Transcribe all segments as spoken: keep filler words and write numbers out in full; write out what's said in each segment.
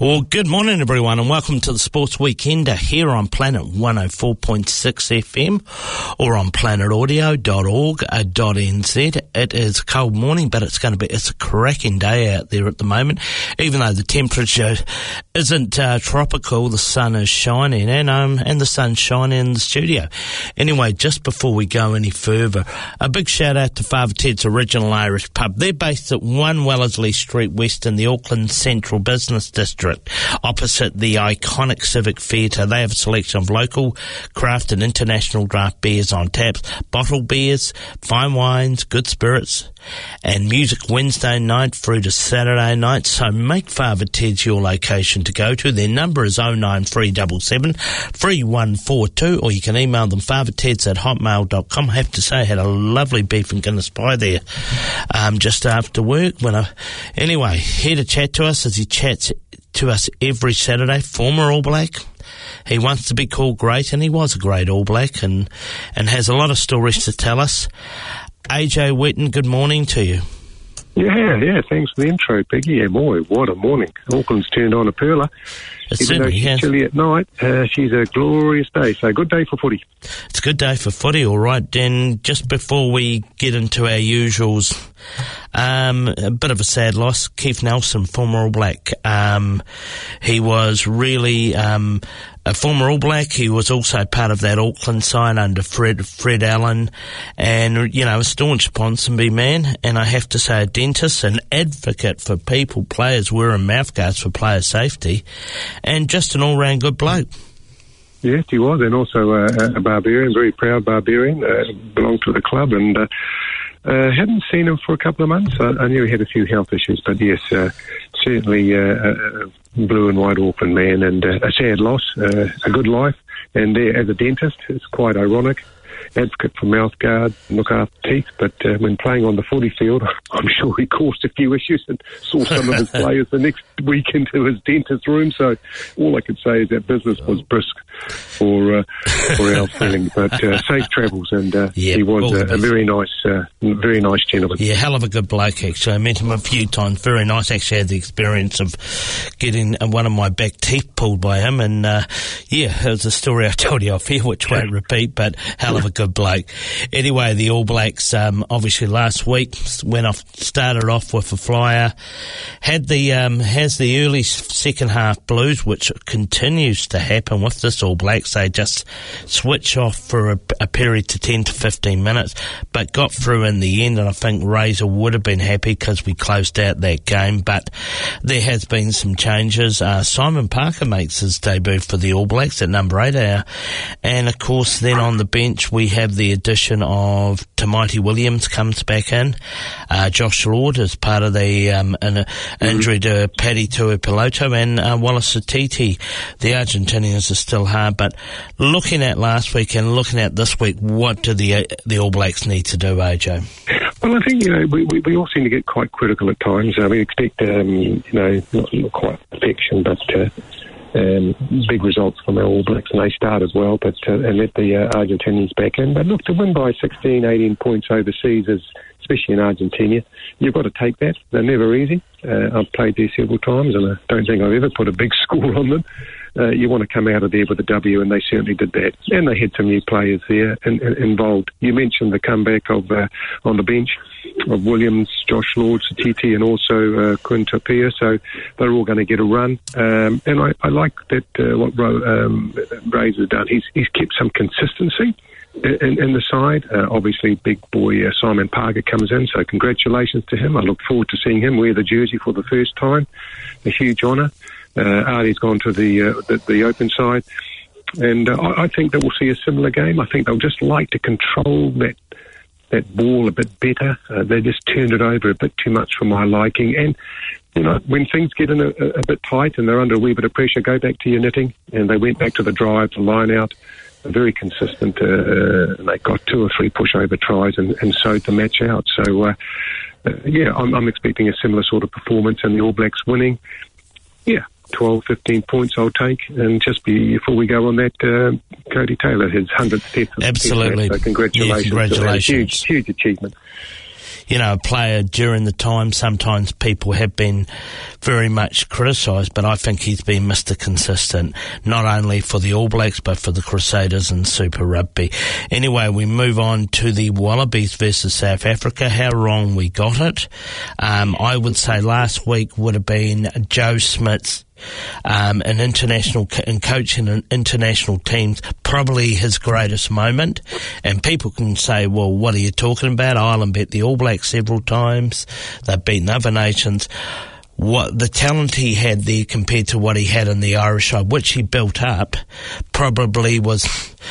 Well, good morning, everyone, and welcome to the Sports Weekender here on Planet one oh four point six F M or on planet audio dot org dot n z. It is a cold morning, but it's going to be, it's a cracking day out there at the moment. Even though the temperature isn't uh, tropical, the sun is shining, and um, and the sun's shining in the studio. Anyway, just before we go any further, a big shout out to Father Ted's Original Irish Pub. They're based at one Wellesley Street West in the Auckland Central Business District, opposite the iconic Civic Theatre. They have a selection of local, craft and international draft beers on taps, bottled beers, fine wines, good spirits, and music Wednesday night through to Saturday night. So make Father Ted's your location to go to. Their number is oh nine three seven seven, three one four two, or you can email them fatherteds at hotmail dot com. I have to say I had a lovely beef and Guinness pie there um, just after work. When I, anyway, here to chat to us as he chats to us every Saturday, former All Black. He wants to be called great, and he was a great All Black, and, and has a lot of stories to tell us. A J Whetton, good morning to you. Yeah, yeah, thanks for the intro, Peggy. Yeah, boy, what a morning. Auckland's turned on a perler. It's Even though she's has. chilly at night, uh, she's a glorious day. So good day for footy. It's a good day for footy, all right. And just before we get into our usuals, um, a bit of a sad loss. Keith Nelson, former All Black. Um, he was really um, a former All Black. He was also part of that Auckland side under Fred Fred Allen, and you know, a staunch Ponsonby man. And I have to say, a dentist, an advocate for people, players wearing mouthguards for player safety, and just an all-round good bloke. Yes, he was, and also uh, a barbarian, very proud barbarian, uh, belonged to the club, and uh, uh, hadn't seen him for a couple of months. I, I knew he had a few health issues, but yes, uh, certainly uh, a blue and white Auckland man, and uh, a sad loss, uh, a good life. And uh, as a dentist, it's quite ironic. Advocate for mouthguard, look after teeth, but uh, when playing on the footy field, I'm sure he caused a few issues and saw some of his players the next week into his dentist room. So all I could say is that business was brisk for uh, for our feeling, but uh, safe travels, and uh, yep, he was a, a very nice, uh, very nice gentleman. Yeah, hell of a good bloke, actually. I met him a few times. Very nice. Actually had the experience of getting one of my back teeth pulled by him, and uh, yeah, it was a story I told you off here, which won't repeat, but hell of a good bloke. Anyway, the All Blacks um, obviously last week went off, started off with a flyer, had the um, has the early second half blues, which continues to happen with this All Blacks. They just switch off for a, a period to ten to fifteen minutes, but got through in the end, and I think Razor would have been happy because we closed out that game. But there has been some changes. Uh, Simon Parker makes his debut for the All Blacks at number eight, uh, and of course then on the bench we have the addition of Tamaiti Williams comes back in. Uh, Josh Lord is part of the um, an, uh, injury to Paddy Tuipiloto, and uh, Wallace Atiti. The Argentinians are still hard, but looking at last week and looking at this week, what do the uh, the All Blacks need to do, A J? Well, I think, you know, we, we, we all seem to get quite critical at times. Uh, we expect, um, you know, not, not quite perfection, but uh, um, big results from our All Blacks, and they started well, but uh, and let the uh, Argentinians back in. But look, to win by sixteen, eighteen points overseas, is, especially in Argentina, you've got to take that. They're never easy. Uh, I've played there several times, and I don't think I've ever put a big score on them. Uh, you want to come out of there with a W, and they certainly did that. And they had some new players there in, in, involved. You mentioned the comeback of uh, on the bench of Williams, Josh Lord, Satiti, and also uh, Quinta Pia. So they're all going to get a run. Um, and I, I like that uh, what Ro, um, Ray's has done. He's, he's kept some consistency in, in the side. Uh, obviously, big boy uh, Simon Parker comes in, so congratulations to him. I look forward to seeing him wear the jersey for the first time. A huge honour. Uh, Artie's gone to the, uh, the the open side, and uh, I, I think that we'll see a similar game. I think they'll just like to control that that ball a bit better. Uh, they just turned it over a bit too much for my liking. And you know, when things get in a, a bit tight and they're under a wee bit of pressure, go back to your knitting. And they went back to the drive, the line out. Very consistent. Uh, and they got two or three pushover tries and, and sewed the match out. So uh, uh, yeah, I'm, I'm expecting a similar sort of performance, and the All Blacks winning. Yeah. twelve, fifteen points I'll take, and just be, before we go on that, uh, Cody Taylor, his hundredth test. Absolutely. So congratulations. Yeah, congratulations. Huge, huge achievement. you know, a player during the time. Sometimes people have been very much criticised, but I think he's been Mister Consistent, not only for the All Blacks, but for the Crusaders and Super Rugby. Anyway, we move on to the Wallabies versus South Africa. How wrong we got it. Um, I would say last week would have been Joe Schmidt's Um, an international co- and coaching an international teams, probably his greatest moment. And people can say, well, what are you talking about? Ireland beat the All Blacks several times. They've beaten other nations. What the talent he had there compared to what he had in the Irish side, which he built up, probably was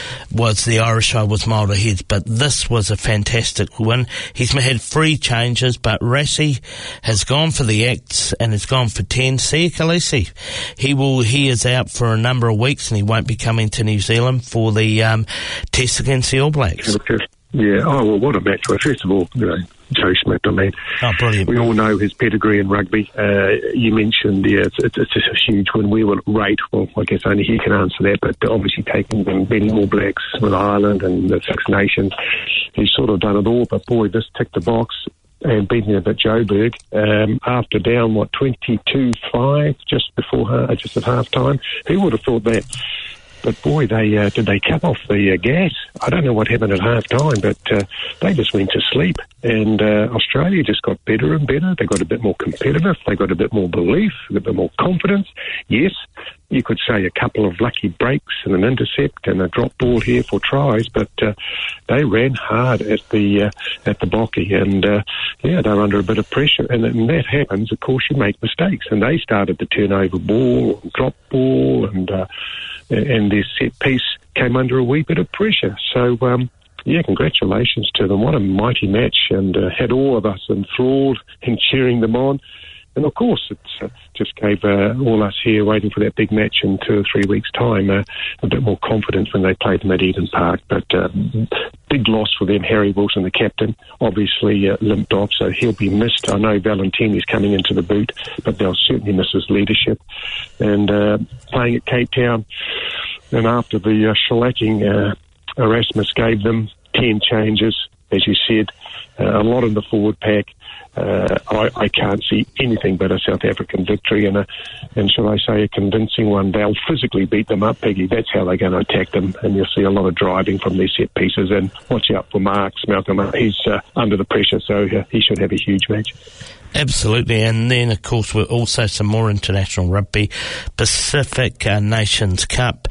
was the Irish side was miles ahead. But this was a fantastic win. He's had three changes, but Rassie has gone for the acts and has gone for ten. Siya Kolisi, he will he is out for a number of weeks and he won't be coming to New Zealand for the um, test against the All Blacks. Yeah. Oh well, what a match! Well, first of all, you know, Joe Schmidt, I mean, oh, brilliant. We all know his pedigree in rugby. Uh, you mentioned, yeah, it's, it's, it's just a huge win. We were rate, well, I guess only he can answer that, but obviously taking them, beating All Blacks with Ireland and the Six Nations, he's sort of done it all, but boy, this ticked the box and beating them at Joburg um, after down, what, twenty-two five just before, uh, just at half time. Who would have thought that? But boy, they uh, did they cut off the uh, gas? I don't know what happened at half time, but uh, they just went to sleep. And uh, Australia just got better and better. They got a bit more competitive. They got a bit more belief, a bit more confidence. Yes, you could say a couple of lucky breaks and an intercept and a drop ball here for tries, but uh, they ran hard at the uh, at the Bocky, and uh, yeah, they're under a bit of pressure. And when that happens, of course, you make mistakes. And they started to turn over ball, drop ball, and uh, and their set piece came under a wee bit of pressure. So. Um, Yeah, congratulations to them. What a mighty match, and uh, had all of us enthralled and cheering them on. And of course, it uh, just gave uh, all us here waiting for that big match in two or three weeks' time uh, a bit more confidence when they played them at Eden Park. But uh, big loss for them. Harry Wilson, the captain, obviously uh, limped off, so he'll be missed. I know Valentini's coming into the boot, but they'll certainly miss his leadership. And uh, playing at Cape Town, and after the uh, shellacking, uh, Erasmus gave them ten changes, as you said, uh, a lot in the forward pack. Uh, I, I can't see anything but a South African victory, and, a, and shall I say a convincing one. They'll physically beat them up, Peggy. That's how they're going to attack them, and you'll see a lot of driving from their set pieces. And watch out for Marks, Malcolm. He's uh, under the pressure, so uh, he should have a huge match. Absolutely, and then of course we're also some more international rugby. Pacific uh, Nations Cup.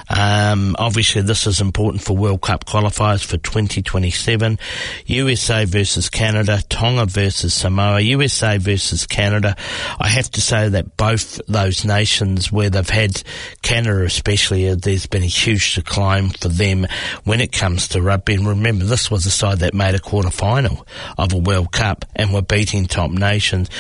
Um, obviously this is important for World Cup qualifiers for twenty twenty-seven. U S A versus Canada, Tonga versus Samoa. U S A versus Canada. I have to say that both those nations where they've had, Canada especially, there's been a huge decline for them when it comes to rugby. And remember, this was a side that made a quarter final of a World Cup and were beating top nations.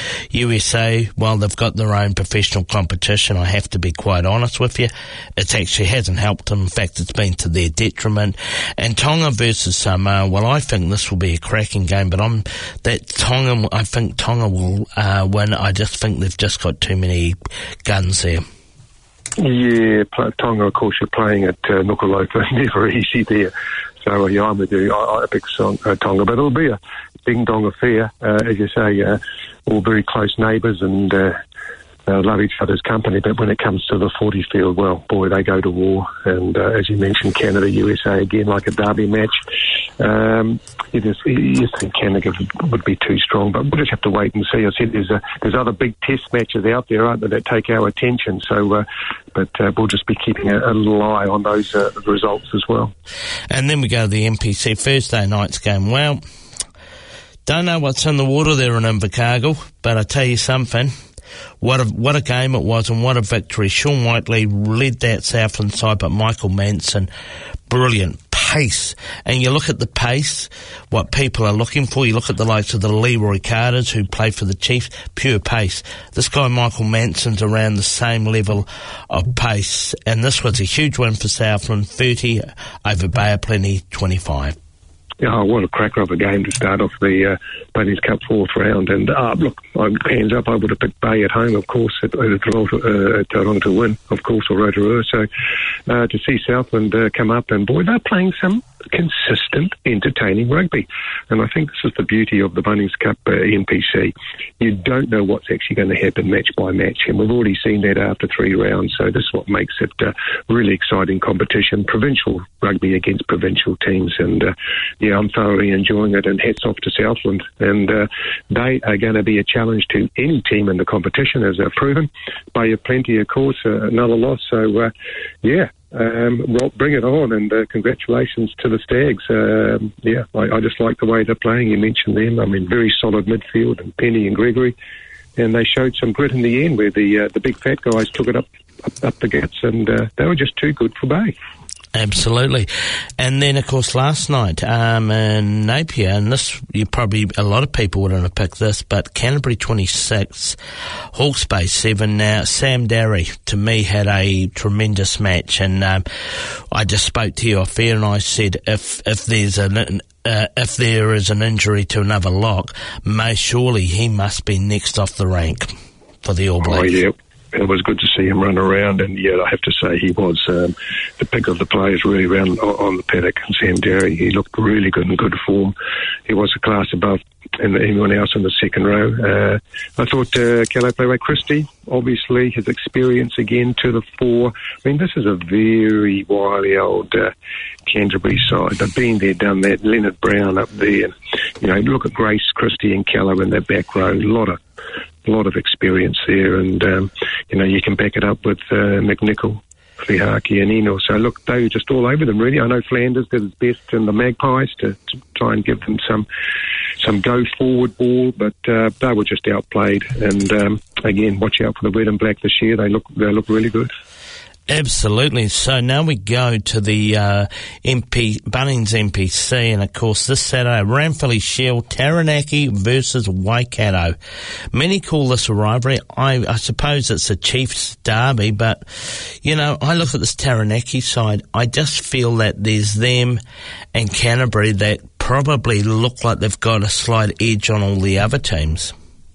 U S A, well, they've got their own professional competition. I have to be quite honest with you. It actually hasn't helped them. In fact, it's been to their detriment. And Tonga versus Samoa, well, I think this will be a cracking game, but I'm that Tonga, I think Tonga will uh, win. I just think they've just got too many guns there. Yeah, Tonga, of course, you're playing at uh, Nuku'alofa, never easy there. So, yeah, I'm with you. I, I pick song, uh, Tonga, but it'll be a ding-dong affair, uh, as you say, uh, all very close neighbours and uh, uh, love each other's company. But when it comes to the forty field, well, boy, they go to war. And uh, as you mentioned, Canada, U S A again, like a derby match. Um, you just you think Canada would be too strong, but we'll just have to wait and see. I said there's a, there's other big test matches out there, aren't there, that take our attention. So, uh, but uh, we'll just be keeping a, a little eye on those uh, results as well. And then we go to the N P C Thursday night's game. Well, don't know what's in the water there in Invercargill, but I tell you something. What a, what a game it was, and what a victory. Sean Whiteley led that Southland side, but Michael Manson, brilliant pace. And you look at the pace, what people are looking for. You look at the likes of the Leroy Carters who play for the Chiefs, pure pace. This guy Michael Manson's around the same level of pace, and this was a huge win for Southland, thirty over Bay of Plenty, twenty-five. Oh, what a cracker of a game to start off the uh, Bunnings Cup fourth round. And uh, look, I'm hands up, I would have picked Bay at home, of course, at, at Toronto, uh, Toronto to win, of course, or Rotorua. So uh, to see Southland uh, come up, and boy, they're playing some consistent, entertaining rugby. And I think this is the beauty of the Bunnings Cup uh, N P C. You don't know what's actually going to happen match by match, and we've already seen that after three rounds. So this is what makes it uh, really exciting competition, provincial rugby against provincial teams. And uh, yeah, I'm thoroughly enjoying it, and hats off to Southland. And uh, they are going to be a challenge to any team in the competition, as they've proven. Bay of Plenty, of course, uh, another loss. So uh, yeah, Um, well, bring it on, and uh, congratulations to the Stags. Um, yeah, I, I just like the way they're playing. You mentioned them. I mean, very solid midfield, and Penny and Gregory, and they showed some grit in the end where the uh, the big fat guys took it up up, up the guts, and uh, they were just too good for Bay. Absolutely. And then, of course, last night um, in Napier, and this, you probably, a lot of people wouldn't have picked this, but Canterbury twenty-six, Hawke's Bay seven. Now, Sam Darry, to me, had a tremendous match, and um, I just spoke to you off air, and I said, if if there's an uh, if there is an injury to another lock, most surely he must be next off the rank for the All Blacks. Oh, yeah. It was good to see him run around, and yeah, I have to say he was um, the pick of the players really around on the paddock. And Sam Darry, he looked really good in good form. He was a class above anyone else in the second row. Uh, I thought uh, Calais Playway Christie, obviously his experience again to the fore. I mean, this is a very wily old uh, Canterbury side. They've been there, done that. Leonard Brown up there. You know, look at Grace Christie and Callow in that back row. A lot of A lot of experience there, and um, you know, you can back it up with uh, McNichol, Fihaki and Eno. So look, they were just all over them really. I know Flanders did his best in the Magpies to, to try and give them some some go forward ball, but uh, they were just outplayed. And um, again, watch out for the red and black this year. They look they look really good. Absolutely. So now we go to the uh, M P Bunnings N P C, and of course this Saturday, Ranfurly Shield, Taranaki versus Waikato. Many call this a rivalry. I, I suppose it's a Chiefs derby, but you know, I look at this Taranaki side. I just feel that there's them and Canterbury that probably look like they've got a slight edge on all the other teams.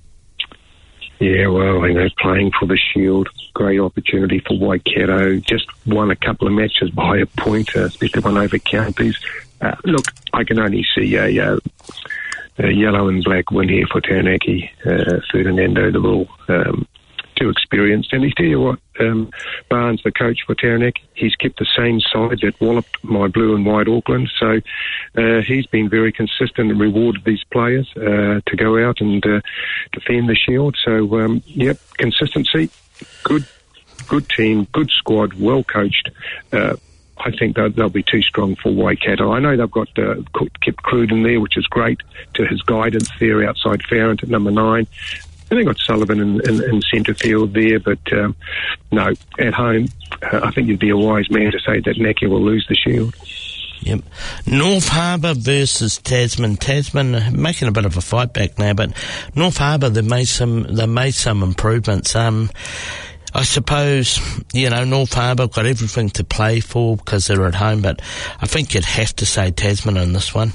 Yeah, well, you know, playing for the Shield, great opportunity for Waikato. Just won a couple of matches by a point, uh, especially one over counties. Uh, look, I can only see a, uh, a yellow and black win here for Taranaki. Uh, Ferdinando, the ball, um, too experienced. And I tell you what, um, Barnes, the coach for Taranaki, he's kept the same side that walloped my blue and white Auckland. So uh, he's been very consistent and rewarded these players uh, to go out and uh, defend the Shield. So, um, yep, consistency, good good team, good squad, well coached. Uh, I think they'll, they'll be too strong for Waikato. I know they've got uh, kept Cruden there, which is great, to his guidance there outside Farrant at number nine. And they got Sullivan in, in, in centre field there, but um, no, at home, uh, I think you'd be a wise man to say that Naki will lose the Shield. Yep. North Harbour versus Tasman. Tasman making a bit of a fight back now, but North Harbour, they made some they made some improvements. Um, I suppose, you know, North Harbour got everything to play for because they're at home, but I think you'd have to say Tasman in this one.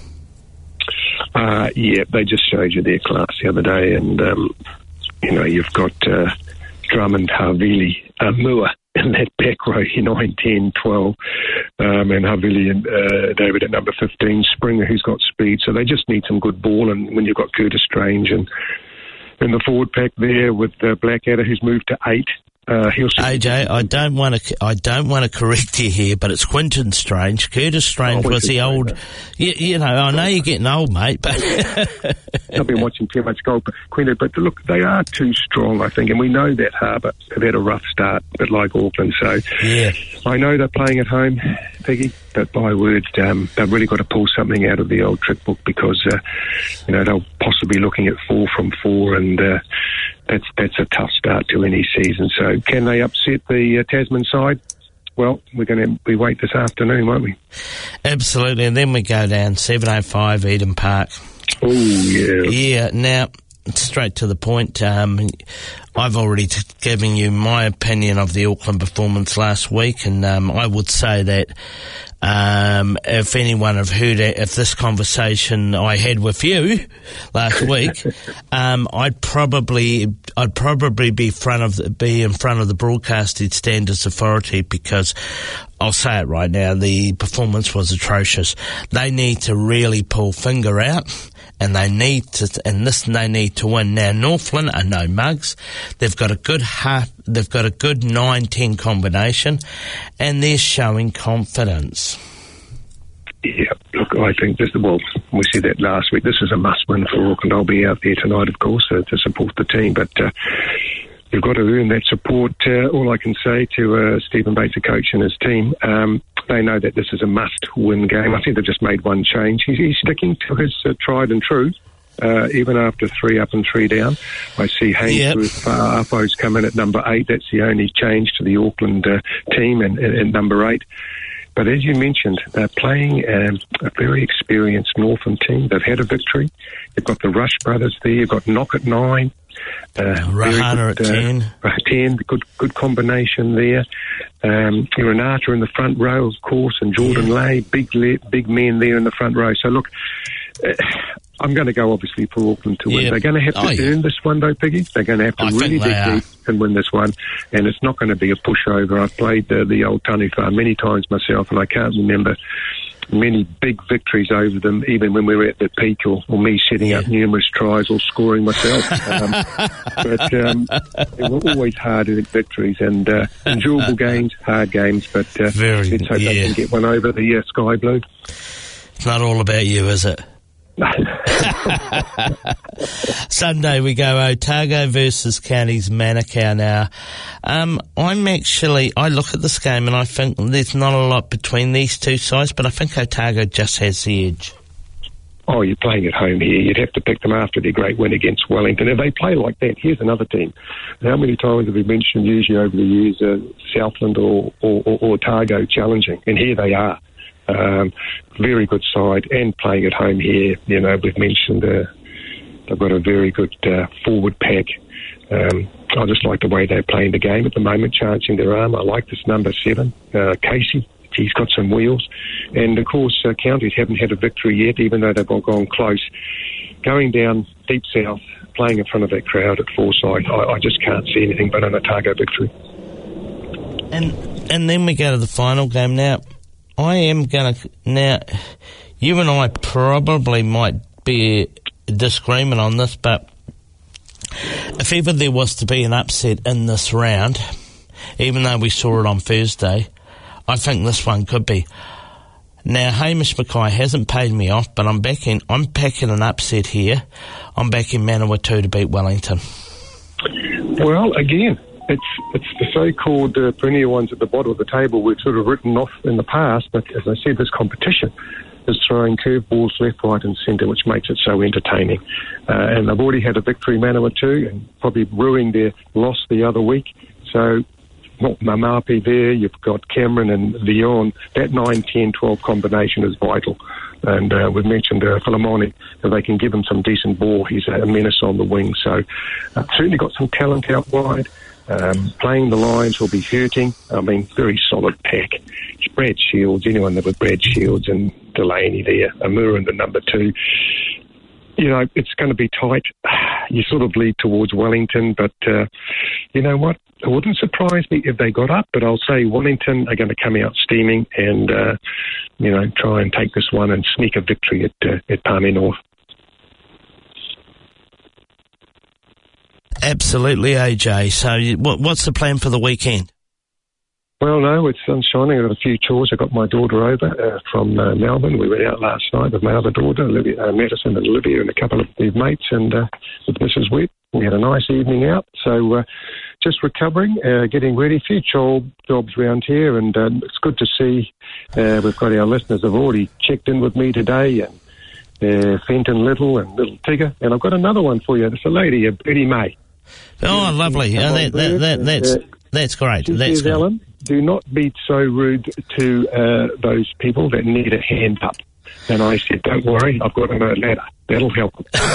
Uh, yeah, they just showed you their class the other day, and um, you know, you've got uh, Drummond, Havili, uh, Mua in that back row, nine, ten, twelve, um, and Havili and uh, David at number fifteen, Springer, who's got speed. So they just need some good ball, and when you've got Curtis Strange and in the forward pack there with uh, Blackadder, who's moved to eight. Uh, he'll A J, I don't want to. I don't want to correct you here, but it's Quinton Strange. Curtis Strange oh, was the old. You, you know, I know you're getting old, mate, but I've been watching too much golf, Quinton. But look, they are too strong, I think, and we know that Harbour have had a rough start, but like Auckland. So yeah, I know they're playing at home, Peggy, but by word, um, they've really got to pull something out of the old trick book because uh, you know they'll possibly looking at four from four and. Uh, That's that's a tough start to any season. So can they upset the uh, Tasman side? Well, we're going to we wait this afternoon, won't we? Absolutely, and then we go down seven oh five Eden Park. Oh yeah, yeah. Now straight to the point. Um, I've already t- given you my opinion of the Auckland performance last week, and um, I would say that Um, if anyone have heard it, if this conversation I had with you last week, um, I'd probably I'd probably be front of the, be in front of the Broadcasting Standards Authority, because I'll say it right now, the performance was atrocious. They need to really pull finger out, and they need to, and this they need to win. Now, Northland are no mugs. They've got a good half, they've got a good nine ten combination, and they're showing confidence. Yeah, look, I think this, well, we said that last week. This is a must-win for Auckland. I'll be out there tonight, of course, uh, to support the team, but uh, you've got to earn that support. Uh, all I can say to uh, Stephen Bates, the coach, and his team, um, they know that this is a must-win game. I think they've just made one change. He's, he's sticking to his uh, tried and true, uh, even after three up and three down. I see Hainsworth yep. uh, Apo's come in at number eight. That's the only change to the Auckland uh, team, and, and, and number eight. But as you mentioned, they're playing um, a very experienced Northern team. They've had a victory. You've got the Rush brothers there. You've got Knock at nine. Uh, Rahana at uh, ten. ten, good good combination there. Um, Renata in the front row, of course, and Jordan yeah. Lay, big big men there in the front row. So look, uh, I'm going to go obviously for Auckland to win. Yeah. They're going to have to oh, earn yeah. this one though, Piggy. They're going to have to I really dig deep and win this one, and it's not going to be a pushover. I've played uh, the old Taniwha many times myself, and I can't remember many big victories over them, even when we were at the peak, or, or me setting yeah. up numerous tries or scoring myself. um, but um, they were always hard victories and uh, enjoyable games, hard games, but uh, Very, let's hope yeah. they can get one over the uh, Sky Blue. It's not all about you, is it? Sunday we go Otago versus Counties Manukau now. Um, I'm actually, I look at this game and I think there's not a lot between these two sides, but I think Otago just has the edge. Oh, you're playing at home here. You'd have to pick them after their great win against Wellington. If they play like that, here's another team. How many times have we mentioned usually over the years uh, Southland or, or, or, or Otago challenging? And here they are. Um, very good side, and playing at home here. You know, we've mentioned uh, they've got a very good uh, forward pack. Um, I just like the way they're playing the game at the moment, charging their arm. I like this number seven, uh, Casey. He's got some wheels. And, of course, uh, Counties haven't had a victory yet, even though they've all gone close. Going down deep south, playing in front of that crowd at Forsyth, I, I just can't see anything but an Otago victory. And and then we go to the final game now. I am going to... Now, you and I probably might be a disagreement on this, but if ever there was to be an upset in this round, even though we saw it on Thursday, I think this one could be. Now, Hamish Mackay hasn't paid me off, but I'm backing, I'm backing an upset here. I'm backing Manawatu to beat Wellington. Well, again... It's it's the so-called uh, perennial ones at the bottom of the table we've sort of written off in the past, but as I said, this competition is throwing curveballs left, right and centre, which makes it so entertaining. Uh, and they've already had a victory, Manawatu, and probably ruining their loss the other week. So, not Mamapi there, you've got Cameron and Leon. That nine, ten, twelve combination is vital. And uh, we've mentioned uh, Philemoni, if they can give him some decent ball, he's a menace on the wing. So, uh, certainly got some talent out wide. Um, playing the Lions will be hurting. I mean, very solid pack. It's Brad Shields, anyone that with Brad Shields and Delaney there, Amura in the number two. You know, it's going to be tight. You sort of lead towards Wellington, but uh, you know what? It wouldn't surprise me if they got up, but I'll say Wellington are going to come out steaming and, uh, you know, try and take this one and sneak a victory at, uh, at Palmy North. Absolutely, A J. So what, what's the plan for the weekend? Well, no, it's sun shining. I've got a few chores. I got my daughter over uh, from uh, Melbourne. We went out last night with my other daughter, Olivia, uh, Madison and Olivia, and a couple of their mates, and uh, with Missus Webb. We had a nice evening out. So uh, just recovering, uh, getting ready. A few job, jobs around here, and uh, it's good to see uh, we've got our listeners have already checked in with me today, and uh, Fenton Little and Little Tigger. And I've got another one for you. It's a lady, uh, Betty May. Oh, lovely. Oh, that, that, that, that's, uh, that's great. She that's says, great. Alan, do not be so rude to uh, those people that need a hand up. And I said, don't worry, I've got a ladder. That'll help.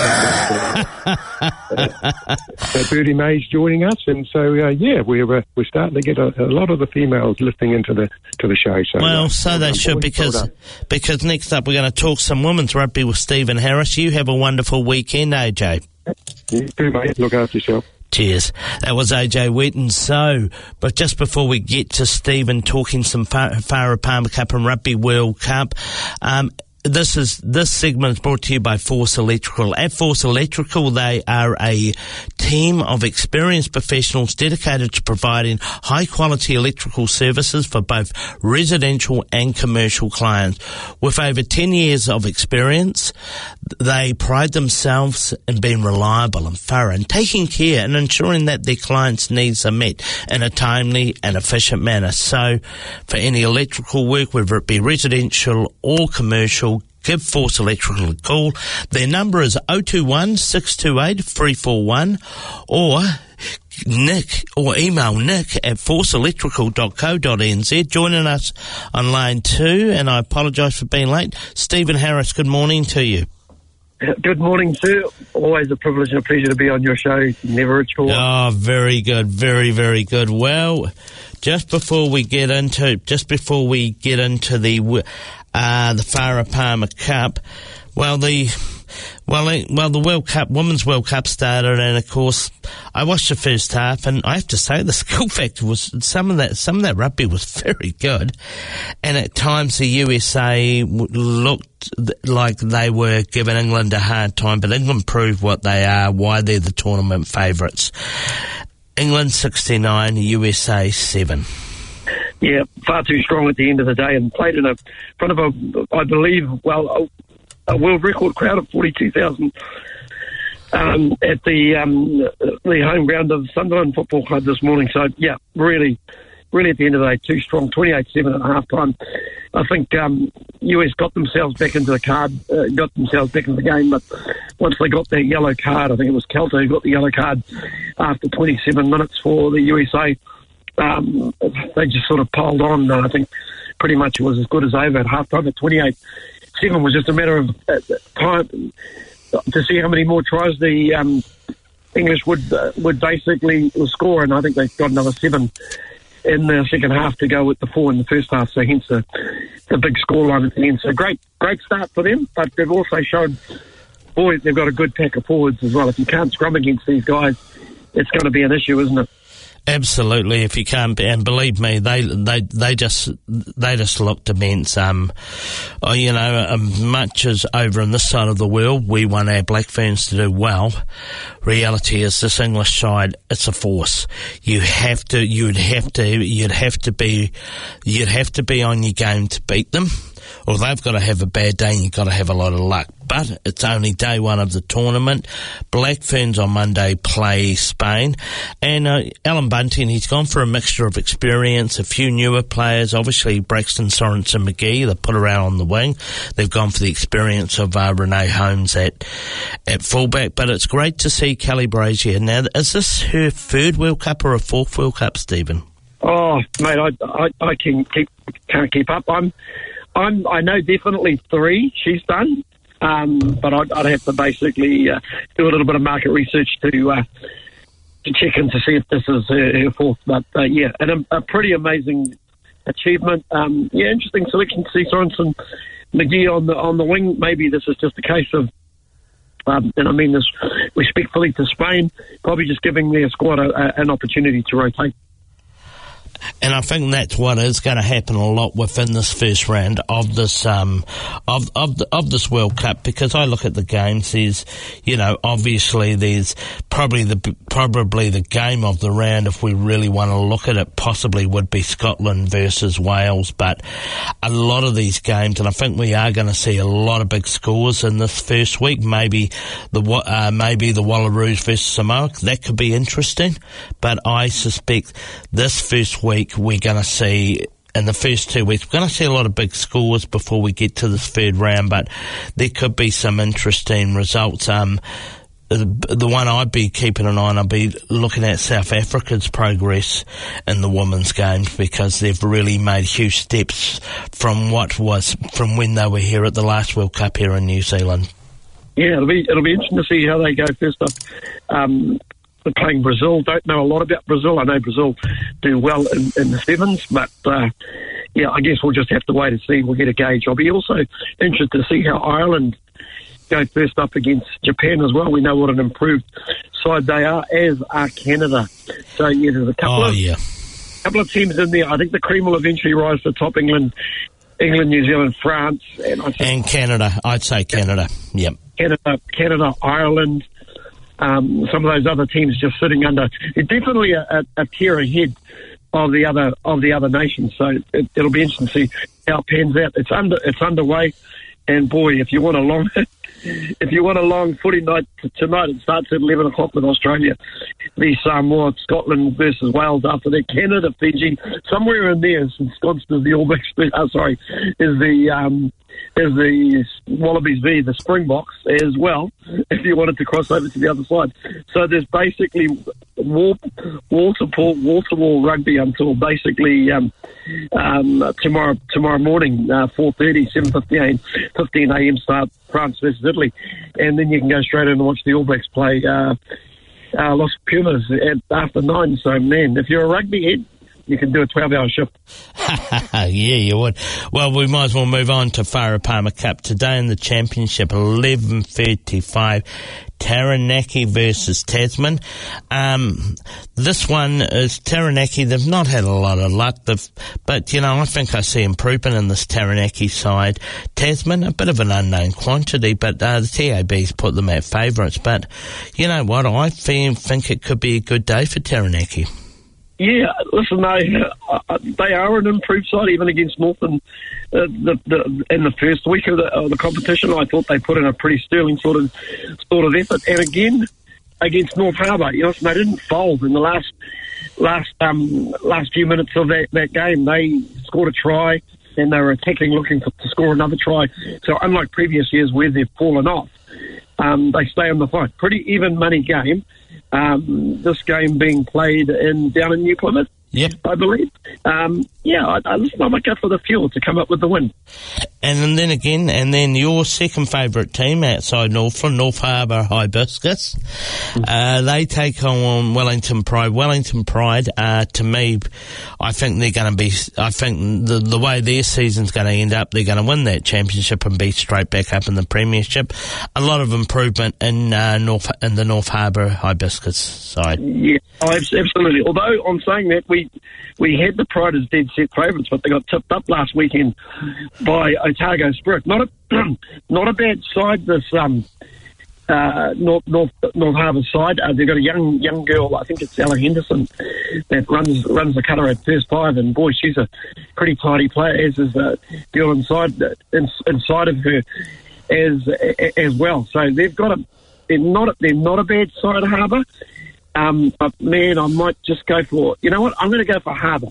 So Birdie May's joining us, and so uh, yeah, we're uh, we're starting to get a, a lot of the females listening into the to the show. So well, uh, so they should, because well because next up we're going to talk some women's rugby with Stephen Harris. You have a wonderful weekend, A J. You too, mate. Look after yourself. Cheers. That was A J Wheaton. So, but just before we get to Stephen talking some Farah Palmer Cup and Rugby World Cup, um, This is this segment is brought to you by Force Electrical. At Force Electrical, they are a team of experienced professionals dedicated to providing high-quality electrical services for both residential and commercial clients. With over ten years of experience, they pride themselves in being reliable and thorough and taking care and ensuring that their clients' needs are met in a timely and efficient manner. So, for any electrical work, whether it be residential or commercial, give Force Electrical a call. Their number is oh two one, six two eight, three four one or Nick or email Nick at force electrical dot co dot n z. Joining us on line two, and I apologise for being late, Stephen Harris, good morning to you. Good morning, sir. Always a privilege and a pleasure to be on your show. Never a chore. Oh, very good, very, very good. Well, just before we get into, just before we get into the uh, the Farah Palmer Cup, well, the well, well, the World Cup, Women's World Cup started, and of course, I watched the first half, and I have to say, the skill factor was some of that. Some of that rugby was very good, and at times the U S A looked like they were giving England a hard time, but England proved what they are, why they're the tournament favourites. England sixty-nine, U S A seven. Yeah, far too strong at the end of the day, and played in a front of a, I believe, well, a, a world record crowd of forty-two thousand um, at the um, the home ground of Sunderland Football Club this morning. So yeah, really, really at the end of the day, too strong. twenty-eight seven at half time. I think um, U S got themselves back into the card, uh, got themselves back into the game, but once they got their yellow card, I think it was Kelter who got the yellow card after twenty-seven minutes for the U S A. Um, they just sort of piled on, and I think pretty much it was as good as over at half time. At twenty-eight seven was just a matter of uh, time to see how many more tries the um, English would uh, would basically score, and I think they got another seven in the second half to go with the four in the first half, so hence the, the big scoreline at the end. So great, great start for them, but they've also shown, boy, they've got a good pack of forwards as well. If you can't scrum against these guys, it's going to be an issue, isn't it? Absolutely, if you can't, and believe me, they they they just they just looked immense. Um, oh, you know, um, much as over on this side of the world, we want our Black Ferns to do well. Reality is, this English side, it's a force. You have to, you'd have to, you'd have to be, you'd have to be on your game to beat them. Or they've got to have a bad day and you've got to have a lot of luck. But it's only day one of the tournament. Black Ferns on Monday play Spain. And uh, Alan Bunting, he's gone for a mixture of experience, a few newer players. Obviously, Braxton Sorensen McGee, they put her out on the wing. They've gone for the experience of uh, Renee Holmes at at fullback. But it's great to see Kelly Brazier. Now, is this her third World Cup or a fourth World Cup, Stephen? Oh, mate, I, I, I can keep, can't keep up. I'm... I'm, I know definitely three she's done, um, but I'd, I'd have to basically uh, do a little bit of market research to uh, to check in to see if this is her, her fourth. But uh, yeah, and a, a pretty amazing achievement. Um, yeah, interesting selection to see Sorensen McGee on the on the wing. Maybe this is just a case of, um, and I mean this respectfully to Spain, probably just giving their squad a, a, an opportunity to rotate. And I think that's what is going to happen a lot within this first round of this um of of the, of this World Cup, because I look at the games. There's, you know, obviously there's probably the probably the game of the round, if we really want to look at it, possibly would be Scotland versus Wales. But a lot of these games, and I think we are going to see a lot of big scores in this first week. Maybe the uh, maybe the Wallaroos versus Samoa, that could be interesting. But I suspect this first week week we're going to see, in the first two weeks, we're going to see a lot of big scores before we get to this third round, but there could be some interesting results. Um, the one I'd be keeping an eye on, I'd be looking at South Africa's progress in the women's games, because they've really made huge steps from what was from when they were here at the last World Cup here in New Zealand. Yeah, it'll be it'll be interesting to see how they go. First up, um, they're playing Brazil. Don't know a lot about Brazil. I know Brazil do well in, in the sevens, but uh, yeah, I guess we'll just have to wait and see. We'll get a gauge. I'll be also interested to see how Ireland go first up against Japan as well. We know what an improved side they are, as are Canada. So yeah, there's a couple oh, of yeah. couple of teams in there. I think the cream will eventually rise to the top. England, England, New Zealand, France, and I think and Canada. I'd say Canada. Yep. Canada, Canada, Ireland. Um, some of those other teams just sitting under. It's definitely a, a, a tier ahead of the other of the other nations. So it, it'll be interesting to see how it pans out. It's under it's underway, and boy, if you want a long if you want a long footy night tonight, it starts at eleven o'clock with Australia v Samoa, Scotland versus Wales. After that, Canada, Fiji, somewhere in there is ensconced as the All Blacks. Oh, sorry, is the um, is the Wallabies v the Springboks as well, if you wanted to cross over to the other side. So there's basically wall, wall to wall, wall to wall rugby until basically um, um, tomorrow tomorrow morning, uh, four thirty, seven fifteen a m start, France versus Italy, and then you can go straight in and watch the All Blacks play uh, uh, Los Pumas at after nine. So man, if you're a rugby head, you can do a twelve-hour shift. Yeah, you would. Well, we might as well move on to Farah Palmer Cup. Today in the championship, eleven thirty-five, Taranaki versus Tasman. Um, this one is Taranaki. They've not had a lot of luck, They've, but, you know, I think I see improvement in this Taranaki side. Tasman, a bit of an unknown quantity, but uh, the T A B's put them at favourites. But, you know what, I think it could be a good day for Taranaki. Yeah, listen, they, uh, they are an improved side, even against Northern uh, the, the, in the first week of the, of the competition. I thought they put in a pretty sterling sort of sort of effort. And again, against North Harbour, you know, they didn't fold in the last last um, last few minutes of that, that game. They scored a try, and they were attacking, looking for, to score another try. So unlike previous years where they've fallen off, um, they stay on the fight. Pretty even money game. Um, this game being played in down in New Plymouth, yep, I believe. Um, yeah, I, I listen, I might go for the fuel to come up with the win. And then again, and then your second favourite team outside Northland, North Harbour Hibiscus, mm-hmm. uh, they take on Wellington Pride. Wellington Pride, uh, to me, I think they're going to be, I think the, the way their season's going to end up, they're going to win that championship and be straight back up in the premiership. A lot of improvement in, uh, North, in the North Harbour Hibiscus side. Yeah, absolutely. Although on saying that, we, we had the Pride as dead set favourites, but they got tipped up last weekend by Otago Spirit. Not a not a bad side, this um, uh, North North North Harbour side. Uh, they've got a young young girl, I think it's Ella Henderson, that runs runs the cutter at first five, and boy, she's a pretty tidy player, as is the girl inside in, inside of her as as well. So they've got a they're not a, they're not a bad side, Harbour. Um, but man, I might just go for, you know what, I'm going to go for Harbour.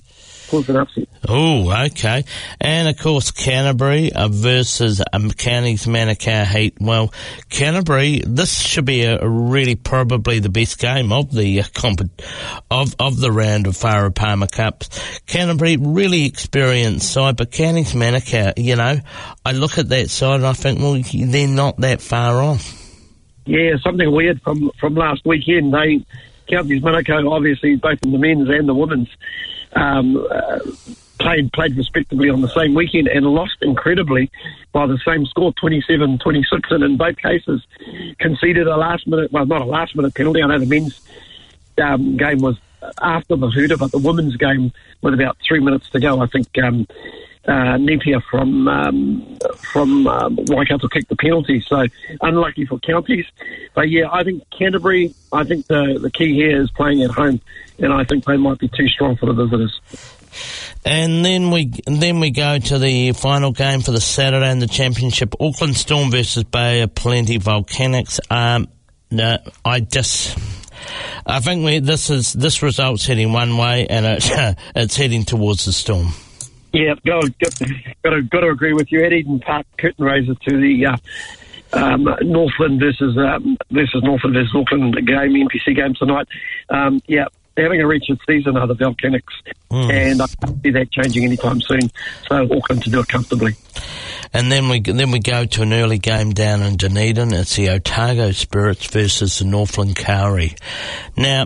Oh, okay. And, of course, Canterbury uh, versus um, Counties Manukau Heat. Well, Canterbury, this should be a, a really probably the best game of the uh, comp- of of the round of Farah Palmer Cups. Canterbury, really experienced side, but Counties Manukau, you know, I look at that side and I think, well, they're not that far off. Yeah, something weird from, from last weekend. They, Counties Manukau, obviously, both in the men's and the women's, Um, uh, played played respectively on the same weekend and lost incredibly by the same score, twenty-seven twenty-six, and in both cases conceded a last minute, well, not a last minute penalty. I know the men's um, game was after the hooter, but the women's game with about three minutes to go, I think um, uh, Nepia from um, from um, Waikato kicked the penalty, so unlucky for Counties. But yeah, I think Canterbury, I think the, the key here is playing at home, and I think they might be too strong for the visitors. And then we then we go to the final game for the Saturday in the championship, Auckland Storm versus Bay of Plenty Volcanics. Um, no, I just... I think we, this is this result's heading one way, and it, it's heading towards the Storm. Yeah, got to, got to got to agree with you. At Eden Park, curtain raiser to the uh, um, Northland versus um, versus Northland versus Auckland game, N P C game tonight. Um, yeah, they're having a wretched season, are the Volcanics, mm. and I don't see that changing anytime soon. So Auckland to do it comfortably. And then we then we go to an early game down in Dunedin. It's the Otago Spirits versus the Northland Kauri. Now,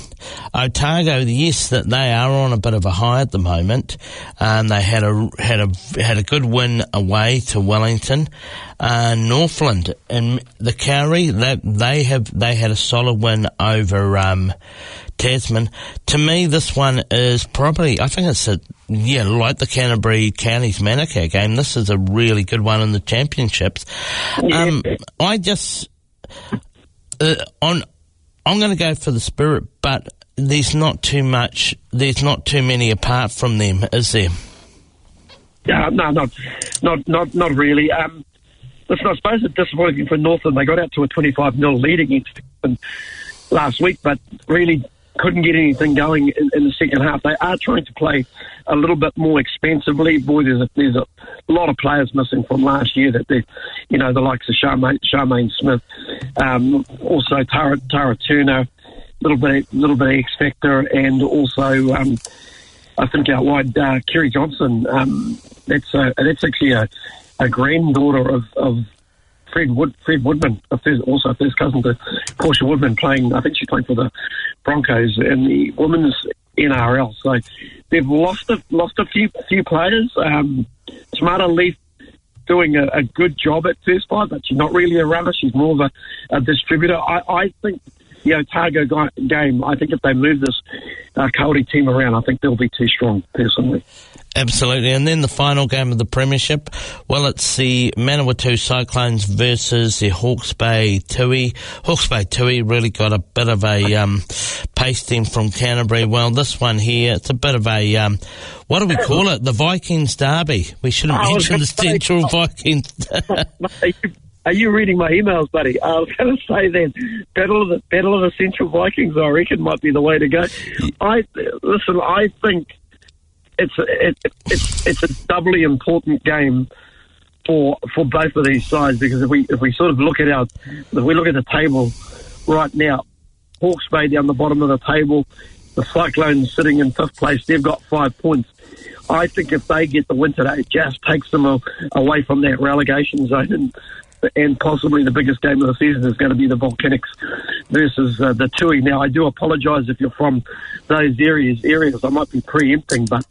Otago, yes, that they are on a bit of a high at the moment. Um, they had a had a had a good win away to Wellington. Uh, Northland and the Kauri, they they have they had a solid win over um, Tasman. To me, this one is probably, I think it's a, yeah, like the Canterbury Counties Manukau game, this is a really good one in the championships. Um, I just, uh, on, I'm going to go for the Spirit, but there's not too much, there's not too many apart from them, is there? Yeah, no, not, not, not, not really. Um, listen, I suppose it's disappointing for Northland. They got out to a twenty-five nil lead against them last week, but really couldn't get anything going in, in the second half. They are trying to play a little bit more expensively. Boy, there's a, there's a lot of players missing from last year that they, you know, the likes of Charmaine, Charmaine Smith, um, also Tara, Tara Turner, little bit, little bit of X Factor, and also um, I think out wide uh, Kerry Johnson. Um, that's a, that's actually a, a granddaughter of, of Fred Wood, Fred Woodman, a first, also a first cousin to Portia Woodman, playing. I think she's playing for the Broncos in the women's N R L. So they've lost a lost a few few players. Um, Tamara Leaf doing a, a good job at first five, but she's not really a runner. She's more of a, a distributor. I, I think the Otago guy, game. I think if they move this uh, Kauri team around, I think they'll be too strong personally. Absolutely. And then the final game of the Premiership, well, it's the Manawatu Cyclones versus the Hawke's Bay Tui. Hawke's Bay Tui really got a bit of a um, pasting from Canterbury. Well, this one here, it's a bit of a, um, what do we call it? The Vikings Derby. We should have mentioned the Central Vikings. Are you reading my emails, buddy? I was going to say then, Battle of the Battle of the Central Vikings, I reckon, might be the way to go. I listen. I think it's a, it, it's it's a doubly important game for for both of these sides, because if we if we sort of look at our if we look at the table right now, Hawke's Bay down the bottom of the table, the Cyclones sitting in fifth place. They've got five points. I think if they get the win today, it just takes them a, away from that relegation zone. And, and possibly the biggest game of the season is going to be the Volcanics versus uh, the Tui. Now, I do apologise if you're from those areas. Areas I might be preempting, but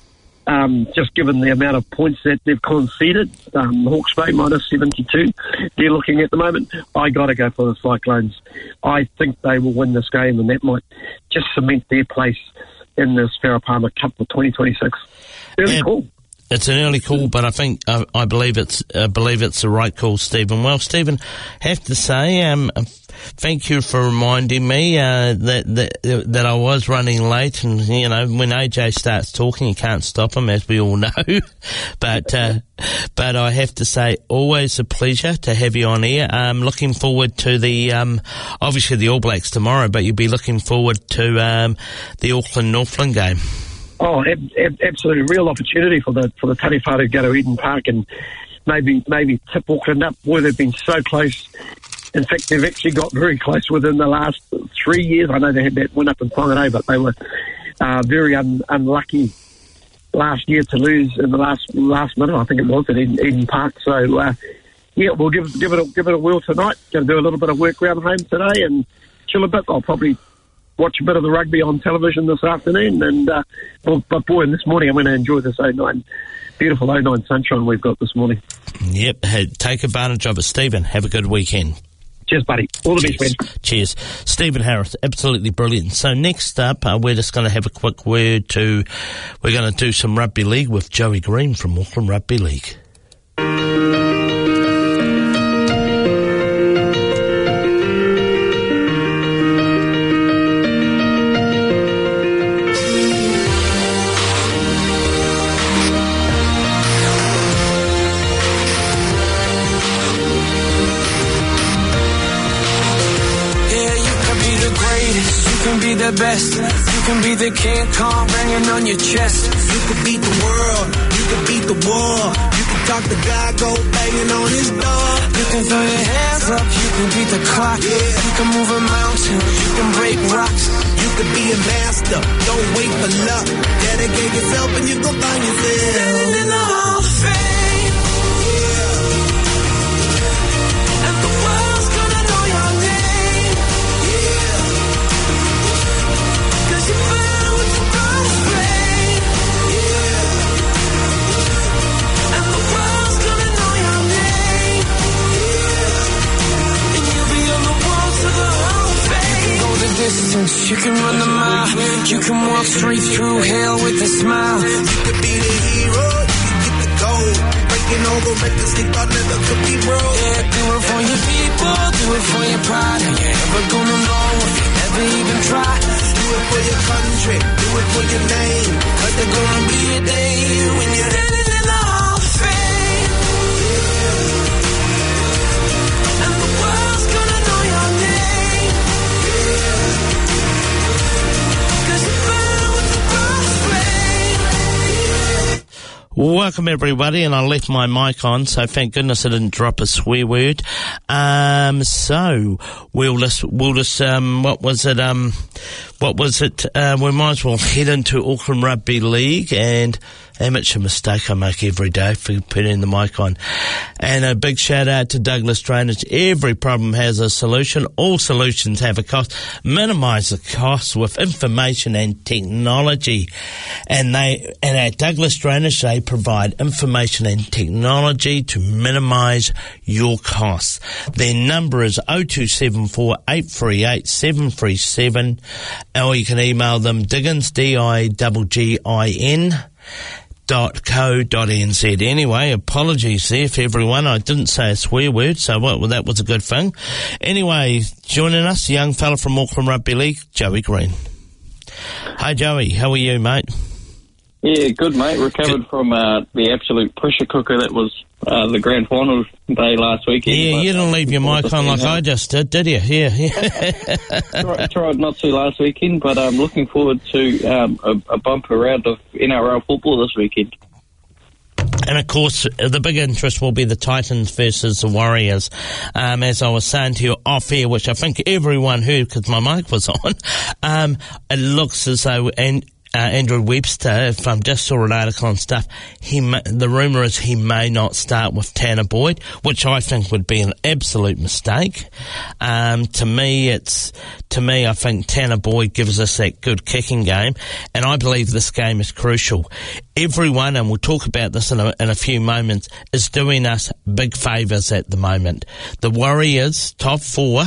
um, just given the amount of points that they've conceded, um, Hawke's Bay minus seventy-two, they're looking at the moment. I got to go for the Cyclones. I think they will win this game, and that might just cement their place in this Farah Palmer Cup for twenty twenty-six. Really yeah. cool. It's an early call, but I think uh, I believe it's I believe it's the right call, Stephen. Well, Stephen, have to say, um, thank you for reminding me uh, that that that I was running late, and you know when A J starts talking, you can't stop him, as we all know. but uh, but I have to say, always a pleasure to have you on air. Um, looking forward to the um, obviously the All Blacks tomorrow, but you'll be looking forward to um, the Auckland Northland game. Oh, ab- ab- absolutely, real opportunity for the for the Tariwhata to go to Eden Park and maybe maybe tip Auckland up. Boy, they've been so close. In fact, they've actually got very close within the last three years. I know they had that win up in Whangarei, but they were uh, very un- unlucky last year to lose in the last last minute. I think it was at Eden, Eden Park. So uh, yeah, we'll give give it a, give it a whirl tonight. Going to do a little bit of work around home today and chill a bit. I'll probably watch a bit of the rugby on television this afternoon, and uh, well, but boy, this morning I'm going to enjoy this oh nine, beautiful oh nine sunshine we've got this morning. Yep, hey, take advantage of it, Stephen. Have a good weekend. Cheers, buddy. All the best, man. Cheers. Stephen Harris, absolutely brilliant. So next up, uh, we're just going to have a quick word to, we're going to do some rugby league with Joey Green from Auckland Rugby League. Best. You can be the King Kong banging on your chest. You can beat the world. You can beat the war. You can talk to God, go banging on his door. You can throw your hands up, you can beat the clock. Yeah. You can move a mountain, you can break rocks. You can be a master, don't wait for luck. Dedicate yourself and you gon' find yourself standing in the Hall of Fame. Yeah. And the world's gonna know your name. Yeah. Cause you burn with the brightest flame. Yeah. And the world's gonna know your name. Yeah. And you'll be on the walls of the Hall of Fame. You can go the distance, you can run the mile. You can walk straight through hell with a smile. You could be the hero, you can get the gold. Breaking all the records they thought never could be broke. Yeah, do it for your people, do it for your pride. And you're never gonna know if you never even try. Do it for your country, do it for your name. Cause there's gonna be a day when you're standing in the Hall of Fame. Yeah. And the world's gonna know your name. Yeah. Cause you burn with the brightest flame. Yeah. Welcome everybody, and I left my mic on, so thank goodness I didn't drop a swear word. Um, so we'll just, we'll just, um, what was it, um, what was it, uh, we might as well head into Auckland Rugby League, and amateur mistake I make every day for putting the mic on. And a big shout out to Douglas Drainage. Every problem has a solution. All solutions have a cost. Minimise the cost with information and technology. And they, and at Douglas Drainage, they provide information and technology to minimise your costs. Their number is oh two seven four, eight three eight, seven three seven, or you can email them Diggins, D I G G I N, dot co dot n z. Anyway, apologies there for everyone. I didn't say a swear word, so what, well, that was a good thing. Anyway, joining us, a young fella from Auckland Rugby League, Joey Green. Hi, Joey. How are you, mate? Yeah, good, mate. Recovered good. from uh, the absolute pressure cooker that was uh, the grand final day last weekend. Yeah, but, you didn't leave your mic on like I just did, did you? Yeah, yeah. tried, tried not to last weekend, but I'm looking forward to um, a, a bumper round of N R L football this weekend. And, of course, the big interest will be the Titans versus the Warriors. Um, as I was saying to you off air, which I think everyone heard because my mic was on, um, it looks as though... and. Uh, Andrew Webster, if I just saw an article and stuff, he may, the rumour is he may not start with Tanner Boyd, which I think would be an absolute mistake. Um, to me, it's to me, I think Tanner Boyd gives us that good kicking game, and I believe this game is crucial. Everyone, and we'll talk about this in a, in a few moments, is doing us big favours at the moment. The Warriors, top four,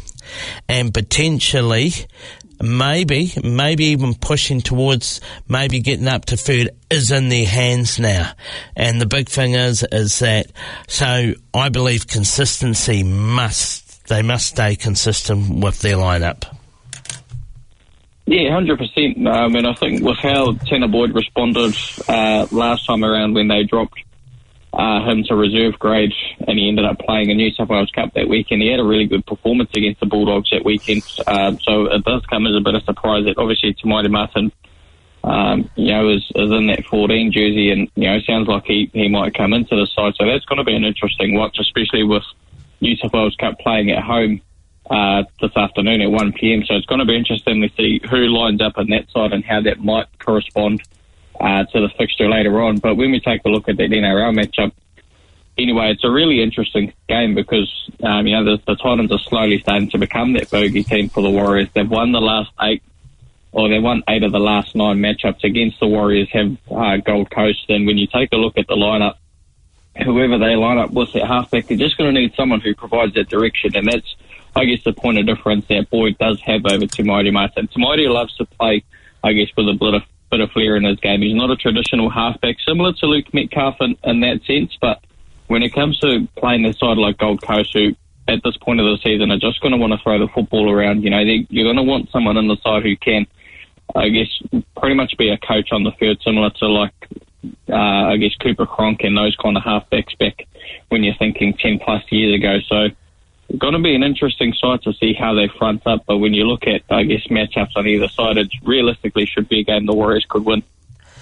and potentially... Maybe, maybe even pushing towards maybe getting up to third is in their hands now. And the big thing is, is that, so I believe consistency must, they must stay consistent with their lineup. Yeah, one hundred percent. I mean, I think with how Tanner Boyd responded uh, last time around when they dropped Uh, him to reserve grade, and he ended up playing a New South Wales Cup that weekend. He had a really good performance against the Bulldogs that weekend, um, so it does come as a bit of surprise that obviously Te Maire Martin, um, you know, is, is in that fourteen jersey, and you know, sounds like he, he might come into the side. So that's going to be an interesting watch, especially with New South Wales Cup playing at home uh, this afternoon at one p m. So it's going to be interesting to see who lines up on that side and how that might correspond Uh, to the fixture later on. But when we take a look at that N R L matchup, anyway, it's a really interesting game because, um, you know, the, the Titans are slowly starting to become that bogey team for the Warriors. They've won the last eight, or they've won eight of the last nine matchups against the Warriors, have uh, Gold Coast. And when you take a look at the lineup, whoever they line up with at halfback, they're just going to need someone who provides that direction. And that's, I guess, the point of difference that Boyd does have over Te Maire Martin. Te Maire loves to play, I guess, with a bit of bit of flair in his game. He's not a traditional halfback, similar to Luke Metcalf in, in that sense, but when it comes to playing the side like Gold Coast, who at this point of the season are just going to want to throw the football around, you know, they, you're going to want someone on the side who can, I guess, pretty much be a coach on the field, similar to like, uh, I guess, Cooper Cronk and those kind of halfbacks back when you're thinking ten plus years ago. So it's going to be an interesting side to see how they front up, but when you look at, I guess, matchups on either side, it realistically should be a game the Warriors could win.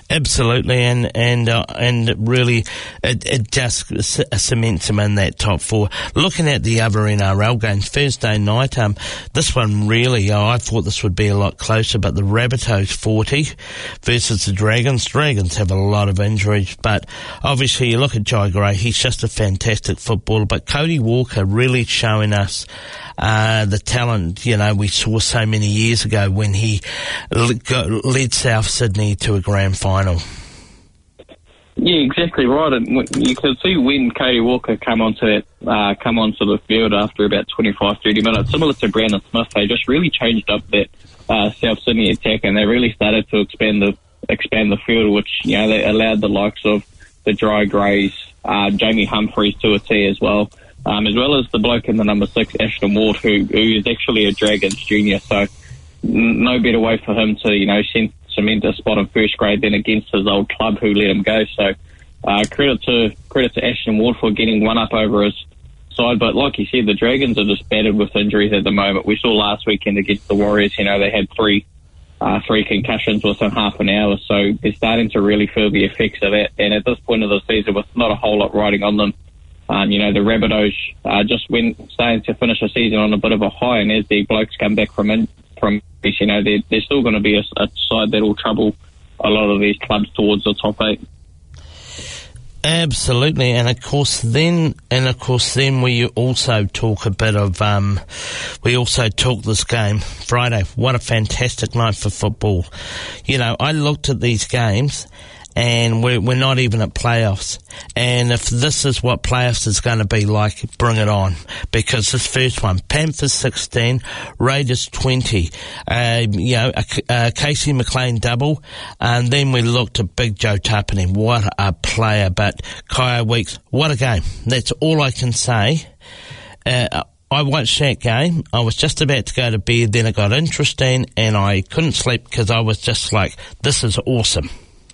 Absolutely, and and uh, and really, it, it just c- cements them in that top four. Looking at the other N R L games, Thursday night, um, this one really, oh, I thought this would be a lot closer, but the Rabbitohs forty versus the Dragons. Dragons have a lot of injuries, but obviously you look at Jai Gray, he's just a fantastic footballer, but Cody Walker really showing us Uh, the talent, you know, we saw so many years ago when he led South Sydney to a grand final. Yeah, exactly right. And you can see when Cody Walker come onto that, uh, come onto the field after about twenty-five, thirty minutes, similar to Brandon Smith, they just really changed up that uh, South Sydney attack, and they really started to expand the expand the field, which, you know, they allowed the likes of the Jai Grays, uh, Jamie Humphreys to a T as well. Um, as well as the bloke in the number six, Ashton Ward, who, who is actually a Dragons junior. So n- no better way for him to, you know, cement a spot in first grade than against his old club who let him go. So uh, credit to credit to Ashton Ward for getting one up over his side. But like you said, the Dragons are just battered with injuries at the moment. We saw last weekend against the Warriors, you know, they had three uh, three concussions within half an hour. So they're starting to really feel the effects of that. And at this point of the season, with not a whole lot riding on them, Um, you know, the Rabbitohs uh, just went starting to finish the season on a bit of a high, and as the blokes come back from in, from you know, they're, they're still going to be a, a side that will trouble a lot of these clubs towards the top eight. Absolutely, and of course, then and of course, then we also talk a bit of um, we also talk this game Friday. What a fantastic night for football! You know, I looked at these games. And we're, we're not even at playoffs. And if this is what playoffs is going to be like, bring it on. Because this first one, Panthers sixteen, Raiders twenty. Uh, you know, a, a Casey McLean double. And then we looked at Big Joe Tapine. What a player. But Kaya Weeks, what a game. That's all I can say. Uh, I watched that game. I was just about to go to bed. Then it got interesting and I couldn't sleep because I was just like, this is awesome.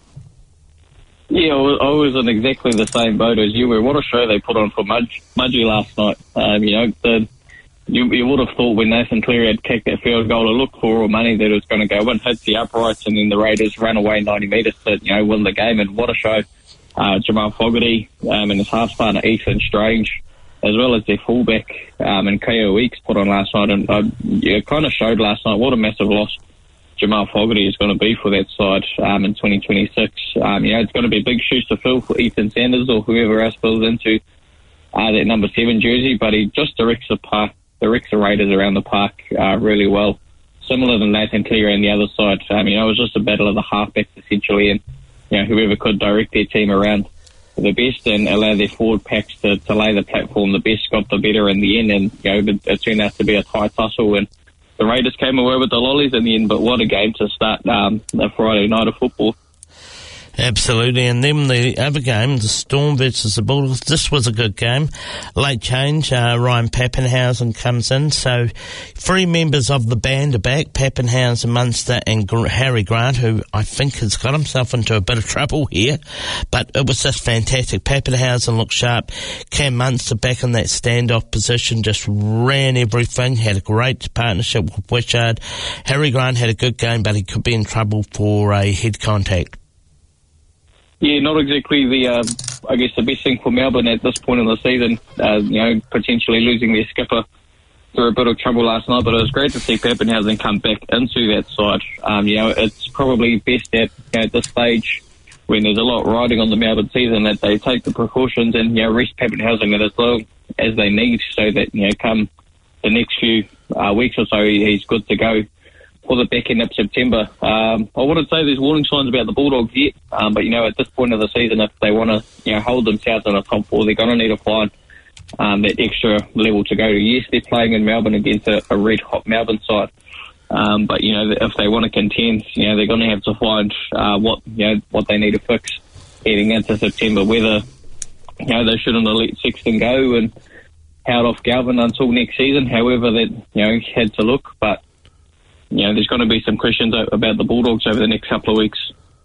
Yeah, I was in exactly the same boat as you were. What a show they put on for Mudge, Mudgee last night. Um, you know, the, you, you would have thought when Nathan Cleary had kicked that field goal to look for all money that it was going to go in, hits the uprights, and then the Raiders run away ninety metres to, you know, win the game. And what a show. Uh, Jamal Fogarty um, and his half partner Ethan Strange, as well as their fullback um, and K O Weeks put on last night. And uh, yeah, it kind of showed last night what a massive loss Jamal Fogarty is going to be for that side um, in twenty twenty-six. Um, you know, it's going to be big shoes to fill for Ethan Sanders or whoever else fills into uh, that number seven jersey, but he just directs the park, directs the Raiders around the park uh, really well. Similar to Nathan Cleary on the other side. Um, you know, it was just a battle of the halfbacks essentially, and you know, whoever could direct their team around the best and allow their forward packs to, to lay the platform the best got the better in the end, and you know, it, it turned out to be a tight tussle, and the Raiders came away with the lollies in the end. But what a game to start um, a Friday night of football. Absolutely, and then the other game, the Storm versus the Bulldogs, this was a good game. Late change, uh, Ryan Pappenhausen comes in, so three members of the band are back, Pappenhausen, Munster and Gr- Harry Grant, who I think has got himself into a bit of trouble here, but it was just fantastic. Pappenhausen looked sharp, Cam Munster back in that standoff position, just ran everything, had a great partnership with Wishart. Harry Grant had a good game, but he could be in trouble for a head contact. Yeah, not exactly the, uh, I guess, the best thing for Melbourne at this point in the season. Uh, you know, potentially losing their skipper through a bit of trouble last night, but it was great to see Pappenhausen come back into that side. Um, you know, it's probably best at, you know, at this stage when there's a lot riding on the Melbourne season that they take the precautions and, you know, rest Pappenhausen as long as they need so that, you know, come the next few uh, weeks or so, he's good to go for the back end of September. Um, I wouldn't say there's warning signs about the Bulldogs yet, um, but, you know, at this point of the season, if they want to, you know, hold themselves in a top four, they're going to need to find um, that extra level to go to. Yes, they're playing in Melbourne against a, a red-hot Melbourne side, um, but, you know, if they want to contend, you know, they're going to have to find uh, what, you know, what they need to fix heading into September, whether, you know, they shouldn't have let Sexton go and held off Galvin until next season, however that, you know, had to look, but you know, there's going to be some questions about the Bulldogs over the next couple of weeks.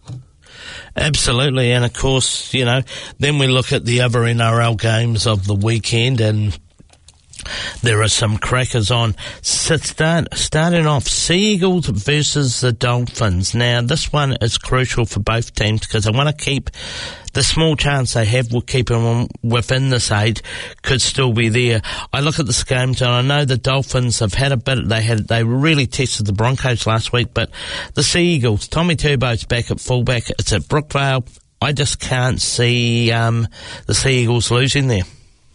Absolutely, and of course, you know, then we look at the other N R L games of the weekend, and There are some crackers on. So start, starting off, Sea Eagles versus the Dolphins. Now, this one is crucial for both teams because I want to keep the small chance they have with keeping them within this eight could still be there. I look at this game, and I know the Dolphins have had a bit. They had they really tested the Broncos last week, but the Sea Eagles, Tommy Turbo's back at fullback. It's at Brookvale. I just can't see um, the Sea Eagles losing there.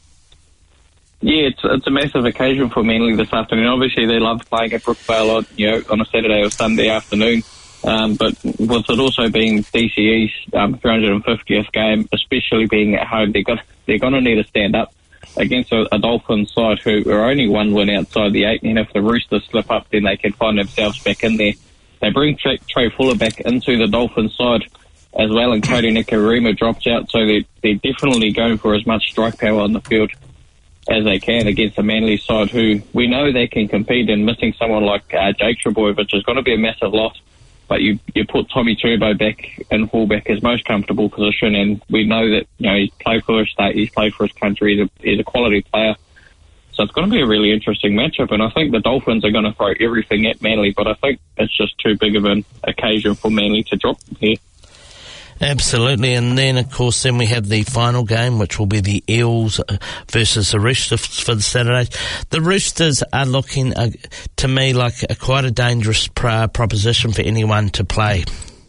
Yeah, it's it's a massive occasion for Manly this afternoon. Obviously, they love playing at Brookvale on, you know, on a Saturday or Sunday afternoon. Um, but with it also being D C E's um, three hundred fiftieth game, especially being at home, they're, got, they're going to need to stand up against a, a Dolphins side who are only one win outside the eight. And if the Roosters slip up, then they can find themselves back in there. They bring Trey, Trey Fuller back into the Dolphins side as well, and Cody Nikarima drops out, so they're, they're definitely going for as much strike power on the field as they can against the Manly side, who we know they can compete, and missing someone like uh, Jake Trbojevic is going to be a massive loss. But you you put Tommy Turbo back in fullback, his most comfortable position, and we know that, you know, he's played for his state, he's played for his country, he's a, he's a quality player. So it's going to be a really interesting matchup, and I think the Dolphins are going to throw everything at Manly, but I think it's just too big of an occasion for Manly to drop here. Absolutely, and then, of course, then we have the final game, which will be the Eels versus the Roosters for the Saturdays. The Roosters are looking, uh, to me, like a, quite a dangerous pro- proposition for anyone to play.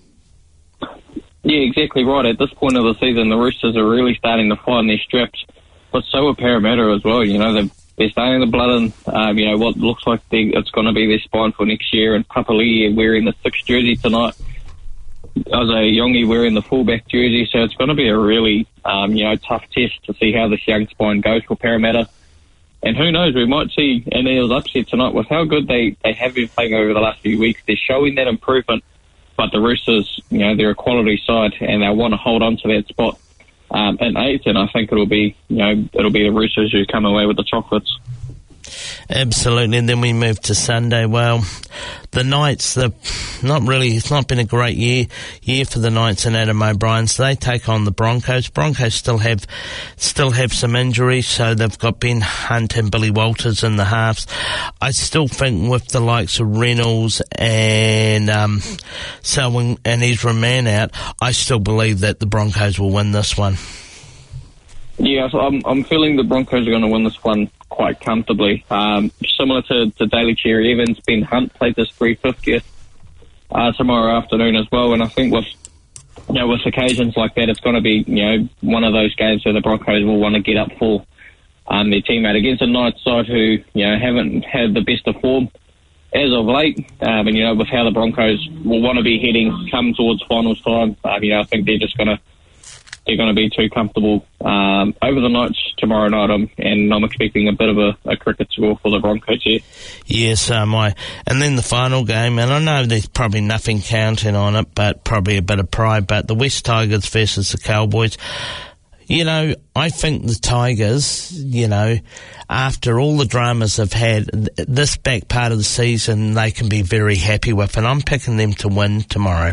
Yeah, exactly right. At this point of the season, the Roosters are really starting to find their straps, but so are Parramatta as well. You know, they're, they're starting to blood in, um, you know, what looks like they, it's going to be their spine for next year, and Papali'i wearing the sixth jersey tonight. As a Yongi wearing the fullback jersey, so it's going to be a really, um, you know, tough test to see how this young spine goes for Parramatta. And who knows, we might see an Eels upset tonight with how good they, they have been playing over the last few weeks. They're showing that improvement, but the Roosters, you know, they're a quality side and they want to hold on to that spot um, in eight, and I think it'll be, you know, it'll be the Roosters who come away with the chocolates. Absolutely, and then we move to Sunday. Well, the Knights, the not really, it's not been a great year year for the Knights and Adam O'Brien, so they take on the Broncos. Broncos still have still have some injuries, so they've got Ben Hunt and Billy Walters in the halves. I still think with the likes of Reynolds and um, Selwyn and Ezra Mann out, I still believe that the Broncos will win this one. Yeah, so I'm, I'm feeling the Broncos are going to win this one quite comfortably. Um, similar to, to Daly Cherry Evans, Ben Hunt played this three fiftieth uh, tomorrow afternoon as well, and I think with, you know, with occasions like that, it's going to be, you know, one of those games where the Broncos will want to get up for um, their teammate against a Knights side who, you know, haven't had the best of form as of late, um, and, you know, with how the Broncos will want to be heading come towards finals time, um, you know, I think they're just going to They're going to be too comfortable um, over the Knights tomorrow night, um, and I'm expecting a bit of a, a cricket score for the Broncos here. Yes, um, I. And then the final game, and I know there's probably nothing counting on it, but probably a bit of pride, but the West Tigers versus the Cowboys. You know, I think the Tigers, you know, after all the dramas they've had, this back part of the season, they can be very happy with, and I'm picking them to win tomorrow.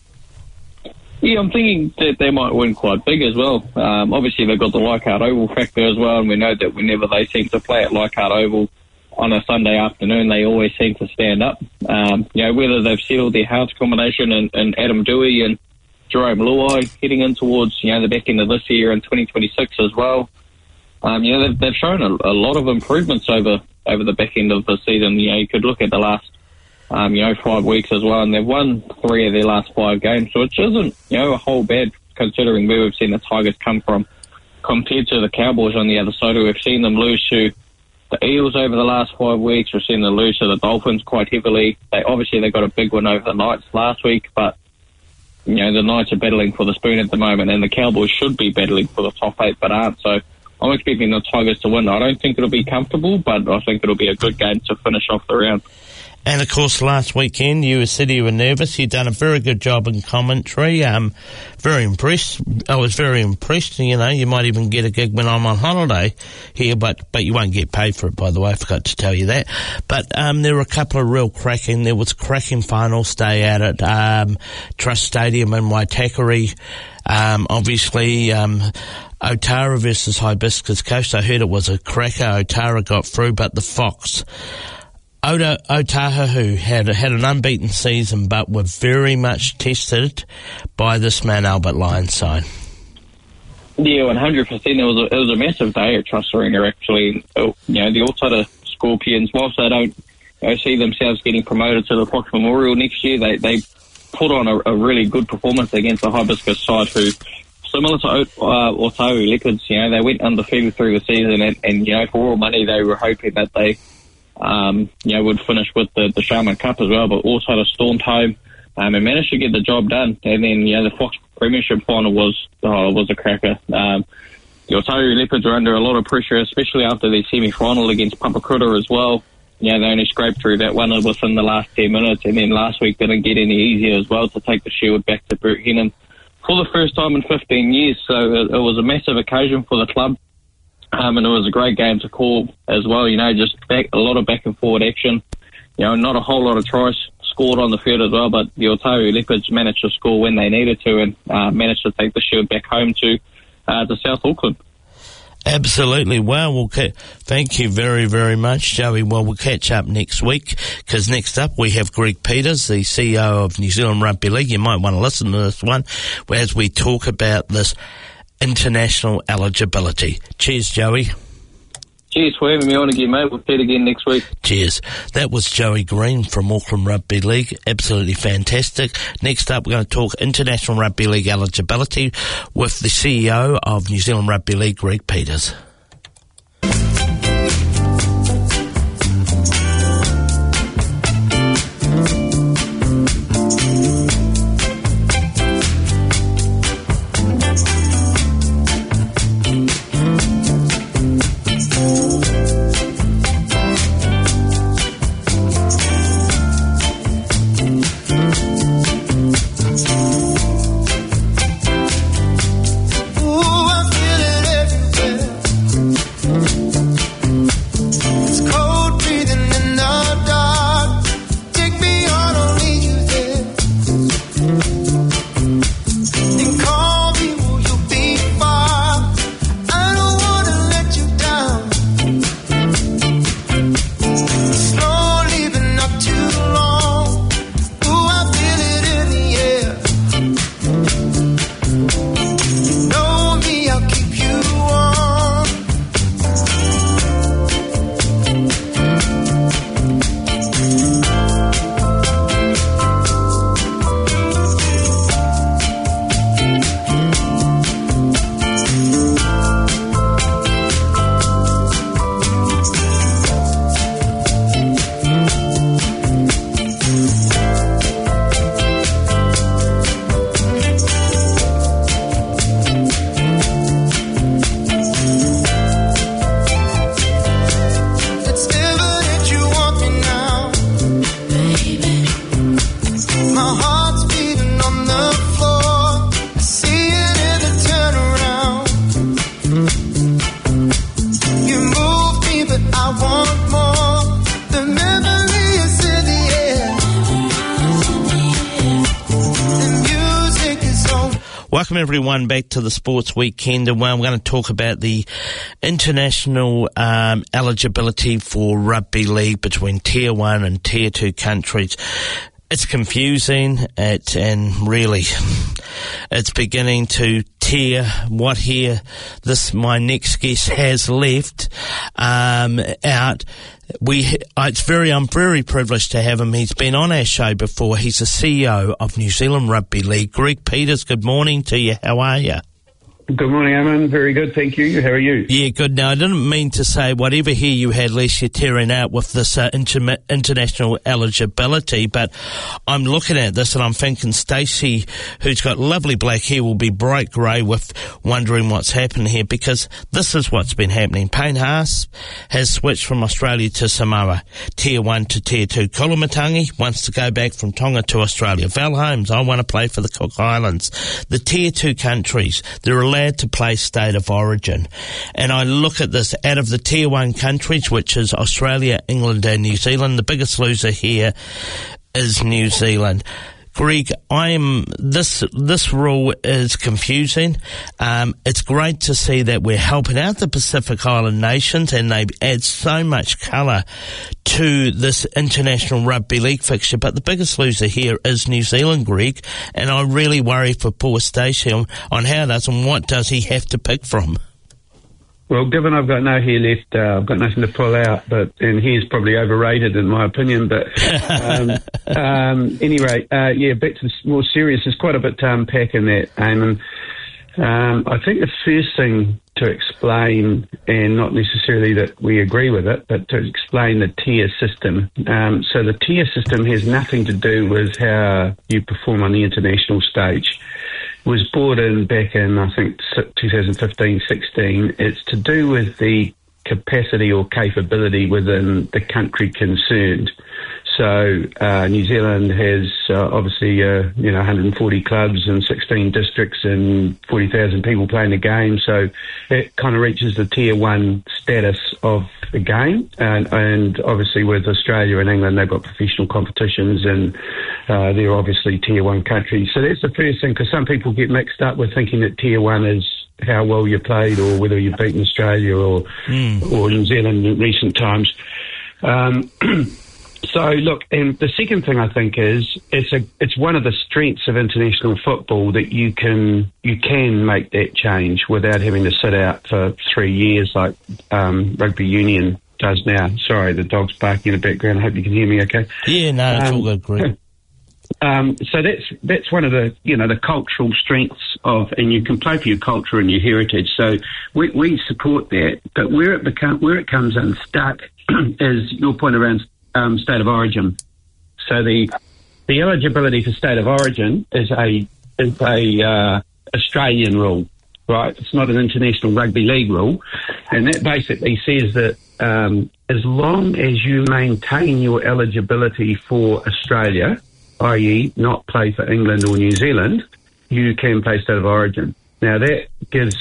Yeah, I'm thinking that they might win quite big as well. Um, obviously, they've got the Leichhardt Oval factor as well, and we know that whenever they seem to play at Leichhardt Oval on a Sunday afternoon, they always seem to stand up. Um, you know, whether they've settled their hearts combination and, and Adam Dewey and Jerome Luai heading in towards, you know, the back end of this year and twenty twenty-six as well. Um, you know, they've, they've shown a, a lot of improvements over, over the back end of the season. You know, you could look at the last Um, you know, five weeks as well, and they've won three of their last five games, so it isn't, you know, a whole bad considering where we've seen the Tigers come from compared to the Cowboys on the other side, who we've seen them lose to the Eels over the last five weeks. We've seen them lose to the Dolphins quite heavily. They obviously they got a big win over the Knights last week, but, you know, the Knights are battling for the spoon at the moment, and the Cowboys should be battling for the top eight, but aren't. So I'm expecting the Tigers to win. I don't think it'll be comfortable, but I think it'll be a good game to finish off the round. And, of course, last weekend you said you were nervous. You'd done a very good job in commentary. Um, very impressed. I was very impressed. You know, you might even get a gig when I'm on holiday here, but, but you won't get paid for it, by the way. I forgot to tell you that. But um, there were a couple of real cracking. There was cracking finals day out at um, Trust Stadium in Waitakere. Um, obviously, um, Otara versus Hibiscus Coast. I heard it was a cracker. Otara got through, but the Fox... Ota, Otahu had had an unbeaten season, but were very much tested by this Mount Albert Lions side. Yeah, one hundred percent. It was a, it was a massive day at Trust Arena, actually. You know, the Otara Scorpions, whilst they don't you know, see themselves getting promoted to the Fox Memorial next year, they, they put on a, a really good performance against the Hibiscus side, who, similar to uh, Otahu Leopards, you know, they went undefeated through the season, and, and you know, for all money, they were hoping that they Um, you know, would finish with the, the Sharman Cup as well, but also stormed home um, and managed to get the job done. And then, you know, the Fox Premiership final was oh, was a cracker. Um, the Otahu Leopards are under a lot of pressure, especially after their semi-final against Papakura as well. You know, they only scraped through that one within the last ten minutes, and then last week didn't get any easier as well to take the shield back to Bert Hennon for the first time in fifteen years. So it, it was a massive occasion for the club. Um, and it was a great game to call as well, you know, just back, a lot of back and forward action. You know, not a whole lot of tries scored on the field as well, but the Otahu Leopards managed to score when they needed to and uh, managed to take the shield back home to, uh, to South Auckland. Absolutely. Well, we'll ca- thank you very, very much, Joey. Well, we'll catch up next week, because next up we have Greg Peters, the C E O of New Zealand Rugby League. You might want to listen to this one as we talk about this international eligibility. Cheers, Joey. Cheers for having me on again, mate. We'll see you again next week. Cheers. That was Joey Green from Auckland Rugby League. Absolutely fantastic. Next up, we're going to talk international rugby league eligibility with the C E O of New Zealand Rugby League, Greg Peters. Welcome everyone back to the Sports Weekend, and well, we're going to talk about the international um, eligibility for rugby league between Tier one and Tier two countries. It's confusing, it, and really, it's beginning to tear what here this my next guest has left um, out. We, it's very, I'm very privileged to have him. He's been on our show before. He's the C E O of New Zealand Rugby League. Greg Peters, good morning to you. How are you? Good morning, Aman. Very good, thank you. How are you? Yeah, good. Now, I didn't mean to say whatever hair you had, Les, you're tearing out with this uh, inter- international eligibility, but I'm looking at this and I'm thinking Stacey, who's got lovely black hair, will be bright grey with wondering what's happened here, because this is what's been happening. Payne Haas has switched from Australia to Samoa, Tier one to Tier two. Kolomatangi wants to go back from Tonga to Australia. Val Holmes, I want to play for the Cook Islands. The Tier two countries, they're allowed to play state of origin. And I look at this, out of the Tier one countries, which is Australia, England and New Zealand, the biggest loser here is New Zealand. Greg, I am, this, this rule is confusing. Um, it's great to see that we're helping out the Pacific Island nations and they add so much colour to this international rugby league fixture, but the biggest loser here is New Zealand, Greg, and I really worry for poor Stacey on, on how does and what does he have to pick from. Well, given I've got no hair left, uh, I've got nothing to pull out, but and hair's probably overrated in my opinion. But um, um, anyway, uh, yeah, back to the more serious. There's quite a bit to unpack in that, Eamon. Um, I think the first thing to explain, and not necessarily that we agree with it, but to explain the tier system. Um, so the tier system has nothing to do with how you perform on the international stage. Was brought in back in, I think, twenty fifteen sixteen. It's to do with the capacity or capability within the country concerned. So uh, New Zealand has uh, obviously, uh, you know, one hundred forty clubs and sixteen districts and forty thousand people playing the game. So it kind of reaches the tier one status of the game. And, and obviously with Australia and England, they've got professional competitions and uh, they're obviously tier one countries. So that's the first thing, because some people get mixed up with thinking that tier one is how well you played or whether you've beaten Australia or, mm. or New Zealand in recent times. Um, So, look, and the second thing I think is it's a it's one of the strengths of international football that you can you can make that change without having to sit out for three years like um, rugby union does now. Sorry, the dog's barking in the background. I hope you can hear me okay. Yeah, no, it's um, all good, Greg. Um, so that's that's one of the you know the cultural strengths of, and you can play for your culture and your heritage. So we we support that, but where it become where it comes unstuck is your point around Um, state of origin. So the the eligibility for state of origin is a is a uh, Australian rule, right? It's not an international rugby league rule, and that basically says that um, as long as you maintain your eligibility for Australia, that is, not play for England or New Zealand, you can play state of origin. Now that gives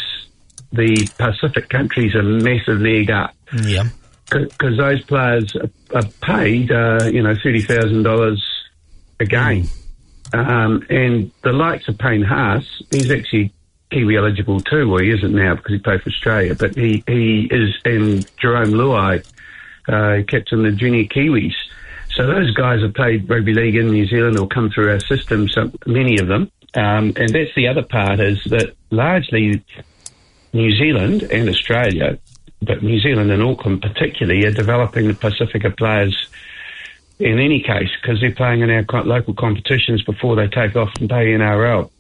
the Pacific countries a massive leg up. Yeah. Because those players are paid, uh, you know, thirty thousand dollars a game. Mm. Um, and the likes of Payne Haas, he's actually Kiwi eligible too. Well, he isn't now because he played for Australia, but he, he is, and Jerome Luai, uh, captain the junior Kiwis. So those guys have played rugby league in New Zealand or come through our system, so many of them. Um, and that's the other part, is that largely New Zealand and Australia, but New Zealand and Auckland particularly, are developing the Pacifica players in any case because they're playing in our local competitions before they take off and play N R L.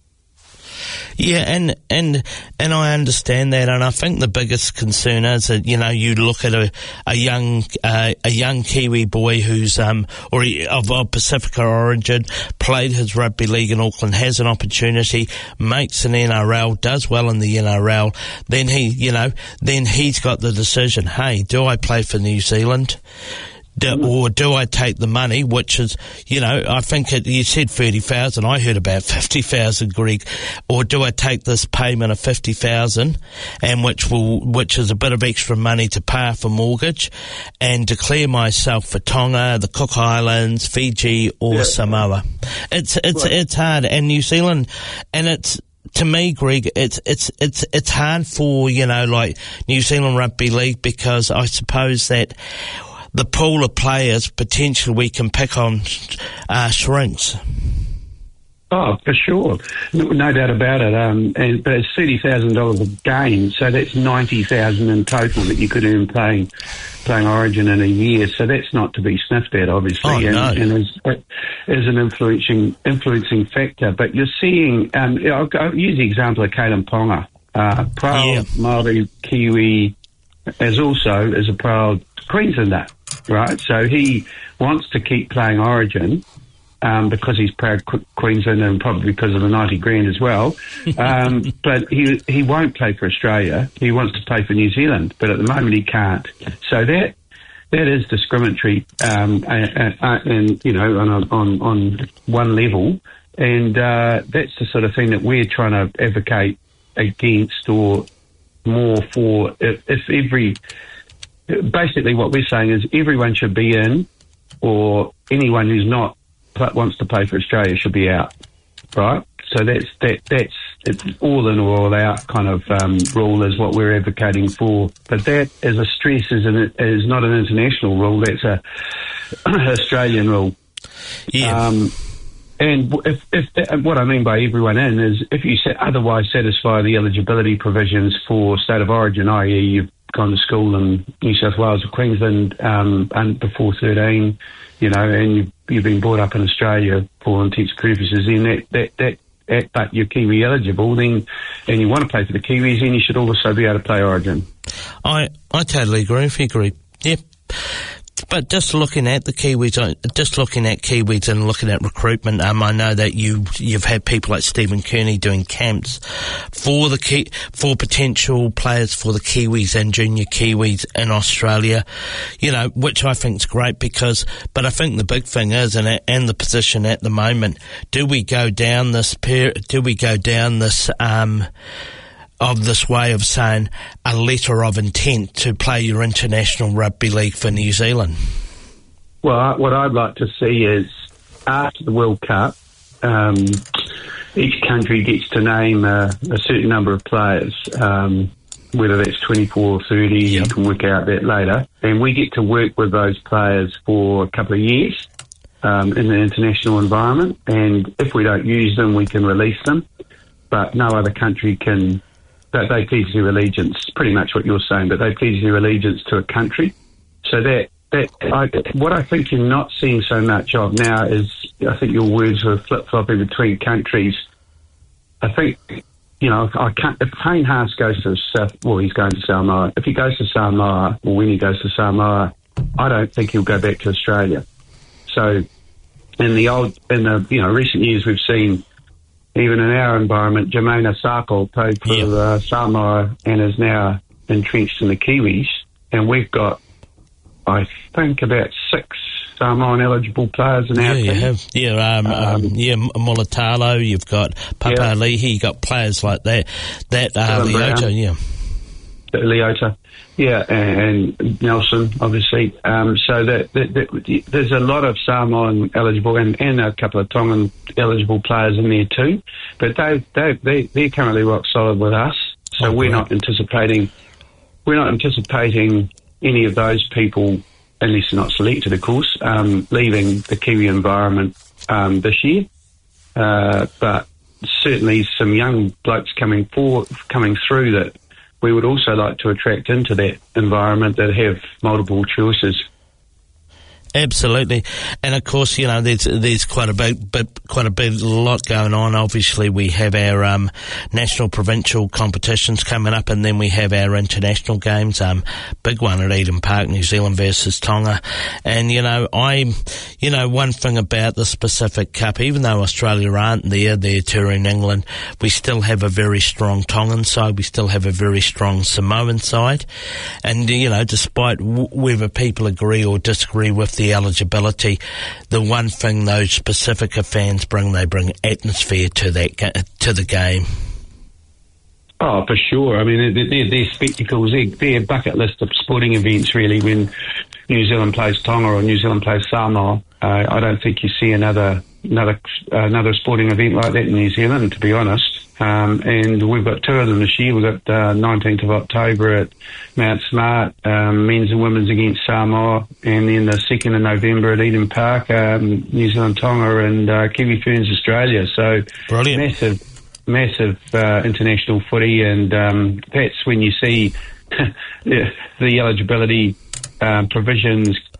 Yeah, and and and I understand that, and I think the biggest concern is that, you know, you look at a a young uh, a young Kiwi boy who's um or of, of Pacifica origin, played his rugby league in Auckland, has an opportunity, makes an N R L, does well in the N R L, then he you know then he's got the decision: hey, do I play for New Zealand? Do, or do I take the money, which is, you know, I think it, you said thirty thousand, I heard about fifty thousand, Greg, or do I take this payment of fifty thousand, and which will, which is a bit of extra money to pay off a mortgage, and declare myself for Tonga, the Cook Islands, Fiji, or yeah. Samoa? It's, it's, right. it's hard, and New Zealand, and it's, to me, Greg, it's it's it's it's hard for, you know, like New Zealand Rugby League, because I suppose that the pool of players potentially we can pick on uh, shrinks. Oh, for sure, no, no doubt about it. Um, and, but it's thirty thousand dollars a game, so that's ninety thousand in total that you could earn playing playing Origin in a year. So that's not to be sniffed at, obviously, oh, and, no. and is, is an influencing influencing factor. But you're seeing, um, I'll, I'll use the example of Kalen Ponga. uh, proud Yeah. Māori Kiwi, as also as a proud Queenslander, right? So he wants to keep playing Origin um, because he's proud Qu- Queensland and probably because of the ninety grand as well. Um, but he he won't play for Australia. He wants to play for New Zealand, but at the moment he can't. So that that is discriminatory, um, and, and you know, on on on one level, and uh, that's the sort of thing that we're trying to advocate against, or more for. If, if every basically what we're saying is everyone should be in, or anyone who's not wants to play for Australia should be out, right? So that's that that's it's all in or all out kind of um, rule is what we're advocating for. But that, as a stress, is an, is not an international rule. That's a Australian rule. Yeah. Um, and if, if what I mean by everyone in is if you sa- otherwise satisfy the eligibility provisions for state of origin, that is, you've gone to school in New South Wales or Queensland um, and before thirteen, you know, and you've, you've been brought up in Australia for all intents and purposes, then that that that. At, but you're Kiwi eligible, then, and you want to play for the Kiwis, then you should also be able to play Origin. I I totally agree with you, agree. Yep. But just looking at the Kiwis, just looking at Kiwis and looking at recruitment, um, I know that you you've had people like Stephen Kearney doing camps for the Ki- for potential players for the Kiwis and junior Kiwis in Australia, you know, which I think is great because. But I think the big thing is, and and the position at the moment, do we go down this per, do we go down this um. of this way of saying a letter of intent to play your international rugby league for New Zealand? Well, I, what I'd like to see is after the World Cup, um, each country gets to name a, a certain number of players, um, whether that's twenty-four or thirty, yep. You can work out that later, and we get to work with those players for a couple of years um, in the international environment, and if we don't use them, we can release them, but no other country can. That they pledge their allegiance, pretty much what you're saying, but they pledge their allegiance to a country. So that, that I, what I think you're not seeing so much of now is, I think your words were flip-flopping between countries. I think, you know, I can't, if Payne Haas goes to South, well, he's going to Samoa. If he goes to Samoa, or when he goes to Samoa, I don't think he'll go back to Australia. So in the old, in the, you know, recent years we've seen, even in our environment, Jermaine Asako played for yep. uh, Samoa and is now entrenched in the Kiwis. And we've got, I think, about six Samoan eligible players in yeah, our team. You have. Yeah, um, um, um, yeah, Mulatalo, you've got Papa yeah. Leahy, you've got players like that. That uh, Leota, yeah. Leota, yeah, and, and Nelson, obviously. Um, so that, that, that there's a lot of Samoan eligible and, and a couple of Tongan eligible players in there too. But they they they they're currently rock solid with us. So oh, we're great. not anticipating we're not anticipating any of those people, unless they're not selected, of course, um, leaving the Kiwi environment um, this year. Uh, but certainly some young blokes coming forward, coming through that. We would also like to attract into that environment that have multiple choices. Absolutely, and of course, you know, there's there's quite a big, but quite a big lot going on. Obviously, we have our um, national, provincial competitions coming up, and then we have our international games. Um, big one at Eden Park, New Zealand versus Tonga, and you know, I, you know, one thing about the Pacific Cup, even though Australia aren't there, they're touring England, we still have a very strong Tongan side. We still have a very strong Samoan side, and you know, despite w- whether people agree or disagree with the eligibility, the one thing those Pacifica fans bring, they bring atmosphere to that ga- to the game. Oh, for sure. I mean, they're, they're, they're spectacles. They're, they're a bucket list of sporting events, really, when New Zealand plays Tonga or New Zealand plays Samoa. Uh, I don't think you see another another uh, another sporting event like that in New Zealand, to be honest. Um, and we've got two of them this year. We've got uh, nineteenth of October at Mount Smart, um, men's and women's against Samoa, and then the second of November at Eden Park, um, New Zealand Tonga and uh, Kiwi Ferns Australia. So brilliant. massive, massive uh, international footy, and um, that's when you see the eligibility um, provisions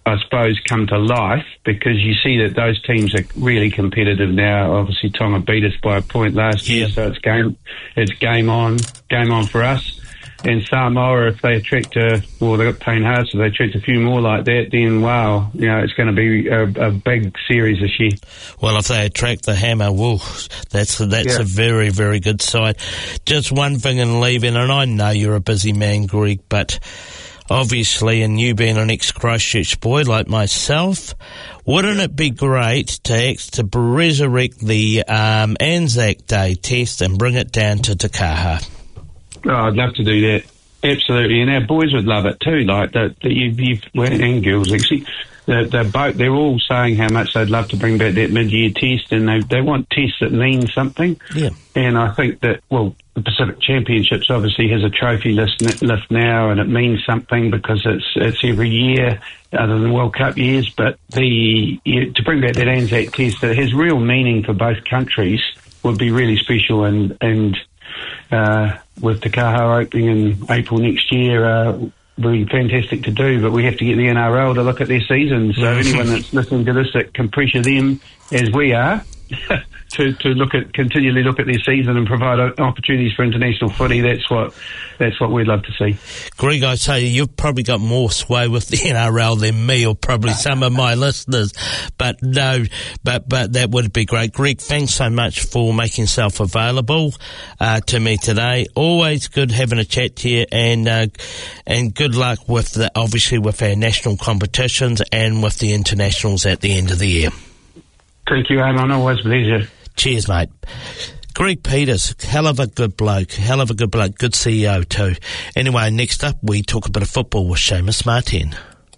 I suppose, come to life, because you see that those teams are really competitive now. Obviously, Tonga beat us by a point last yeah. year, so it's game, it's game on, game on for us. And Samoa, if they attract a, well, they've got Payne Haas, so they attract a few more like that, then wow, you know, it's going to be a, a big series this year. Well, if they attract the hammer, well, that's that's yeah. a very, very good side. Just one thing in leaving, and I know you're a busy man, Greg, but obviously, and you being an ex-Christchurch boy like myself, wouldn't it be great to to resurrect the um, Anzac Day test and bring it down to Te Kaha? Oh, I'd love to do that. Absolutely, and our boys would love it too. Like that, that you've, you've well, and girls actually, they're, they're both. They're all saying how much they'd love to bring back that mid-year test, and they they want tests that mean something. Yeah. And I think that, well, the Pacific Championships obviously has a trophy list lift now, and it means something because it's it's every year, other than World Cup years. But the you, to bring back that Anzac test that has real meaning for both countries would be really special, and and. Uh, with Te Kaha opening in April next year, uh, will be fantastic to do, but we have to get the N R L to look at their season. So anyone that's listening to this that can pressure them, as we are, to, to look at continually look at their season and provide opportunities for international footy, that's what that's what we'd love to see. Greg, I tell you, you've probably got more sway with the N R L than me, or probably some of my listeners. But no, but but that would be great. Greg, thanks so much for making yourself available uh, to me today. Always good having a chat to you, and uh, and good luck with the, obviously with our national competitions and with the internationals at the end of the year. Thank you, Alan. Always a pleasure. Cheers, mate. Greg Peters, hell of a good bloke, hell of a good bloke, good C E O too. Anyway, next up we talk a bit of football with Seamus Martin.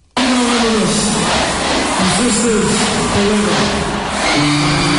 This is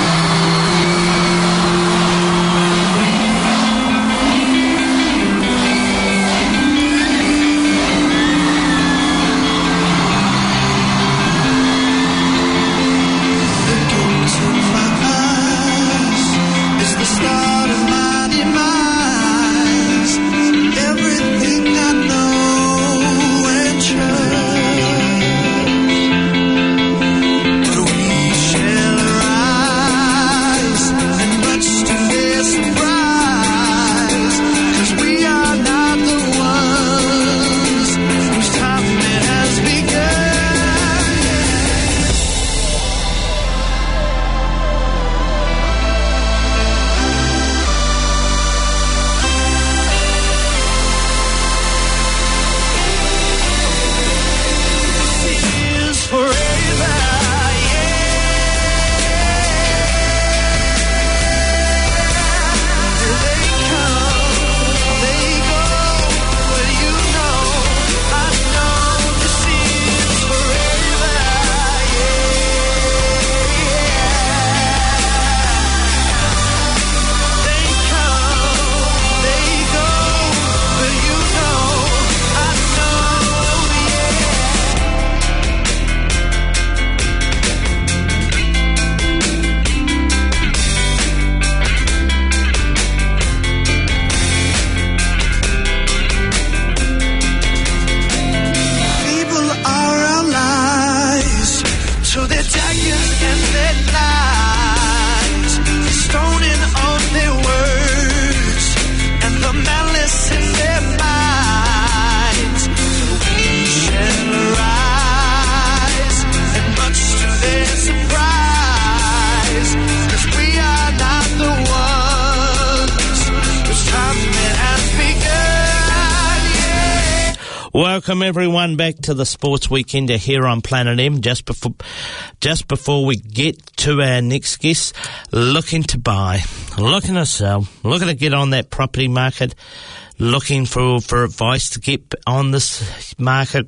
Welcome everyone back to the Sports Weekender here on Planet M. Just before, just before we get to our next guest, looking to buy, looking to sell, looking to get on that property market, looking for, for advice to get on this market,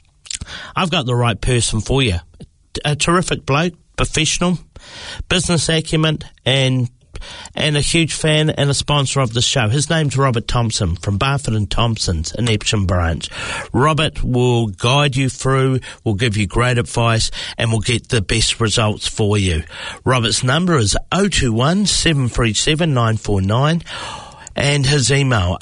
I've got the right person for you. A terrific bloke, professional, business acumen, and and a huge fan and a sponsor of the show. His name's Robert Thompson from Barfoot and Thompson's in Epsom Branch. Robert will guide you through, will give you great advice, and will get the best results for you. Robert's number is oh two one, seven three seven, nine four nine. And his email,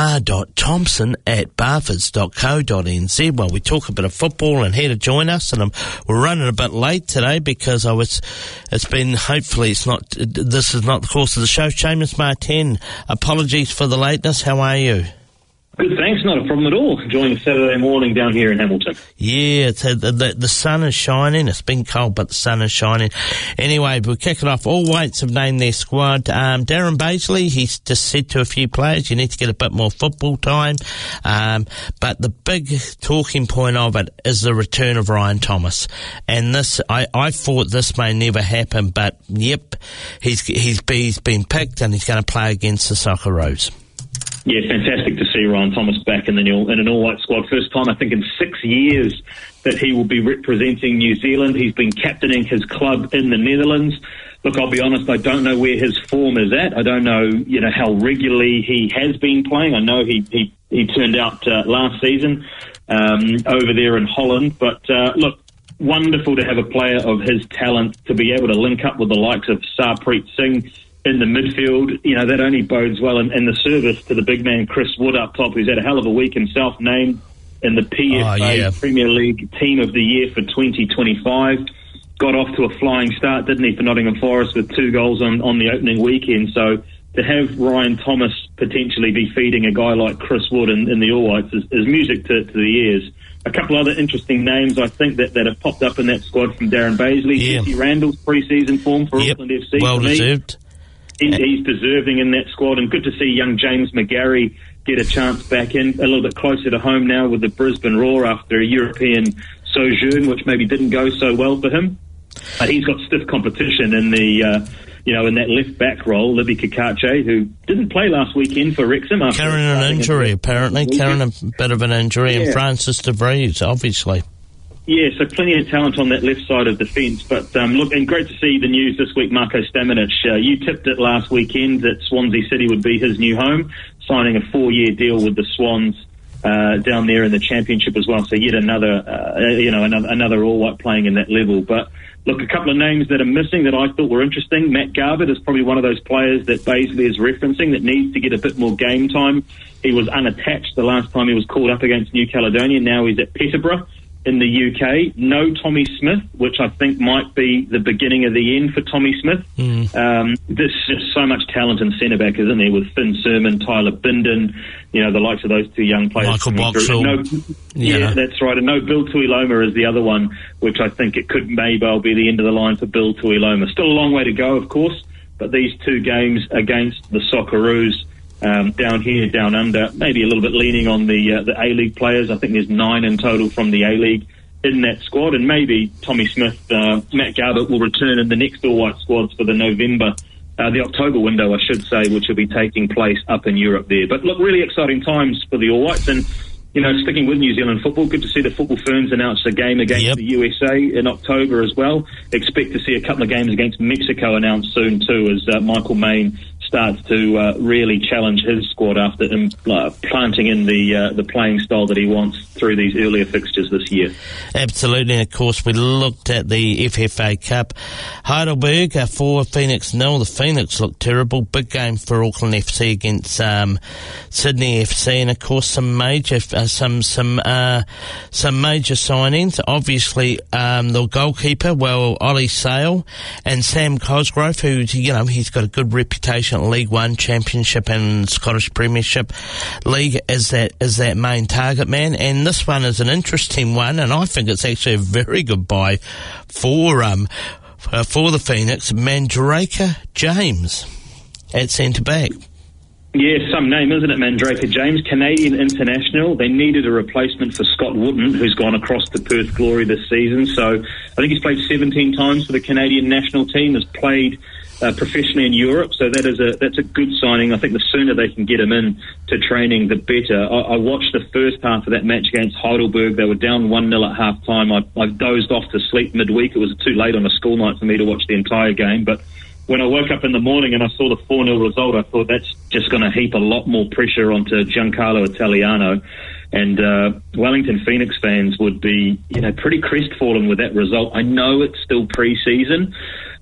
r.thompson at barfords dot co dot n z. Well, we talk a bit of football and here to join us, and I'm, we're running a bit late today because I was, it's been, hopefully it's not, this is not the course of the show. Seamus Martin, apologies for the lateness. How are you? Good, thanks. Not a problem at all. Enjoying Saturday morning down here in Hamilton. Yeah, it's a, the, the sun is shining. It's been cold, but the sun is shining. Anyway, we'll kick it off. All Whites have named their squad. Um, Darren Bazley, he's just said to a few players, you need to get a bit more football time. Um, but the big talking point of it is the return of Ryan Thomas. And this, I, I thought this may never happen, but yep, he's, he's, he's been picked and he's going to play against the Socceroos. Yeah, fantastic to see Ryan Thomas back in the new, in an all-white squad. First time, I think, in six years that he will be representing New Zealand. He's been captaining his club in the Netherlands. Look, I'll be honest, I don't know where his form is at. I don't know, you know, how regularly he has been playing. I know he he, he turned out uh, last season um, over there in Holland. But, uh, look, wonderful to have a player of his talent to be able to link up with the likes of Sarpreet Singh in the midfield. You know, that only bodes well in, in the service to the big man Chris Wood up top, who's had a hell of a week himself, named in the P F A oh, yeah. Premier League Team of the Year for twenty twenty-five. Got off to a flying start, didn't he, for Nottingham Forest with two goals on, on the opening weekend. So to have Ryan Thomas potentially be feeding a guy like Chris Wood in, in the All Whites is, is music to, to the ears. A couple other interesting names, I think, that, that have popped up in that squad from Darren Bazley. Yeah. Jesse Randall's pre-season form for yep. Auckland F C. Well for me. deserved. He's deserving in that squad, and good to see young James McGarry get a chance back in, a little bit closer to home now with the Brisbane Roar after a European sojourn, which maybe didn't go so well for him. But he's got stiff competition in the, uh, you know, in that left back role, Libby Kakache, who didn't play last weekend for Wrexham. After carrying an injury, apparently, carrying a bit of an injury, yeah. and Francis de Vries, obviously. Yeah, so plenty of talent on that left side of the fence. But um, look, and great to see the news this week, Marko Stamenic. Uh, you tipped it last weekend that Swansea City would be his new home, signing a four-year deal with the Swans uh, down there in the Championship as well. So yet another, uh, you know, another, another all-white playing in that level. But look, a couple of names that are missing that I thought were interesting. Matt Garbutt is probably one of those players that Bazley is referencing that needs to get a bit more game time. He was unattached the last time he was called up against New Caledonia. Now he's at Peterborough in the U K. No Tommy Smith, which I think might be the beginning of the end for Tommy Smith. Mm. Um, there's just so much talent in centre-back, isn't there, with Finn Sermon, Tyler Bindon, you know, the likes of those two young players. Michael Boxall. No, yeah. yeah, that's right. And no Bill Tuiloma is the other one, which I think it could maybe well be the end of the line for Bill Tuiloma. Still a long way to go, of course, but these two games against the Socceroos, Um, down here, down under, maybe a little bit leaning on the uh, the A-League players. I think there's nine in total from the A-League in that squad, and maybe Tommy Smith, uh, Matt Garbutt will return in the next all-white squads for the November, uh, the October window, I should say, which will be taking place up in Europe there. But look, really exciting times for the All-Whites, and you know, sticking with New Zealand football, good to see the Football Ferns announce a game against yep. the U S A in October as well. Expect to see a couple of games against Mexico announced soon too, as uh, Michael Main starts to uh, really challenge his squad after him uh, planting in the uh, the playing style that he wants through these earlier fixtures this year. Absolutely, and of course we looked at the F F A Cup. Heidelberg uh, for Phoenix nil. The Phoenix looked terrible. Big game for Auckland F C against um, Sydney F C, and of course some major uh, some some uh, some major signings. Obviously, um, the goalkeeper, well, Ollie Sale and Sam Cosgrove, who, you know, he's got a good reputation. League One, Championship and Scottish Premiership League is that is that main target man, and this one is an interesting one, and I think it's actually a very good buy for um uh, for the Phoenix. Mandrake James at centre back. Yeah, some name, isn't it, Mandrake James? Canadian international. They needed a replacement for Scott Wootton, who's gone across to Perth Glory this season. So I think he's played seventeen times for the Canadian national team, has played Uh, professionally in Europe, so that is a that's a good signing. I think the sooner they can get him in to training, the better. I, I watched the first half of that match against Heidelberg. They were down one nil at half time. I, I dozed off to sleep midweek. It was too late on a school night for me to watch the entire game, but when I woke up in the morning and I saw the four nil result, I thought that's just going to heap a lot more pressure onto Giancarlo Italiano. And uh, Wellington Phoenix fans would be, you know, pretty crestfallen with that result. I know it's still pre-season,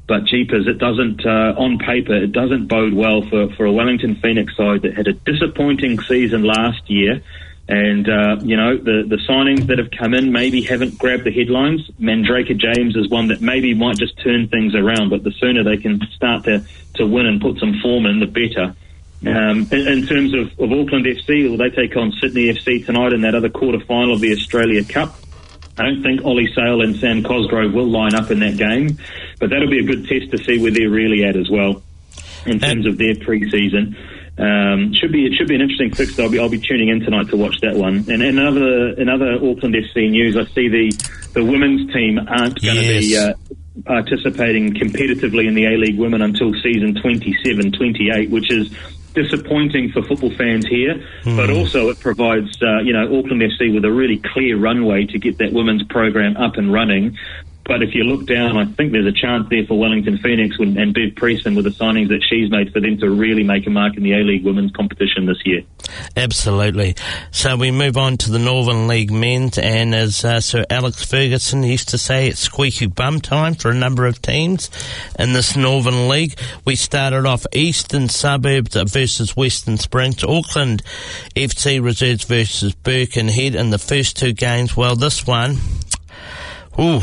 But jeepers, it doesn't, uh, on paper, it doesn't bode well for, for a Wellington Phoenix side that had a disappointing season last year. And, uh, you know, the, the signings that have come in maybe haven't grabbed the headlines. Mandrake James is one that maybe might just turn things around, but the sooner they can start to, to win and put some form in, the better. Um, in, in terms of, of Auckland F C, well, they take on Sydney F C tonight in that other quarter-final of the Australia Cup. I don't think Ollie Sale and Sam Cosgrove will line up in that game, but that'll be a good test to see where they're really at as well in terms of their pre-season. Um, should be it should be an interesting fixture. I'll be I'll be tuning in tonight to watch that one. And in other in other Auckland F C news, I see the the women's team aren't going to yes. be uh, participating competitively in the A-League Women until season twenty-seven twenty-eight, which is disappointing for football fans here, mm. but also it provides uh, you know Auckland F C with a really clear runway to get that women's program up and running. But if you look down, I think there's a chance there for Wellington Phoenix and, and Bev Preston with the signings that she's made for them to really make a mark in the A-League Women's competition this year. Absolutely. So we move on to the Northern League men's, and as uh, Sir Alex Ferguson used to say, it's squeaky bum time for a number of teams in this Northern League. We started off Eastern Suburbs versus Western Springs, Auckland F C Reserves versus Birkenhead in the first two games. Well, this one, ooh,